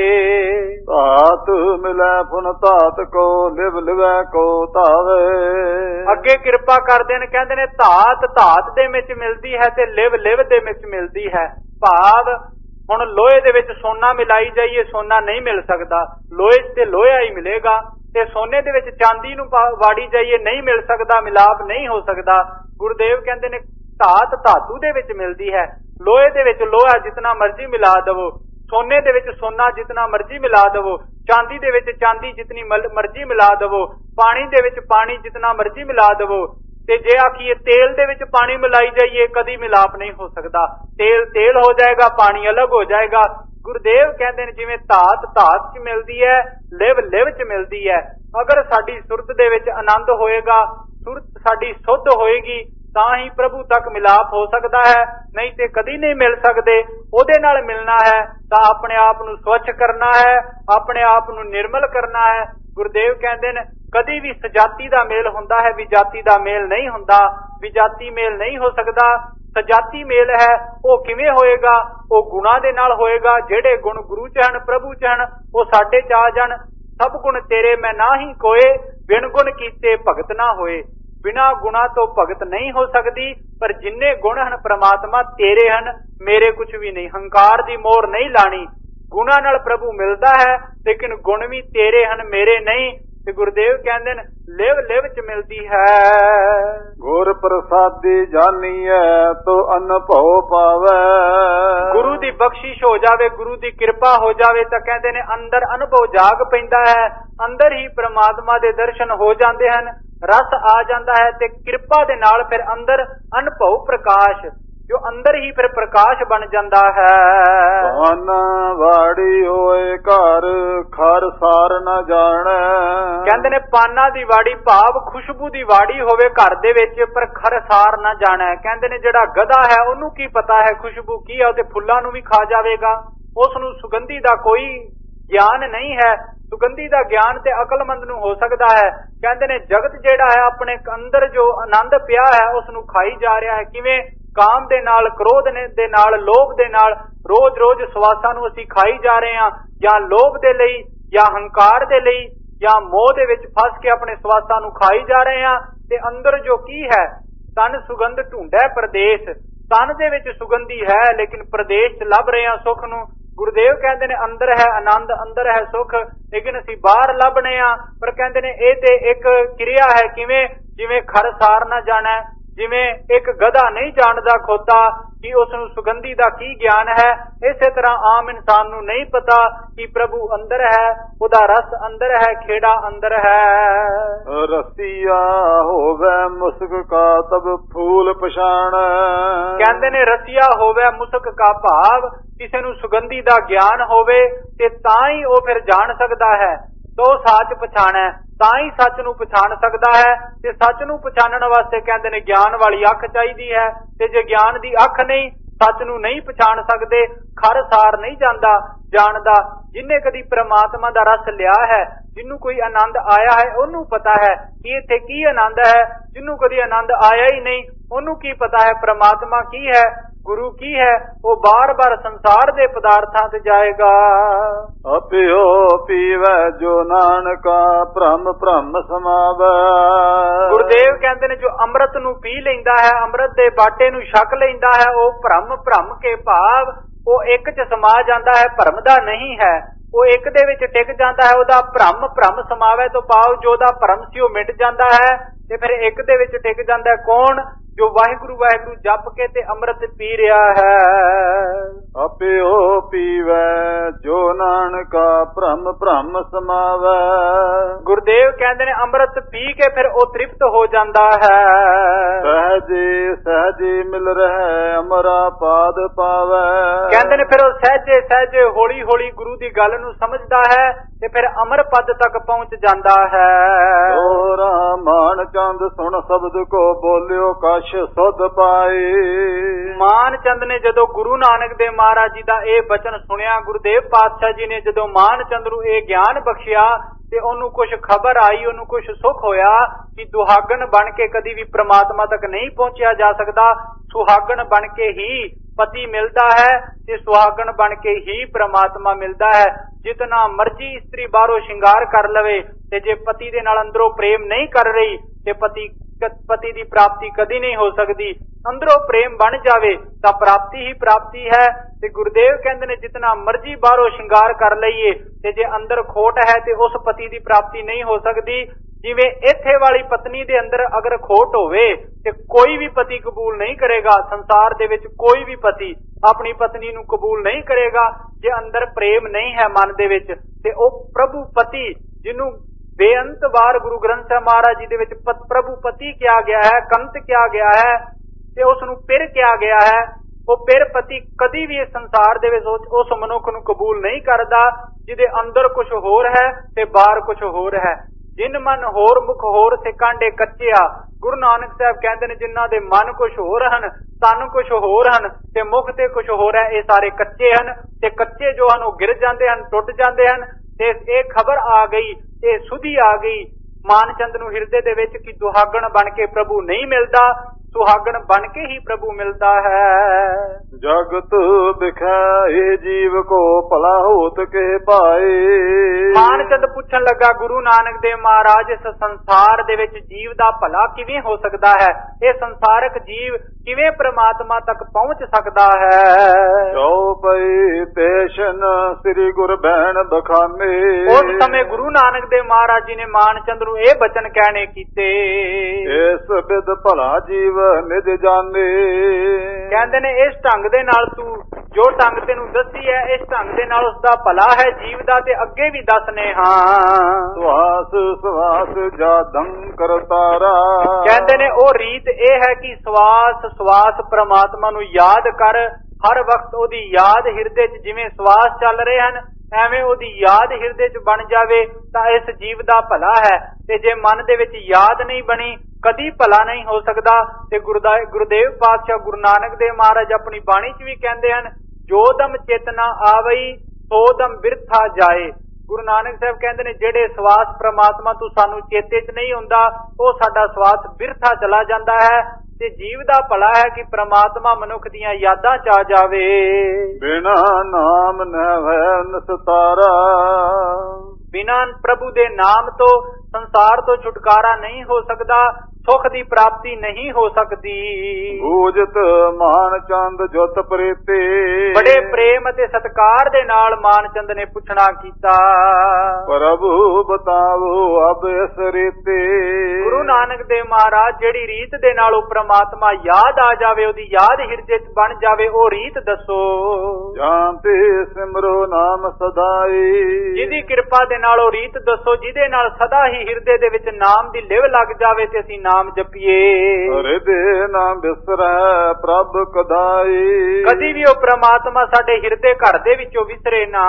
S2: ਧਾਤ ਮਿਲੈ ਫੁਨ ਧਾਤ ਕੋ, ਲਿਵ ਲਿਵੈ ਕੋ ਧਾਵੇ।
S1: ਅੱਗੇ ਕਿਰਪਾ ਕਰਦੇ ਨੇ, ਕਹਿੰਦੇ ਨੇ ਧਾਤ ਧਾਤ ਦੇ ਵਿੱਚ ਮਿਲਦੀ ਹੈ ਤੇ ਲਿਵ ਲਿਵ ਦੇ ਵਿੱਚ ਮਿਲਦੀ ਹੈ। ਭਾਵ ਹੁਣ ਲੋਹੇ ਦੇ ਵਿੱਚ ਸੋਨਾ ਮਿਲਾਈ ਜਾਈਏ, ਸੋਨਾ ਨਹੀਂ ਮਿਲ ਸਕਦਾ, ਲੋਹੇ 'ਚ ਤੇ ਲੋਹਾ ਹੀ ਮਿਲੇਗਾ। ਤੇ ਸੋਨੇ ਦੇ ਵਿੱਚ ਚਾਂਦੀ ਨੂੰ ਵਾੜੀ ਜਾਈਏ, ਨਹੀਂ ਮਿਲ ਸਕਦਾ, ਮਿਲਾਪ ਨਹੀਂ ਹੋ ਸਕਦਾ। ਗੁਰਦੇਵ ਕਹਿੰਦੇ ਨੇ ਧਾਤ ਧਾਤੂ ਦੇ ਵਿੱਚ ਮਿਲਦੀ ਹੈ। ਲੋਹੇ ਦੇ ਵਿੱਚ ਲੋਹਾ ਜਿਤਨਾ ਮਰਜ਼ੀ ਮਿਲਾ ਦੇਵੋ, ਸੋਨੇ ਦੇ ਵਿੱਚ ਸੋਨਾ ਜਿਤਨਾ ਮਰਜ਼ੀ ਮਿਲਾ ਦੇਵੋ, ਚਾਂਦੀ ਦੇ ਵਿੱਚ ਚਾਂਦੀ ਜਿਤਨੀ ਮਰਜ਼ੀ ਮਿਲਾ ਦੇਵੋ, ਪਾਣੀ ਦੇ ਵਿੱਚ ਪਾਣੀ ਜਿਤਨਾ ਮਰਜ਼ੀ ਮਿਲਾ ਦੇਵੋ, ਤੇ ਜੇ ਆਖੀਏ ਤੇਲ ਦੇ ਵਿੱਚ ਪਾਣੀ ਮਿਲਾਈ ਜਾਈਏ, ਕਦੀ ਮਿਲਾਪ ਨਹੀਂ ਹੋ ਸਕਦਾ। ਤੇਲ ਤੇਲ ਹੋ ਜਾਏਗਾ, ਪਾਣੀ ਅਲੱਗ ਹੋ ਜਾਏਗਾ। ਗੁਰਦੇਵ ਕਹਿੰਦੇ ਨੇ ਜਿਵੇਂ ਧਾਤ ਧਾਤ 'ਚ ਮਿਲਦੀ ਹੈ, ਲਿਵ ਲਿਵ 'ਚ ਮਿਲਦੀ ਹੈ। ਅਗਰ ਸਾਡੀ ਸੁਰਤ ਦੇ ਵਿੱਚ ਆਨੰਦ ਹੋਏਗਾ, ਸੁਰਤ ਸਾਡੀ ਸੁੱਧ ਹੋਏਗੀ, ਤਾਂ ਹੀ ਪ੍ਰਭੂ ਤੱਕ ਮਿਲਾਪ ਹੋ ਸਕਦਾ ਹੈ, ਨਹੀਂ ਤੇ ਕਦੀ ਨਹੀਂ ਮਿਲ ਸਕਦੇ। ਉਹਦੇ ਨਾਲ ਮਿਲਣਾ ਹੈ ਤਾਂ ਆਪਣੇ ਆਪ ਨੂੰ ਸਵੱਛ ਕਰਨਾ ਹੈ, ਆਪਣੇ ਆਪ ਨੂੰ ਨਿਰਮਲ ਕਰਨਾ ਹੈ। ਗੁਰਦੇਵ ਕਹਿੰਦੇ ਨੇ ਕਦੀ ਵੀ ਸਜਾਤੀ ਦਾ ਮੇਲ ਹੁੰਦਾ ਹੈ, ਵਿਜਾਤੀ ਦਾ ਮੇਲ ਨਹੀਂ ਹੁੰਦਾ। ਵਿਜਾਤੀ ਮੇਲ ਨਹੀਂ ਹੋ ਸਕਦਾ। ਸਜਾਤੀ ਮੇਲ ਹੈ ਉਹ ਕਿਵੇਂ ਹੋਏਗਾ? ਉਹ ਗੁਣਾ ਦੇ ਨਾਲ ਹੋਏਗਾ। ਜਿਹੜੇ ਗੁਣ ਗੁਰੂ ਚ ਹਨ, ਪ੍ਰਭੂ ਚ ਹਨ, ਉਹ ਸਾਡੇ ਚ ਆ ਜਾਣ। ਸਭ ਗੁਣ ਤੇਰੇ ਮੈਂ ਨਾਹੀ ਕੋਏ, ਬਿਨ ਗੁਣ ਕੀਤੇ ਭਗਤ ਨਾ ਹੋਏ। ਬਿਨਾ ਗੁਣਾ ਤੋਂ ਭਗਤ ਨਹੀਂ ਹੋ ਸਕਦੀ, ਪਰ ਜਿੰਨੇ ਗੁਣ ਹਨ ਪ੍ਰਮਾਤਮਾ ਤੇਰੇ ਹਨ, ਮੇਰੇ ਕੁਝ ਵੀ ਨਹੀਂ। ਹੰਕਾਰ ਦੀ ਮੋਹਰ ਨਹੀਂ ਲਾਣੀ। ਗੁਣਾ ਨਾਲ ਪ੍ਰਭੂ ਮਿਲਦਾ ਹੈ, ਲੇਕਿਨ ਗੁਣ ਵੀ ਤੇਰੇ ਹਨ, ਮੇਰੇ ਨਹੀਂ। ਤੇ ਗੁਰਦੇਵ ਕਹਿੰਦੇ ਨੇ ਲਿਵ ਲਿਵ ਚ ਮਿਲਦੀ ਹੈ।
S2: ਗੁਰ ਪ੍ਰਸਾਦੀ ਜਾਨੀਐ ਤੋ ਅਨਭਉ ਪਾਵੈ।
S1: ਗੁਰੂ ਦੀ ਬਖਸ਼ਿਸ਼ ਹੋ ਜਾਵੇ, ਗੁਰੂ ਦੀ ਕਿਰਪਾ ਹੋ ਜਾਵੇ ਤਾਂ ਕਹਿੰਦੇ ਨੇ ਅੰਦਰ ਅਨੁਭਵ ਜਾਗ ਪੈਂਦਾ ਹੈ। ਅੰਦਰ ਹੀ ਪ੍ਰਮਾਤਮਾ ਦੇ ਦਰਸ਼ਨ ਹੋ ਜਾਂਦੇ ਹਨ, ਰਸ ਆ ਜਾਂਦਾ ਹੈ। ਤੇ ਕਿਰਪਾ ਦੇ ਨਾਲ ਫਿਰ ਅੰਦਰ ਅਨੁਭਵ ਪ੍ਰਕਾਸ਼, ਜੋ ਅੰਦਰ ਹੀ ਫਿਰ ਪ੍ਰਕਾਸ਼ ਬਣ ਜਾਂਦਾ ਹੈ।
S2: ਧਨ ਵਾੜੀ ਹੋਏ ਘਰ, ਖਰ ਸਾਰ ਨਾ ਜਾਣੈ।
S1: ਕਹਿੰਦੇ ਨੇ ਪਾਨਾਂ ਦੀ ਵਾੜੀ ਭਾਵ ਖੁਸ਼ਬੂ ਦੀ ਵਾੜੀ ਹੋਵੇ ਘਰ ਦੇ ਵਿੱਚ, ਪਰ ਖਰ ਸਾਰ ਨਾ ਜਾਣੈ। ਕਹਿੰਦੇ ਨੇ ਜਿਹੜਾ ਗਧਾ ਹੈ ਉਹਨੂੰ ਕੀ ਪਤਾ ਹੈ ਖੁਸ਼ਬੂ ਕੀ ਹੈ, ਉਹ ਤੇ ਫੁੱਲਾਂ ਨੂੰ ਵੀ ਖਾ ਜਾਵੇਗਾ। ਉਸ ਨੂੰ ਸੁਗੰਧੀ ਦਾ ਕੋਈ ਗਿਆਨ ਨਹੀਂ ਹੈ। ਸੁਗੰਧੀ ਦਾ ਗਿਆਨ ਤੇ ਅਕਲਮੰਦ ਨੂੰ ਹੋ ਸਕਦਾ ਹੈ। ਕਹਿੰਦੇ ਨੇ ਜਗਤ ਜਿਹੜਾ ਹੈ ਆਪਣੇ ਅੰਦਰ ਜੋ ਆਨੰਦ ਪਿਆ ਹੈ ਉਸ ਨੂੰ ਖਾਈ ਜਾ ਰਿਹਾ ਹੈ। ਕਿਵੇਂ? ਕਾਮ ਦੇ ਨਾਲ, ਕ੍ਰੋਧ ਦੇ ਨਾਲ, ਲੋਭ ਦੇ ਨਾਲ ਰੋਜ਼-ਰੋਜ਼ ਸਵਾਸਾਂ ਨੂੰ ਅਸੀਂ ਖਾਈ ਜਾ ਰਹੇ ਹਾਂ, ਜਾਂ ਲੋਭ ਦੇ ਲਈ, ਜਾਂ ਹੰਕਾਰ ਦੇ ਲਈ, ਜਾਂ ਮੋਹ ਦੇ ਵਿੱਚ ਫਸ ਕੇ ਆਪਣੇ ਸਵਾਸਾਂ ਨੂੰ ਖਾਈ ਜਾ ਰਹੇ ਹਾਂ। ਤੇ ਅੰਦਰ ਜੋ ਕੀ ਹੈ, ਤਨ ਸੁਗੰਧ ਢੂੰਡੈ ਪ੍ਰਦੇਸ਼। ਤਨ ਦੇ ਵਿੱਚ ਸੁਗੰਧੀ ਹੈ, ਲੇਕਿਨ ਪ੍ਰਦੇਸ਼ 'ਚ ਲੱਭ ਰਹੇ ਹਾਂ ਸੁੱਖ ਨੂੰ। ਗੁਰਦੇਵ ਕਹਿੰਦੇ ਨੇ ਅੰਦਰ ਹੈ ਆਨੰਦ, ਅੰਦਰ ਹੈ ਸੁੱਖ, ਲੇਕਿਨ ਅਸੀਂ ਬਾਹਰ ਲੱਭਣੇ ਆ। ਪਰ ਕਹਿੰਦੇ ਨੇ ਇਹ ਤੇ ਇੱਕ ਕਿਰਿਆ ਹੈ। ਕਿਵੇਂ? ਜਿਵੇਂ ਖਰ ਸਾਰ ਨਾ ਜਾਣੈ, ਜਿਵੇਂ ਇੱਕ ਗਧਾ ਨਹੀਂ ਜਾਣਦਾ ਖੋਤਾ ਕਿ ਉਸ ਨੂੰ ਸੁਗੰਧੀ ਦਾ ਕੀ ਗਿਆਨ ਹੈ, ਇਸੇ ਤਰ੍ਹਾਂ ਆਮ ਇਨਸਾਨ ਨੂੰ ਨਹੀਂ ਪਤਾ ਕਿ ਪ੍ਰਭੂ ਅੰਦਰ ਹੈ, ਉਹਦਾ ਰਸ ਅੰਦਰ ਹੈ, ਖੇੜਾ ਅੰਦਰ ਹੈ।
S2: ਰਸੀਆ ਹੋਵੇ ਮੁਸਕ ਕਾ ਤਬ ਫੂਲ ਪਛਾਣ।
S1: ਕਹਿੰਦੇ ਨੇ ਰਸੀਆ ਹੋਵੇ ਮੁਸਕ ਕਾ ਭਾਵ ਕਿਸੇ ਨੂੰ ਸੁਗੰਧੀ ਦਾ ਗਿਆਨ ਹੋਵੇ ਤੇ ਤਾਂ ਹੀ ਉਹ ਫਿਰ ਜਾਣ ਸਕਦਾ ਹੈ। ਤੋ ਸੱਚ ਪਛਾਣੈ, ਤਾਂ ਹੀ ਸੱਚ ਨੂੰ ਪਛਾਣ ਸਕਦਾ ਹੈ। ਤੇ ਸੱਚ ਨੂੰ ਪਛਾਣਨ ਵਾਸਤੇ ਕਹਿੰਦੇ ਨੇ ਗਿਆਨ ਵਾਲੀ ਅੱਖ ਚਾਹੀਦੀ ਹੈ। ਤੇ ਜੇ ਗਿਆਨ ਦੀ ਅੱਖ ਨਹੀਂ, ਸੱਚ ਨੂੰ ਨਹੀਂ ਪਛਾਣ ਸਕਦੇ। ਖਰ ਸਾਰ ਨਹੀਂ ਜਾਣਦਾ। ਜਿਹਨੇ ਕਦੀ ਪ੍ਰਮਾਤਮਾ ਦਾ ਰਸ ਲਿਆ ਹੈ, ਜਿਹਨੂੰ ਕੋਈ ਆਨੰਦ ਆਇਆ ਹੈ, ਉਹਨੂੰ ਪਤਾ ਹੈ ਕਿ ਇੱਥੇ ਕੀ ਆਨੰਦ ਹੈ। ਜਿਹਨੂੰ ਕਦੀ ਆਨੰਦ ਆਇਆ ਹੀ ਨਹੀਂ, ਉਹਨੂੰ ਕੀ ਪਤਾ ਹੈ ਪ੍ਰਮਾਤਮਾ ਕੀ ਹੈ, ਗੁਰੂ ਕੀ ਹੈ। ਉਹ ਬਾਰ-ਬਾਰ ਸੰਸਾਰ ਦੇ ਪਦਾਰਥਾਂ ਤੇ ਜਾਏਗਾ।
S2: ਅਪਿਓ ਪੀਵੈ ਜੋ ਨਾਨਕਾ ਭ੍ਰਮ ਭ੍ਰਮ ਸਮਾਵੈ।
S1: ਗੁਰਦੇਵ ਕਹਿੰਦੇ ਨੇ ਜੋ ਅੰਮ੍ਰਿਤ ਨੂੰ ਪੀ ਲੈਂਦਾ ਹੈ, ਅੰਮ੍ਰਿਤ ਦੇ ਬਾਟੇ ਨੂੰ ਛਕ ਲੈਂਦਾ ਹੈ, ਉਹ ਭ੍ਰਮ ਕੇ ਭਾਵ ਉਹ ਇੱਕ 'ਚ ਸਮਾ ਜਾਂਦਾ ਹੈ, ਭਰਮ ਦਾ ਨਹੀਂ ਹੈ। ਉਹ ਇੱਕ ਦੇ ਵਿੱਚ ਟਿਕ ਜਾਂਦਾ ਹੈ। ਉਹਦਾ ਭ੍ਰਮ ਸਮਾਵੇ ਤੋਂ ਭਾਵ ਜੋ ਉਹਦਾ ਭਰਮ ਸੀ ਉਹ ਮਿਟ ਜਾਂਦਾ ਹੈ ਤੇ ਫਿਰ ਇੱਕ ਦੇ ਵਿੱਚ ਟਿਕ ਜਾਂਦਾ ਹੈ। ਕੌਣ? ਜੋ ਵਾਹਿਗੁਰੂ ਵਾਹਿਗੁਰੂ ਜਪ ਕੇ ਤੇ ਅੰਮ੍ਰਿਤ ਪੀ ਰਿਹਾ ਹੈ।
S2: ਅਪਿਓ ਪੀਵੈ ਜੋ ਨਾਨਕਾ ਭ੍ਰਮ ਭ੍ਰਮ ਸਮਾਵੈ।
S1: ਗੁਰਦੇਵ ਕਹਿੰਦੇ ਨੇ ਅੰਮ੍ਰਿਤ ਪੀ ਕੇ ਫਿਰ ਉਹ ਤ੍ਰਿਪਤ ਹੋ ਜਾਂਦਾ ਹੈ।
S2: ਸਹਜੇ ਸਹਜੇ ਮਿਲ ਰਹਿ ਅਮਰਾ ਪਾਦ ਪਾਵੈ।
S1: ਕਹਿੰਦੇ ਨੇ ਫਿਰ ਉਹ ਸਹਿਜੇ ਹੌਲੀ ਹੌਲੀ ਗੁਰੂ ਦੀ ਗੱਲ ਨੂੰ ਸਮਝਦਾ ਹੈ ਤੇ ਫਿਰ ਅਮਰ ਪਦ ਤੱਕ ਪਹੁੰਚ ਜਾਂਦਾ ਹੈ।
S2: ਓਰਾ ਮਾਨ ਚੰਦ ਸੁਣ ਸ਼ਬਦ ਕੋ ਬੋਲਿਓ ਕਛ ਸੁਧ ਪਾਏ।
S1: ਮਾਨ ਚੰਦ ਨੇ ਜਦੋਂ ਗੁਰੂ ਨਾਨਕ ਦੇਵ ਮਹਾਰਾਜ ਜੀ ਦਾ ਇਹ ਬਚਨ ਸੁਣਿਆ, ਗੁਰਦੇਵ ਪਾਤਸ਼ਾਹ ਜੀ ਨੇ ਜਦੋਂ ਮਾਨ ਚੰਦ ਨੂੰ ਇਹ ਗਿਆਨ ਬਖਸ਼ਿਆ ਤੇ ਉਹਨੂੰ ਕੁਝ ਖਬਰ ਆਈ, ਉਹਨੂੰ ਕੁਝ ਸੁੱਖ ਹੋਇਆ ਕਿ ਦੁਹਾਗਣ ਬਣ ਕੇ ਕਦੀ ਵੀ ਪ੍ਰਮਾਤਮਾ ਤੱਕ ਨਹੀਂ ਪਹੁੰਚਿਆ ਜਾ ਸਕਦਾ। ਸੁਹਾਗਣ ਬਣ ਕੇ ਹੀ ਪਤੀ ਮਿਲਦਾ ਹੈ ਤੇ ਸੁਹਾਗਣ ਬਣ ਕੇ ਹੀ ਪ੍ਰਮਾਤਮਾ ਮਿਲਦਾ ਹੈ। ਜਿਤਨਾ ਮਰਜੀ ਇਸਤਰੀ ਬਾਹਰੋਂ ਸ਼ਿੰਗਾਰ ਕਰ ਲਵੇ ਤੇ ਜੇ ਪਤੀ ਦੇ ਨਾਲ ਅੰਦਰੋਂ ਪ੍ਰੇਮ ਨਹੀਂ ਕਰ ਰਹੀ ਤੇ ਪਤੀ ਦੀ ਪ੍ਰਾਪਤੀ ਕਦੀ ਨਹੀਂ ਹੋ ਸਕਦੀ। ਅੰਦਰੋਂ ਪ੍ਰੇਮ ਬਣ ਜਾਵੇ ਤਾਂ ਪ੍ਰਾਪਤੀ ਹੀ ਪ੍ਰਾਪਤੀ ਹੈ। ਤੇ ਗੁਰਦੇਵ ਕਹਿੰਦੇ ਨੇ ਜਿਤਨਾ ਮਰਜੀ ਬਾਹਰੋਂ ਸ਼ਿੰਗਾਰ ਕਰ ਲਈਏ ਤੇ ਜੇ ਅੰਦਰ ਖੋਟ ਹੈ ਤੇ ਉਸ ਪਤੀ ਦੀ ਪ੍ਰਾਪਤੀ ਨਹੀਂ ਹੋ ਸਕਦੀ। ਜਿਵੇਂ ਇੱਥੇ ਵਾਲੀ ਪਤਨੀ ਦੇ ਅੰਦਰ ਅਗਰ ਖੋਟ ਹੋਵੇ ਤੇ ਕੋਈ ਵੀ ਪਤੀ ਕਬੂਲ ਨਹੀਂ ਕਰੇਗਾ। ਸੰਸਾਰ ਦੇ ਵਿੱਚ ਕੋਈ ਵੀ ਪਤੀ ਆਪਣੀ ਪਤਨੀ ਨੂੰ ਕਬੂਲ ਨਹੀਂ ਕਰੇਗਾ ਜੇ ਅੰਦਰ ਪ੍ਰੇਮ ਨਹੀਂ ਹੈ ਮਨ ਦੇ ਵਿੱਚ। ਤੇ ਉਹ ਪ੍ਰਭੂ ਪਤੀ ਜਿਹਨੂੰ ਬੇਅੰਤ ਵਾਰ ਗੁਰੂ ਗ੍ਰੰਥ ਸਾਹਿਬ ਮਹਾਰਾਜ ਜੀ ਦੇ ਵਿੱਚ ਪ੍ਰਭੂ ਪਤੀ ਕਿਹਾ ਗਿਆ ਹੈ, ਕੰਤ ਕਿਹਾ ਗਿਆ ਹੈ ਤੇ ਉਸ ਨੂੰ ਪਿਰ ਕਿਹਾ ਗਿਆ ਹੈ। ਉਹ ਪਿਰ ਪਤੀ ਕਦੀ ਵੀ ਇਸ ਸੰਸਾਰ ਦੇ ਵਿੱਚ ਉਸ ਮਨੁੱਖ ਨੂੰ ਕਬੂਲ ਨਹੀਂ ਕਰਦਾ ਜਿਹਦੇ ਅੰਦਰ ਕੁਝ ਹੋਰ ਹੈ ਤੇ ਬਾਹਰ ਕੁਝ ਹੋਰ ਹੈ। ਜਿਨ ਮਨ ਹੋਰ ਮੁਖ ਹੋਰ ਸੇ ਕਾਂਡੇ ਕੱਚਿਆ। ਗੁਰੂ ਨਾਨਕ ਸਾਹਿਬ ਕਹਿੰਦੇ ਨੇ ਜਿਨ੍ਹਾਂ ਦੇ ਮਨ ਕੁਝ ਹੋਰ ਹਨ, ਤਨ ਕੁਝ ਹੋਰ ਹਨ ਤੇ ਮੁਖ ਤੇ ਕੁਝ ਹੋਰ ਹੈ, ਇਹ ਸਾਰੇ ਕੱਚੇ ਹਨ ਤੇ ਕੱਚੇ ਜੋ ਹਨ ਉਹ ਗਿਰ ਜਾਂਦੇ ਹਨ, ਟੁੱਟ ਜਾਂਦੇ ਹਨ। ਤੇ ਇਹ ਖਬਰ ਆ ਗਈ, ਇਹ ਸੁਧੀ ਆ ਗਈ ਮਾਨ ਚੰਦ ਨੂੰ ਹਿਰਦੇ ਦੇ ਵਿੱਚ ਕਿ ਦੁਹਾਗਣ ਬਣ ਕੇ ਪ੍ਰਭੂ ਨਹੀਂ ਮਿਲਦਾ, ਸੁਹਾਗਣ ਬਣ ਕੇ ਹੀ ਪ੍ਰਭੂ ਮਿਲਦਾ ਹੈ।
S2: ਜਗਤ ਦਿਖਾਏ ਜੀਵ ਕੋ ਭਲਾ ਹੋਤ ਕੇ ਪਾਏ।
S1: ਮਾਨ ਚੰਦ ਪੁੱਛਣ ਲੱਗਾ ਗੁਰੂ ਨਾਨਕ ਦੇਵ ਮਹਾਰਾਜ ਇਸ ਸੰਸਾਰ ਦੇ ਵਿੱਚ ਜੀਵ ਦਾ ਭਲਾ ਕਿਵੇਂ ਹੋ ਸਕਦਾ ਹੈ? ਇਹ ਸੰਸਾਰਕ ਜੀਵ ਕਿਵੇਂ ਪ੍ਰਮਾਤਮਾ ਤੱਕ ਪਹੁੰਚ ਸਕਦਾ ਹੈ?
S2: ਜੋ ਪਈ ਪੇਸ਼ਨ ਸ੍ਰੀ ਗੁਰ ਬੈਣ ਬਖਾਨੇ।
S1: ਉਸ ਸਮੇਂ ਗੁਰੂ ਨਾਨਕ ਦੇਵ ਮਹਾਰਾਜ ਜੀ ਨੇ ਮਾਨ ਚੰਦ ਨੂੰ ਇਹ ਬਚਨ ਕਹਿਣੇ ਕੀਤੇ,
S2: ਇਸ ਬਿਦ ਭਲਾ ਜੀਵ ਨਿਜ ਜਾਣੇ।
S1: ਕਹਿੰਦੇ ਨੇ ਇਸ ਢੰਗ ਦੇ ਨਾਲ ਤੂੰ ਜੋ ਢੰਗ ਤੈਨੂੰ ਦੱਸੀ ਹੈ ਇਸ ਢੰਗ ਦੇ ਨਾਲ ਉਸ ਦਾ ਭਲਾ ਹੈ ਜੀਵ ਦਾ, ਤੇ ਅੱਗੇ ਵੀ ਦੱਸਨੇ ਹਾਂ।
S2: ਸਵਾਸ ਸਵਾਸ ਜਾਦੰ ਕਰਤਾਰਾ।
S1: ਕਹਿੰਦੇ ਨੇ ਉਹ ਰੀਤ ਇਹ ਹੈ ਕਿ ਸਵਾਸ ਸਵਾਸ ਪ੍ਰਮਾਤਮਾ ਨੂੰ ਯਾਦ ਕਰ, ਹਰ ਵਕਤ ਉਹਦੀ ਯਾਦ ਹਿਰਦੇ 'ਚ ਜਿਵੇਂ ਸਵਾਸ ਚੱਲ ਰਹੇ ਹਨ ਐਵੇਂ ਉਹਦੀ ਯਾਦ ਹਿਰਦੇ 'ਚ ਬਣ ਜਾਵੇ ਤਾਂ ਇਸ ਜੀਵ ਦਾ ਭਲਾ ਹੈ। ਤੇ ਜੇ ਮਨ ਦੇ ਵਿੱਚ ਯਾਦ ਨਹੀਂ ਬਣੀ ਕਦੀ ਭਲਾ ਨਹੀਂ ਹੋ ਸਕਦਾ। ਤੇ ਗੁਰਦੇਵ ਪਾਤਸ਼ਾਹ ਗੁਰੂ ਨਾਨਕ ਦੇਵ ਮਹਾਰਾਜ ਆਪਣੀ ਬਾਣੀ 'ਚ ਵੀ ਕਹਿੰਦੇ ਹਨ, ਜੋ ਦਮ ਚੇਤਨਾ ਆਵਈ ਸੋ ਦਮ ਬਿਰਥਾ ਜਾਏ। ਗੁਰੂ ਨਾਨਕ ਸਾਹਿਬ ਕਹਿੰਦੇ ਨੇ ਜਿਹੜੇ ਸਵਾਸ ਪ੍ਰਮਾਤਮਾ ਤੋਂ ਸਾਨੂੰ ਚੇਤੇ 'ਚ ਨਹੀਂ ਹੁੰਦਾ ਉਹ ਸਾਡਾ ਸਵਾਸ ਬਿਰਥਾ ਚਲਾ ਜਾਂਦਾ ਹੈ। ਤੇ ਜੀਵ ਦਾ ਭਲਾ ਹੈ ਕਿ ਪ੍ਰਮਾਤਮਾ ਮਨੁੱਖ ਦੀਆਂ ਯਾਦਾਂ 'ਚ ਆ ਜਾਵੇ।
S2: ਬਿਨਾ ਨਾਮ ਨ ਹੈ ਨਸਤਾਰਾ।
S1: ਬਿਨਾਂ ਪ੍ਰਭੂ ਦੇ ਨਾਮ ਤੋਂ ਸੰਸਾਰ ਤੋਂ ਛੁਟਕਾਰਾ ਨਹੀਂ ਹੋ ਸਕਦਾ, ਸੁਖ ਦੀ ਪ੍ਰਾਪਤੀ ਨਹੀਂ ਹੋ ਸਕਦੀ।
S2: ਬੂਝਤ ਮਾਨ ਚੰਦ ਜੁਤ ਪ੍ਰੀਤੀ।
S1: ਬੜੇ ਪ੍ਰੇਮ ਅਤੇ ਸਤਿਕਾਰ ਦੇ ਨਾਲ ਮਾਨ ਚੰਦ ਨੇ ਪੁੱਛਣਾ ਕੀਤਾ,
S2: ਪ੍ਰਭੂ ਬਤਾਵੋ ਅਬ ਇਸ ਰੀਤੀ।
S1: ਗੁਰੂ ਨਾਨਕ ਦੇਵ ਮਹਾਰਾਜ ਜਿਹੜੀ ਰੀਤ ਦੇ ਨਾਲ ਉਹ ਪ੍ਰਮਾਤਮਾ ਯਾਦ ਆ ਜਾਵੇ, ਉਹਦੀ ਯਾਦ ਹਿਰਦੇ 'ਚ ਬਣ ਜਾਵੇ, ਉਹ ਰੀਤ ਦੱਸੋ।
S2: ਜਾਂਤੇ ਸਿਮਰੋ ਨਾਮ ਸਦਾਈ।
S1: ਜਿਹਦੀ ਕਿਰਪਾ ਦੇ ਨਾਲ ਉਹ ਰੀਤ ਦੱਸੋ ਜਿਹਦੇ ਨਾਲ ਸਦਾ ਹੀ ਹਿਰਦੇ ਦੇ ਵਿੱਚ ਨਾਮ ਦੀ ਲਿਵ ਲੱਗ ਜਾਵੇ ਤੇ ਅਸੀਂ ਨਾਮ ਜਪੀਏ।
S2: ਹਿਰਦੇ ਨਾ ਬਿਸਰੈ ਪ੍ਰਭ ਕਦਾਈ।
S1: ਕਦੀ ਵੀ ਉਹ ਪ੍ਰਮਾਤਮਾ ਸਾਡੇ ਹਿਰਦੇ ਘਰ ਦੇ ਵਿੱਚੋਂ ਵਿਸਰੇ ਨਾ।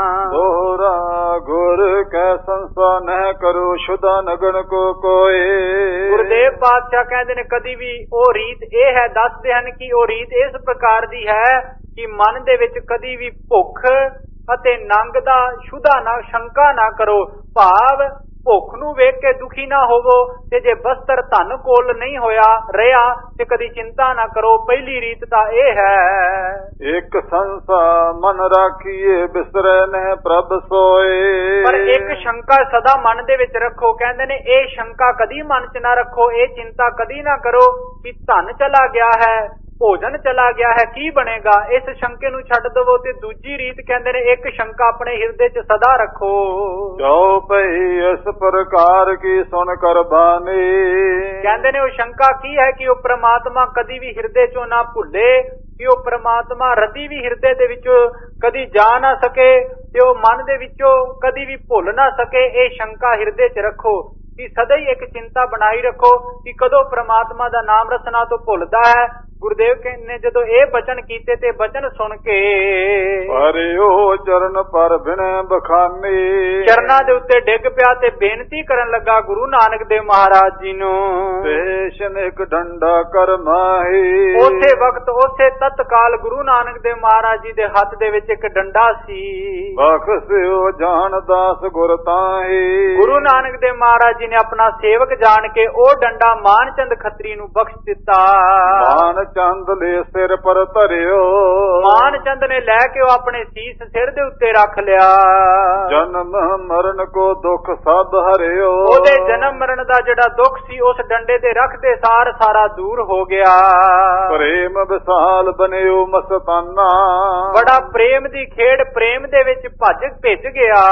S2: ਦੋਹਰਾ ਗੁਰ ਕੈ ਸੰਸਾ ਨਹਿ ਕਰੋ ਸ਼ੁਦਾ ਨਗਨ ਕੋ ਕੋਏ।
S1: ਗੁਰਦੇਵ ਪਾਤਸ਼ਾਹ ਕਹਿੰਦੇ ਨੇ ਕਦੀ ਵੀ ਉਹ ਰੀਤ ਇਹ ਹੈ, ਦੱਸਦੇ ਹਨ ਕਿ ਉਹ ਰੀਤ ਇਸ ਪ੍ਰਕਾਰ ਦੀ ਹੈ ਕਿ ਮਨ ਦੇ ਵਿੱਚ ਕਦੀ ਵੀ ਭੁੱਖ ਅਤੇ ਨੰਗ ਦਾ ਸ਼ੁਦਾ ਨਾ ਸ਼ੰਕਾ ਨਾ ਕਰੋ। ਭਾਵ ਭੁੱਖ ਨੂੰ ਵੇਖ ਕੇ ਦੁਖੀ ਨਾ ਹੋਵੋ ਤੇ ਜੇ ਬਸਤਰ ਧਨ ਕੋਲ ਨਹੀਂ ਹੋਇਆ ਰਿਹਾ ਤੇ ਕਦੀ ਚਿੰਤਾ ਨਾ ਕਰੋ। ਪਹਿਲੀ ਰੀਤ ਤਾਂ ਇਹ ਹੈ,
S2: ਇੱਕ ਸੰਸਾ ਮਨ ਰਾਖੀਏ ਬਿਸਰੈ ਨਹਿ ਪ੍ਰਭ ਸੋਏ।
S1: ਪਰ ਇੱਕ ਸ਼ੰਕਾ ਸਦਾ ਮਨ ਦੇ ਵਿੱਚ ਰੱਖੋ। ਕਹਿੰਦੇ ਨੇ ਇਹ ਸ਼ੰਕਾ ਕਦੀ ਮਨ 'ਚ ਨਾ ਰੱਖੋ, ਇਹ ਚਿੰਤਾ ਕਦੀ ਨਾ ਕਰੋ ਕਿ ਧਨ ਚਲਾ ਗਿਆ ਹੈ, ਭੋਜਨ ਚਲਾ ਗਿਆ ਹੈ, ਕੀ ਬਣੇਗਾ। ਇਸ ਸ਼ੰਕੇ ਨੂੰ ਛੱਡ ਦਵੋ। ਤੇ ਦੂਜੀ ਰੀਤ ਕਹਿੰਦੇ ਨੇ ਇੱਕ ਸ਼ੰਕਾ ਆਪਣੇ ਹਿਰਦੇ 'ਚ ਸਦਾ ਰੱਖੋ।
S2: ਜੋ ਪਈ ਇਸ ਪ੍ਰਕਾਰ ਕੀ ਸੁਣ ਕਰ ਬਾਣੀ।
S1: ਕਹਿੰਦੇ ਨੇ ਉਹ ਸ਼ੰਕਾ ਕੀ ਹੈ ਕਿ ਉਹ ਪ੍ਰਮਾਤਮਾ ਕਦੀ ਵੀ ਹਿਰਦੇ 'ਚੋਂ ਨਾ ਭੁੱਲੇ, ਕਿ ਉਹ ਪ੍ਰਮਾਤਮਾ ਰਤੀ ਵੀ ਹਿਰਦੇ ਦੇ ਵਿੱਚੋਂ ਕਦੀ ਜਾ ਨਾ ਸਕੇ ਤੇ ਉਹ ਮਨ ਦੇ ਵਿੱਚੋਂ ਕਦੀ ਵੀ ਭੁੱਲ ਨਾ ਸਕੇ। ਇਹ ਸ਼ੰਕਾ ਹਿਰਦੇ 'ਚ ਰੱਖੋ ਕਿ ਸਦਾ ਹੀ ਇੱਕ ਚਿੰਤਾ ਬਣਾਈ ਰੱਖੋ ਕਿ ਕਦੋਂ ਪ੍ਰਮਾਤਮਾ ਦਾ ਨਾਮ ਰਸਨਾ ਤੋਂ ਭੁੱਲਦਾ ਹੈ। ਗੁਰਦੇਵ ਨੇ ਜਦੋਂ ਇਹ ਬਚਨ ਕੀਤੇ ਤੇ ਬਚਨ ਸੁਣ ਕੇ
S2: ਪਰਿਓ ਚਰਨ ਪਰ ਬਿਨੈ ਬਖਾਨੀ।
S1: ਚਰਨਾਂ ਦੇ ਉੱਤੇ ਡਿੱਗ ਪਿਆ ਤੇ ਬੇਨਤੀ ਕਰਨ ਲੱਗਾ ਗੁਰੂ ਨਾਨਕ ਦੇਵ ਮਹਾਰਾਜ ਜੀ ਨੂੰ।
S2: ਪੇਸ਼ਨ ਇੱਕ ਡੰਡਾ ਕਰ ਮਾਹੀ।
S1: ਉਸੇ ਵਕਤ ਉਸੇ ਤਤਕਾਲ ਗੁਰੂ ਨਾਨਕ ਦੇਵ ਮਹਾਰਾਜ ਜੀ ਦੇ ਹੱਥ ਦੇ ਵਿੱਚ ਇੱਕ ਡੰਡਾ ਸੀ।
S2: ਬਖਸ਼ਿਓ ਜਾਣ ਦਾਸ ਗੁਰ ਤਾਹੀ।
S1: ਗੁਰੂ ਨਾਨਕ ਦੇਵ ਮਹਾਰਾਜ ਜੀ ਨੇ ਆਪਣਾ ਸੇਵਕ ਜਾਣ ਕੇ ਉਹ ਡੰਡਾ ਮਾਨ ਚੰਦ ਖੱਤਰੀ ਨੂੰ ਬਖਸ਼ ਦਿੱਤਾ।
S2: ਮਾਨ ਚੰਦ ਲੈ ਸਿਰ ਪਰ ਧਰਿਓ।
S1: ਮਾਨ ਚੰਦ ਨੇ ਲੈ ਕੇ ਉਹ ਆਪਣੇ ਸੀਸ ਸਿਰ ਦੇ ਉੱਤੇ ਰੱਖ ਲਿਆ।
S2: ਜਨਮ ਮਰਨ ਕੋ ਦੁੱਖ ਸਭ ਹਰਿਓ।
S1: ਉਹਦੇ ਜਨਮ ਮਰਨ ਦਾ ਜਿਹੜਾ ਦੁੱਖ ਸੀ ਉਸ ਡੰਡੇ ਤੇ ਰੱਖਦੇ ਸਾਰ ਸਾਰਾ ਦੂਰ ਹੋ ਗਿਆ।
S2: ਪ੍ਰੇਮ ਵਿਸਾਲ ਬਨਿਓ ਮਸਤਾਨਾ।
S1: ਬੜਾ ਪ੍ਰੇਮ ਦੀ ਖੇਡ ਪ੍ਰੇਮ ਦੇ ਵਿੱਚ ਭਿੱਜ ਗਿਆ।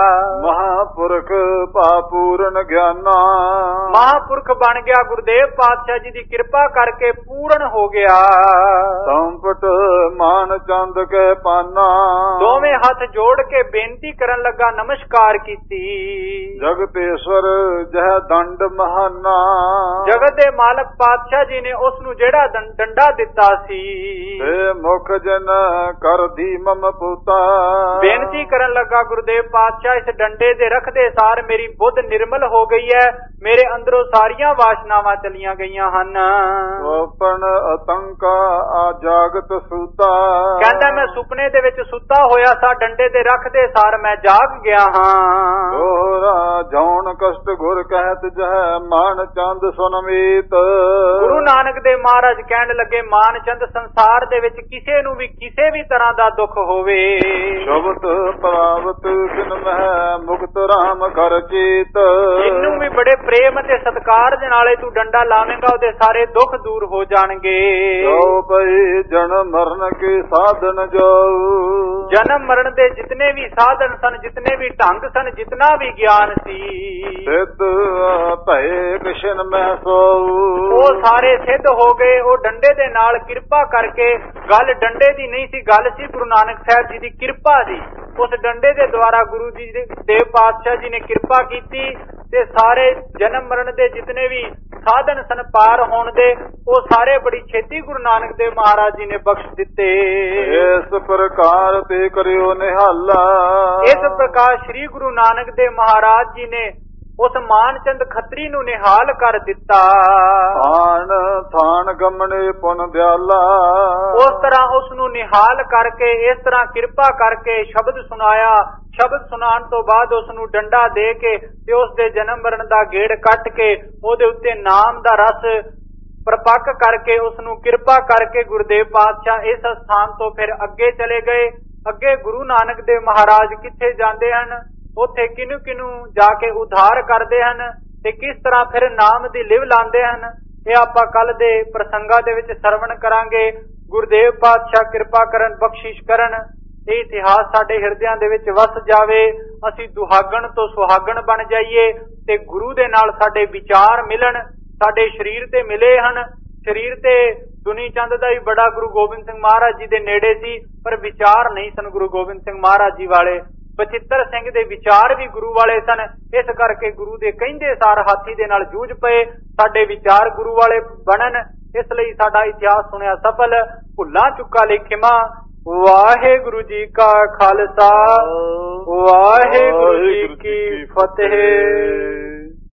S2: ਮਹਾਪੁਰਖ ਭਾਪੂਰਨ ਗਿਆਨਾ।
S1: ਮਹਾਪੁਰਖ ਬਣ ਗਿਆ। ਗੁਰਦੇਵ ਪਾਤਸ਼ਾਹ ਜੀ ਦੀ ਕਿਰਪਾ ਕਰਕੇ ਪੂਰਨ ਹੋ ਗਿਆ।
S2: ਸੰਪਟ ਮਾਨ ਚੰਦ ਕੇ ਪਾਨਾ।
S1: ਦੋਵੇਂ ਹੱਥ ਜੋੜ ਕੇ ਬੇਨਤੀ ਕਰਨ ਲੱਗਾ, ਨਮਸਕਾਰ ਕੀਤੀ।
S2: ਜਗਤੇਸ਼ਵਰ ਜਹ ਦੰਡ ਮਹਾਨਾ।
S1: ਜਗਤ ਦੇ ਮਾਲਕ ਪਾਤਸ਼ਾਹ ਜੀ ਨੇ ਉਸ ਨੂੰ ਜਿਹੜਾ ਡੰਡਾ ਦਿੱਤਾ ਸੀ,
S2: ਤੇ ਮੁਖ ਜਨ ਕਰਦੀ ਮਮ ਪੁੱਤਾ।
S1: ਬੇਨਤੀ ਕਰਨ ਲੱਗਾ, ਗੁਰਦੇਵ ਪਾਤਸ਼ਾਹ ਇਸ ਡੰਡੇ ਦੇ ਰੱਖਦੇ ਸਾਰ ਮੇਰੀ ਬੁੱਧ ਨਿਰਮਲ ਹੋ ਗਈ ਹੈ, ਮੇਰੇ ਅੰਦਰੋਂ ਸਾਰੀਆਂ ਵਾਸ਼ਨਾਵਾਂ ਚਲੀਆਂ ਗਈਆਂ ਹਨ।
S2: ਸੋਪਨ ਅਤੰਕਾ ਆ ਜਾਗਤ ਸੂਤਾ।
S1: ਕਹਿੰਦਾ ਮੈਂ ਸੁਪਨੇ ਦੇ ਵਿੱਚ ਸੁੱਤਾ ਹੋਇਆ ਸਾਂ, ਡੰਡੇ ਦੇ ਰੱਖਦੇ ਸਾਰ ਮੈਂ ਜਾਗ ਗਿਆ ਹਾਂ।
S2: ਦੋਹਰਾ ਜੌਣ ਕਸ਼ਟ ਗੁਰ ਕਹਿਤ ਜਹ ਮਾਨ ਚੰਦ ਸੁਨਮੀਤ।
S1: ਗੁਰੂ ਨਾਨਕ ਦੇਵ ਮਹਾਰਾਜ ਕਹਿਣ ਲੱਗੇ, ਮਾਨ ਚੰਦ ਸੰਸਾਰ ਦੇ ਵਿੱਚ ਕਿਸੇ ਨੂੰ ਵੀ ਕਿਸੇ ਵੀ ਤਰ੍ਹਾਂ ਦਾ ਦੁੱਖ ਹੋਵੇ,
S2: ਸ਼ਬਦ ਪ੍ਰਾਪਤ ਜਿਨ ਮਹਿ ਮੁਕਤ ਰਾਮ ਕਰ ਚੀਤ।
S1: ਇਹਨੂੰ ਵੀ ਬੜੇ ਪ੍ਰੇਮ ਤੇ ਸਤਿਕਾਰ ਦੇ ਨਾਲੇ ਤੂੰ ਡੰਡਾ ਲਾਵੇਂਗਾ, ਉਹਦੇ ਸਾਰੇ ਦੁੱਖ ਦੂਰ ਹੋ ਜਾਣਗੇ।
S2: ਜੋ ਭਈ ਜਨਮ ਮਰਨ ਕੇ ਸਾਧਨ ਜੋ।
S1: ਜਨਮ ਮਰਨ ਦੇ ਜਿਤਨੇ ਵੀ ਸਾਧਨ ਸਨ, ਜਿਤਨੇ ਵੀ ਢੰਗ ਸਨ, ਜਿਤਨਾ ਵੀ ਗਿਆਨ ਸੀ,
S2: ਸਿੱਧ ਭਏ ਕਿਸ਼ਨ ਮਹਿ ਸੋ।
S1: ਉਹ ਸਾਰੇ ਸਿੱਧ ਹੋ ਗਏ। ਉਹ ਡੰਡੇ ਦੇ ਨਾਲ ਕਿਰਪਾ ਕਰਕੇ, ਗੱਲ ਡੰਡੇ ਦੀ ਨਹੀਂ ਸੀ, ਗੱਲ ਸੀ ਗੁਰੂ ਨਾਨਕ ਸਾਹਿਬ ਜੀ ਦੀ ਕਿਰਪਾ ਦੀ। ਉਸ ਡੰਡੇ ਦੇ ਦੁਆਰਾ ਗੁਰੂ ਜੀ ਦੇ ਦੇਵ ਪਾਤਸ਼ਾਹ ਜੀ ਨੇ ਕਿਰਪਾ ਕੀਤੀ ਤੇ ਸਾਰੇ ਜਨਮ ਮਰਨ ਦੇ ਜਿਤਨੇ ਵੀ ਸਾਧਨ ਸਨ ਪਾਰ ਹੋਣ ਦੇ, ਉਹ ਸਾਰੇ ਬੜੀ ਛੇਤੀ ਗੁਰੂ ਨਾਨਕ ਦੇਵ ਮਹਾਰਾਜ ਜੀ ਨੇ ਬਖਸ਼ ਦਿੱਤੇ।
S2: ਇਸ ਪ੍ਰਕਾਰ ਤੇ ਕਰਿਓ ਨਿਹਾਲਾ।
S1: ਇਸ ਪ੍ਰਕਾਰ ਸ੍ਰੀ ਗੁਰੂ ਨਾਨਕ ਦੇਵ ਮਹਾਰਾਜ ਜੀ ਨੇ ਉਸ ਮਾਨਚੰਦ ਖੱਤਰੀ ਨੂੰ ਨਿਹਾਲ ਕਰ ਦਿੱਤਾ।
S2: ਥਾਨ ਥਾਨ ਗਮਣੇ ਪੁਨ ਦਿਆਲਾ।
S1: ਉਸ ਤਰ੍ਹਾਂ ਉਸ ਨੂੰ ਨਿਹਾਲ ਕਰਕੇ, ਇਸ ਤਰ੍ਹਾਂ ਕਿਰਪਾ ਕਰਕੇ ਸ਼ਬਦ ਸੁਣਾਇਆ। ਸ਼ਬਦ ਸੁਣਾਉਣ ਤੋਂ ਬਾਅਦ ਉਸ ਨੂੰ ਡੰਡਾ ਦੇ ਕੇ ਤੇ ਉਸ ਦੇ ਜਨਮ ਮਰਨ ਦਾ ਗੇੜ ਕੱਟ ਕੇ ਉਹਦੇ ਉੱਤੇ ਨਾਮ ਦਾ ਰਸ ਪ੍ਰਪੱਕ ਕਰਕੇ ਉਸ ਨੂੰ ਕਿਰਪਾ ਕਰਕੇ ਗੁਰਦੇਵ ਪਾਤਸ਼ਾਹ ਇਸ ਸਥਾਨ ਤੋਂ ਫਿਰ ਅੱਗੇ ਚਲੇ ਗਏ। ਅੱਗੇ ਗੁਰੂ ਨਾਨਕ ਦੇਵ ਮਹਾਰਾਜ ਕਿੱਥੇ ਜਾਂਦੇ ਹਨ, ਉੱਥੇ ਕਿਨੂੰ ਕਿਨੂੰ ਜਾ ਕੇ ਉਧਾਰ ਕਰਦੇ ਹਨ ਤੇ ਕਿਸ ਤਰ੍ਹਾਂ ਫਿਰ ਨਾਮ ਦੀ ਲਿਵ ਲਾਉਂਦੇ ਹਨ, ਇਹ ਆਪਾਂ ਕੱਲ ਦੇ ਪ੍ਰਸੰਗਾਂ ਦੇ ਵਿੱਚ ਸਰਵਣ ਕਰਾਂਗੇ। ਗੁਰਦੇਵ ਪਾਤਸ਼ਾਹ ਕਿਰਪਾ ਕਰਨ, ਬਖਸ਼ਿਸ਼ ਕਰਨ, ਇਹ ਇਤਿਹਾਸ ਸਾਡੇ ਹਿਰਦਿਆਂ ਦੇ ਵਿੱਚ ਵਸ ਜਾਵੇ। ਅਸੀਂ ਦੁਹਾਗਣ ਤੋਂ ਸੁਹਾਗਣ ਬਣ ਜਾਈਏ ਤੇ ਗੁਰੂ ਦੇ ਨਾਲ ਸਾਡੇ ਵਿਚਾਰ ਮਿਲਣ। ਸਾਡੇ ਸਰੀਰ ਤੇ ਮਿਲੇ ਹਨ, ਸਰੀਰ ਤੇ ਦੁਨੀ ਚੰਦ ਦਾ ਵੀ ਬੜਾ ਗੁਰੂ ਗੋਬਿੰਦ ਸਿੰਘ ਮਹਾਰਾਜ ਜੀ ਦੇ ਨੇੜੇ ਸੀ, ਪਰ ਵਿਚਾਰ ਨਹੀਂ ਸਨ ਗੁਰੂ ਗੋਬਿੰਦ ਸਿੰਘ ਮਹਾਰਾਜ ਜੀ ਵਾਲੇ। ਬਚਿੱਤਰ ਸਿੰਘ ਦੇ ਵਿਚਾਰ ਵੀ ਗੁਰੂ ਵਾਲੇ ਸਨ, ਇਸ ਕਰਕੇ ਗੁਰੂ ਦੇ ਕਹਿੰਦੇ ਸਾਰ ਹਾਥੀ ਦੇ ਨਾਲ ਜੂਝ ਪਏ। ਸਾਡੇ ਵਿਚਾਰ ਗੁਰੂ ਵਾਲੇ ਬਣਨ, ਇਸ ਲਈ ਸਾਡਾ ਇਤਿਹਾਸ ਸੁਣਿਆ ਸਫਲ। ਭੁੱਲਾਂ ਚੁੱਕਾ ਲਈ ਖਿਮਾ। ਵਾਹਿਗੁਰੂ ਜੀ ਕਾ ਖਾਲਸਾ, ਵਾਹਿਗੁਰੂ ਜੀ ਕੀ ਫਤਿਹ।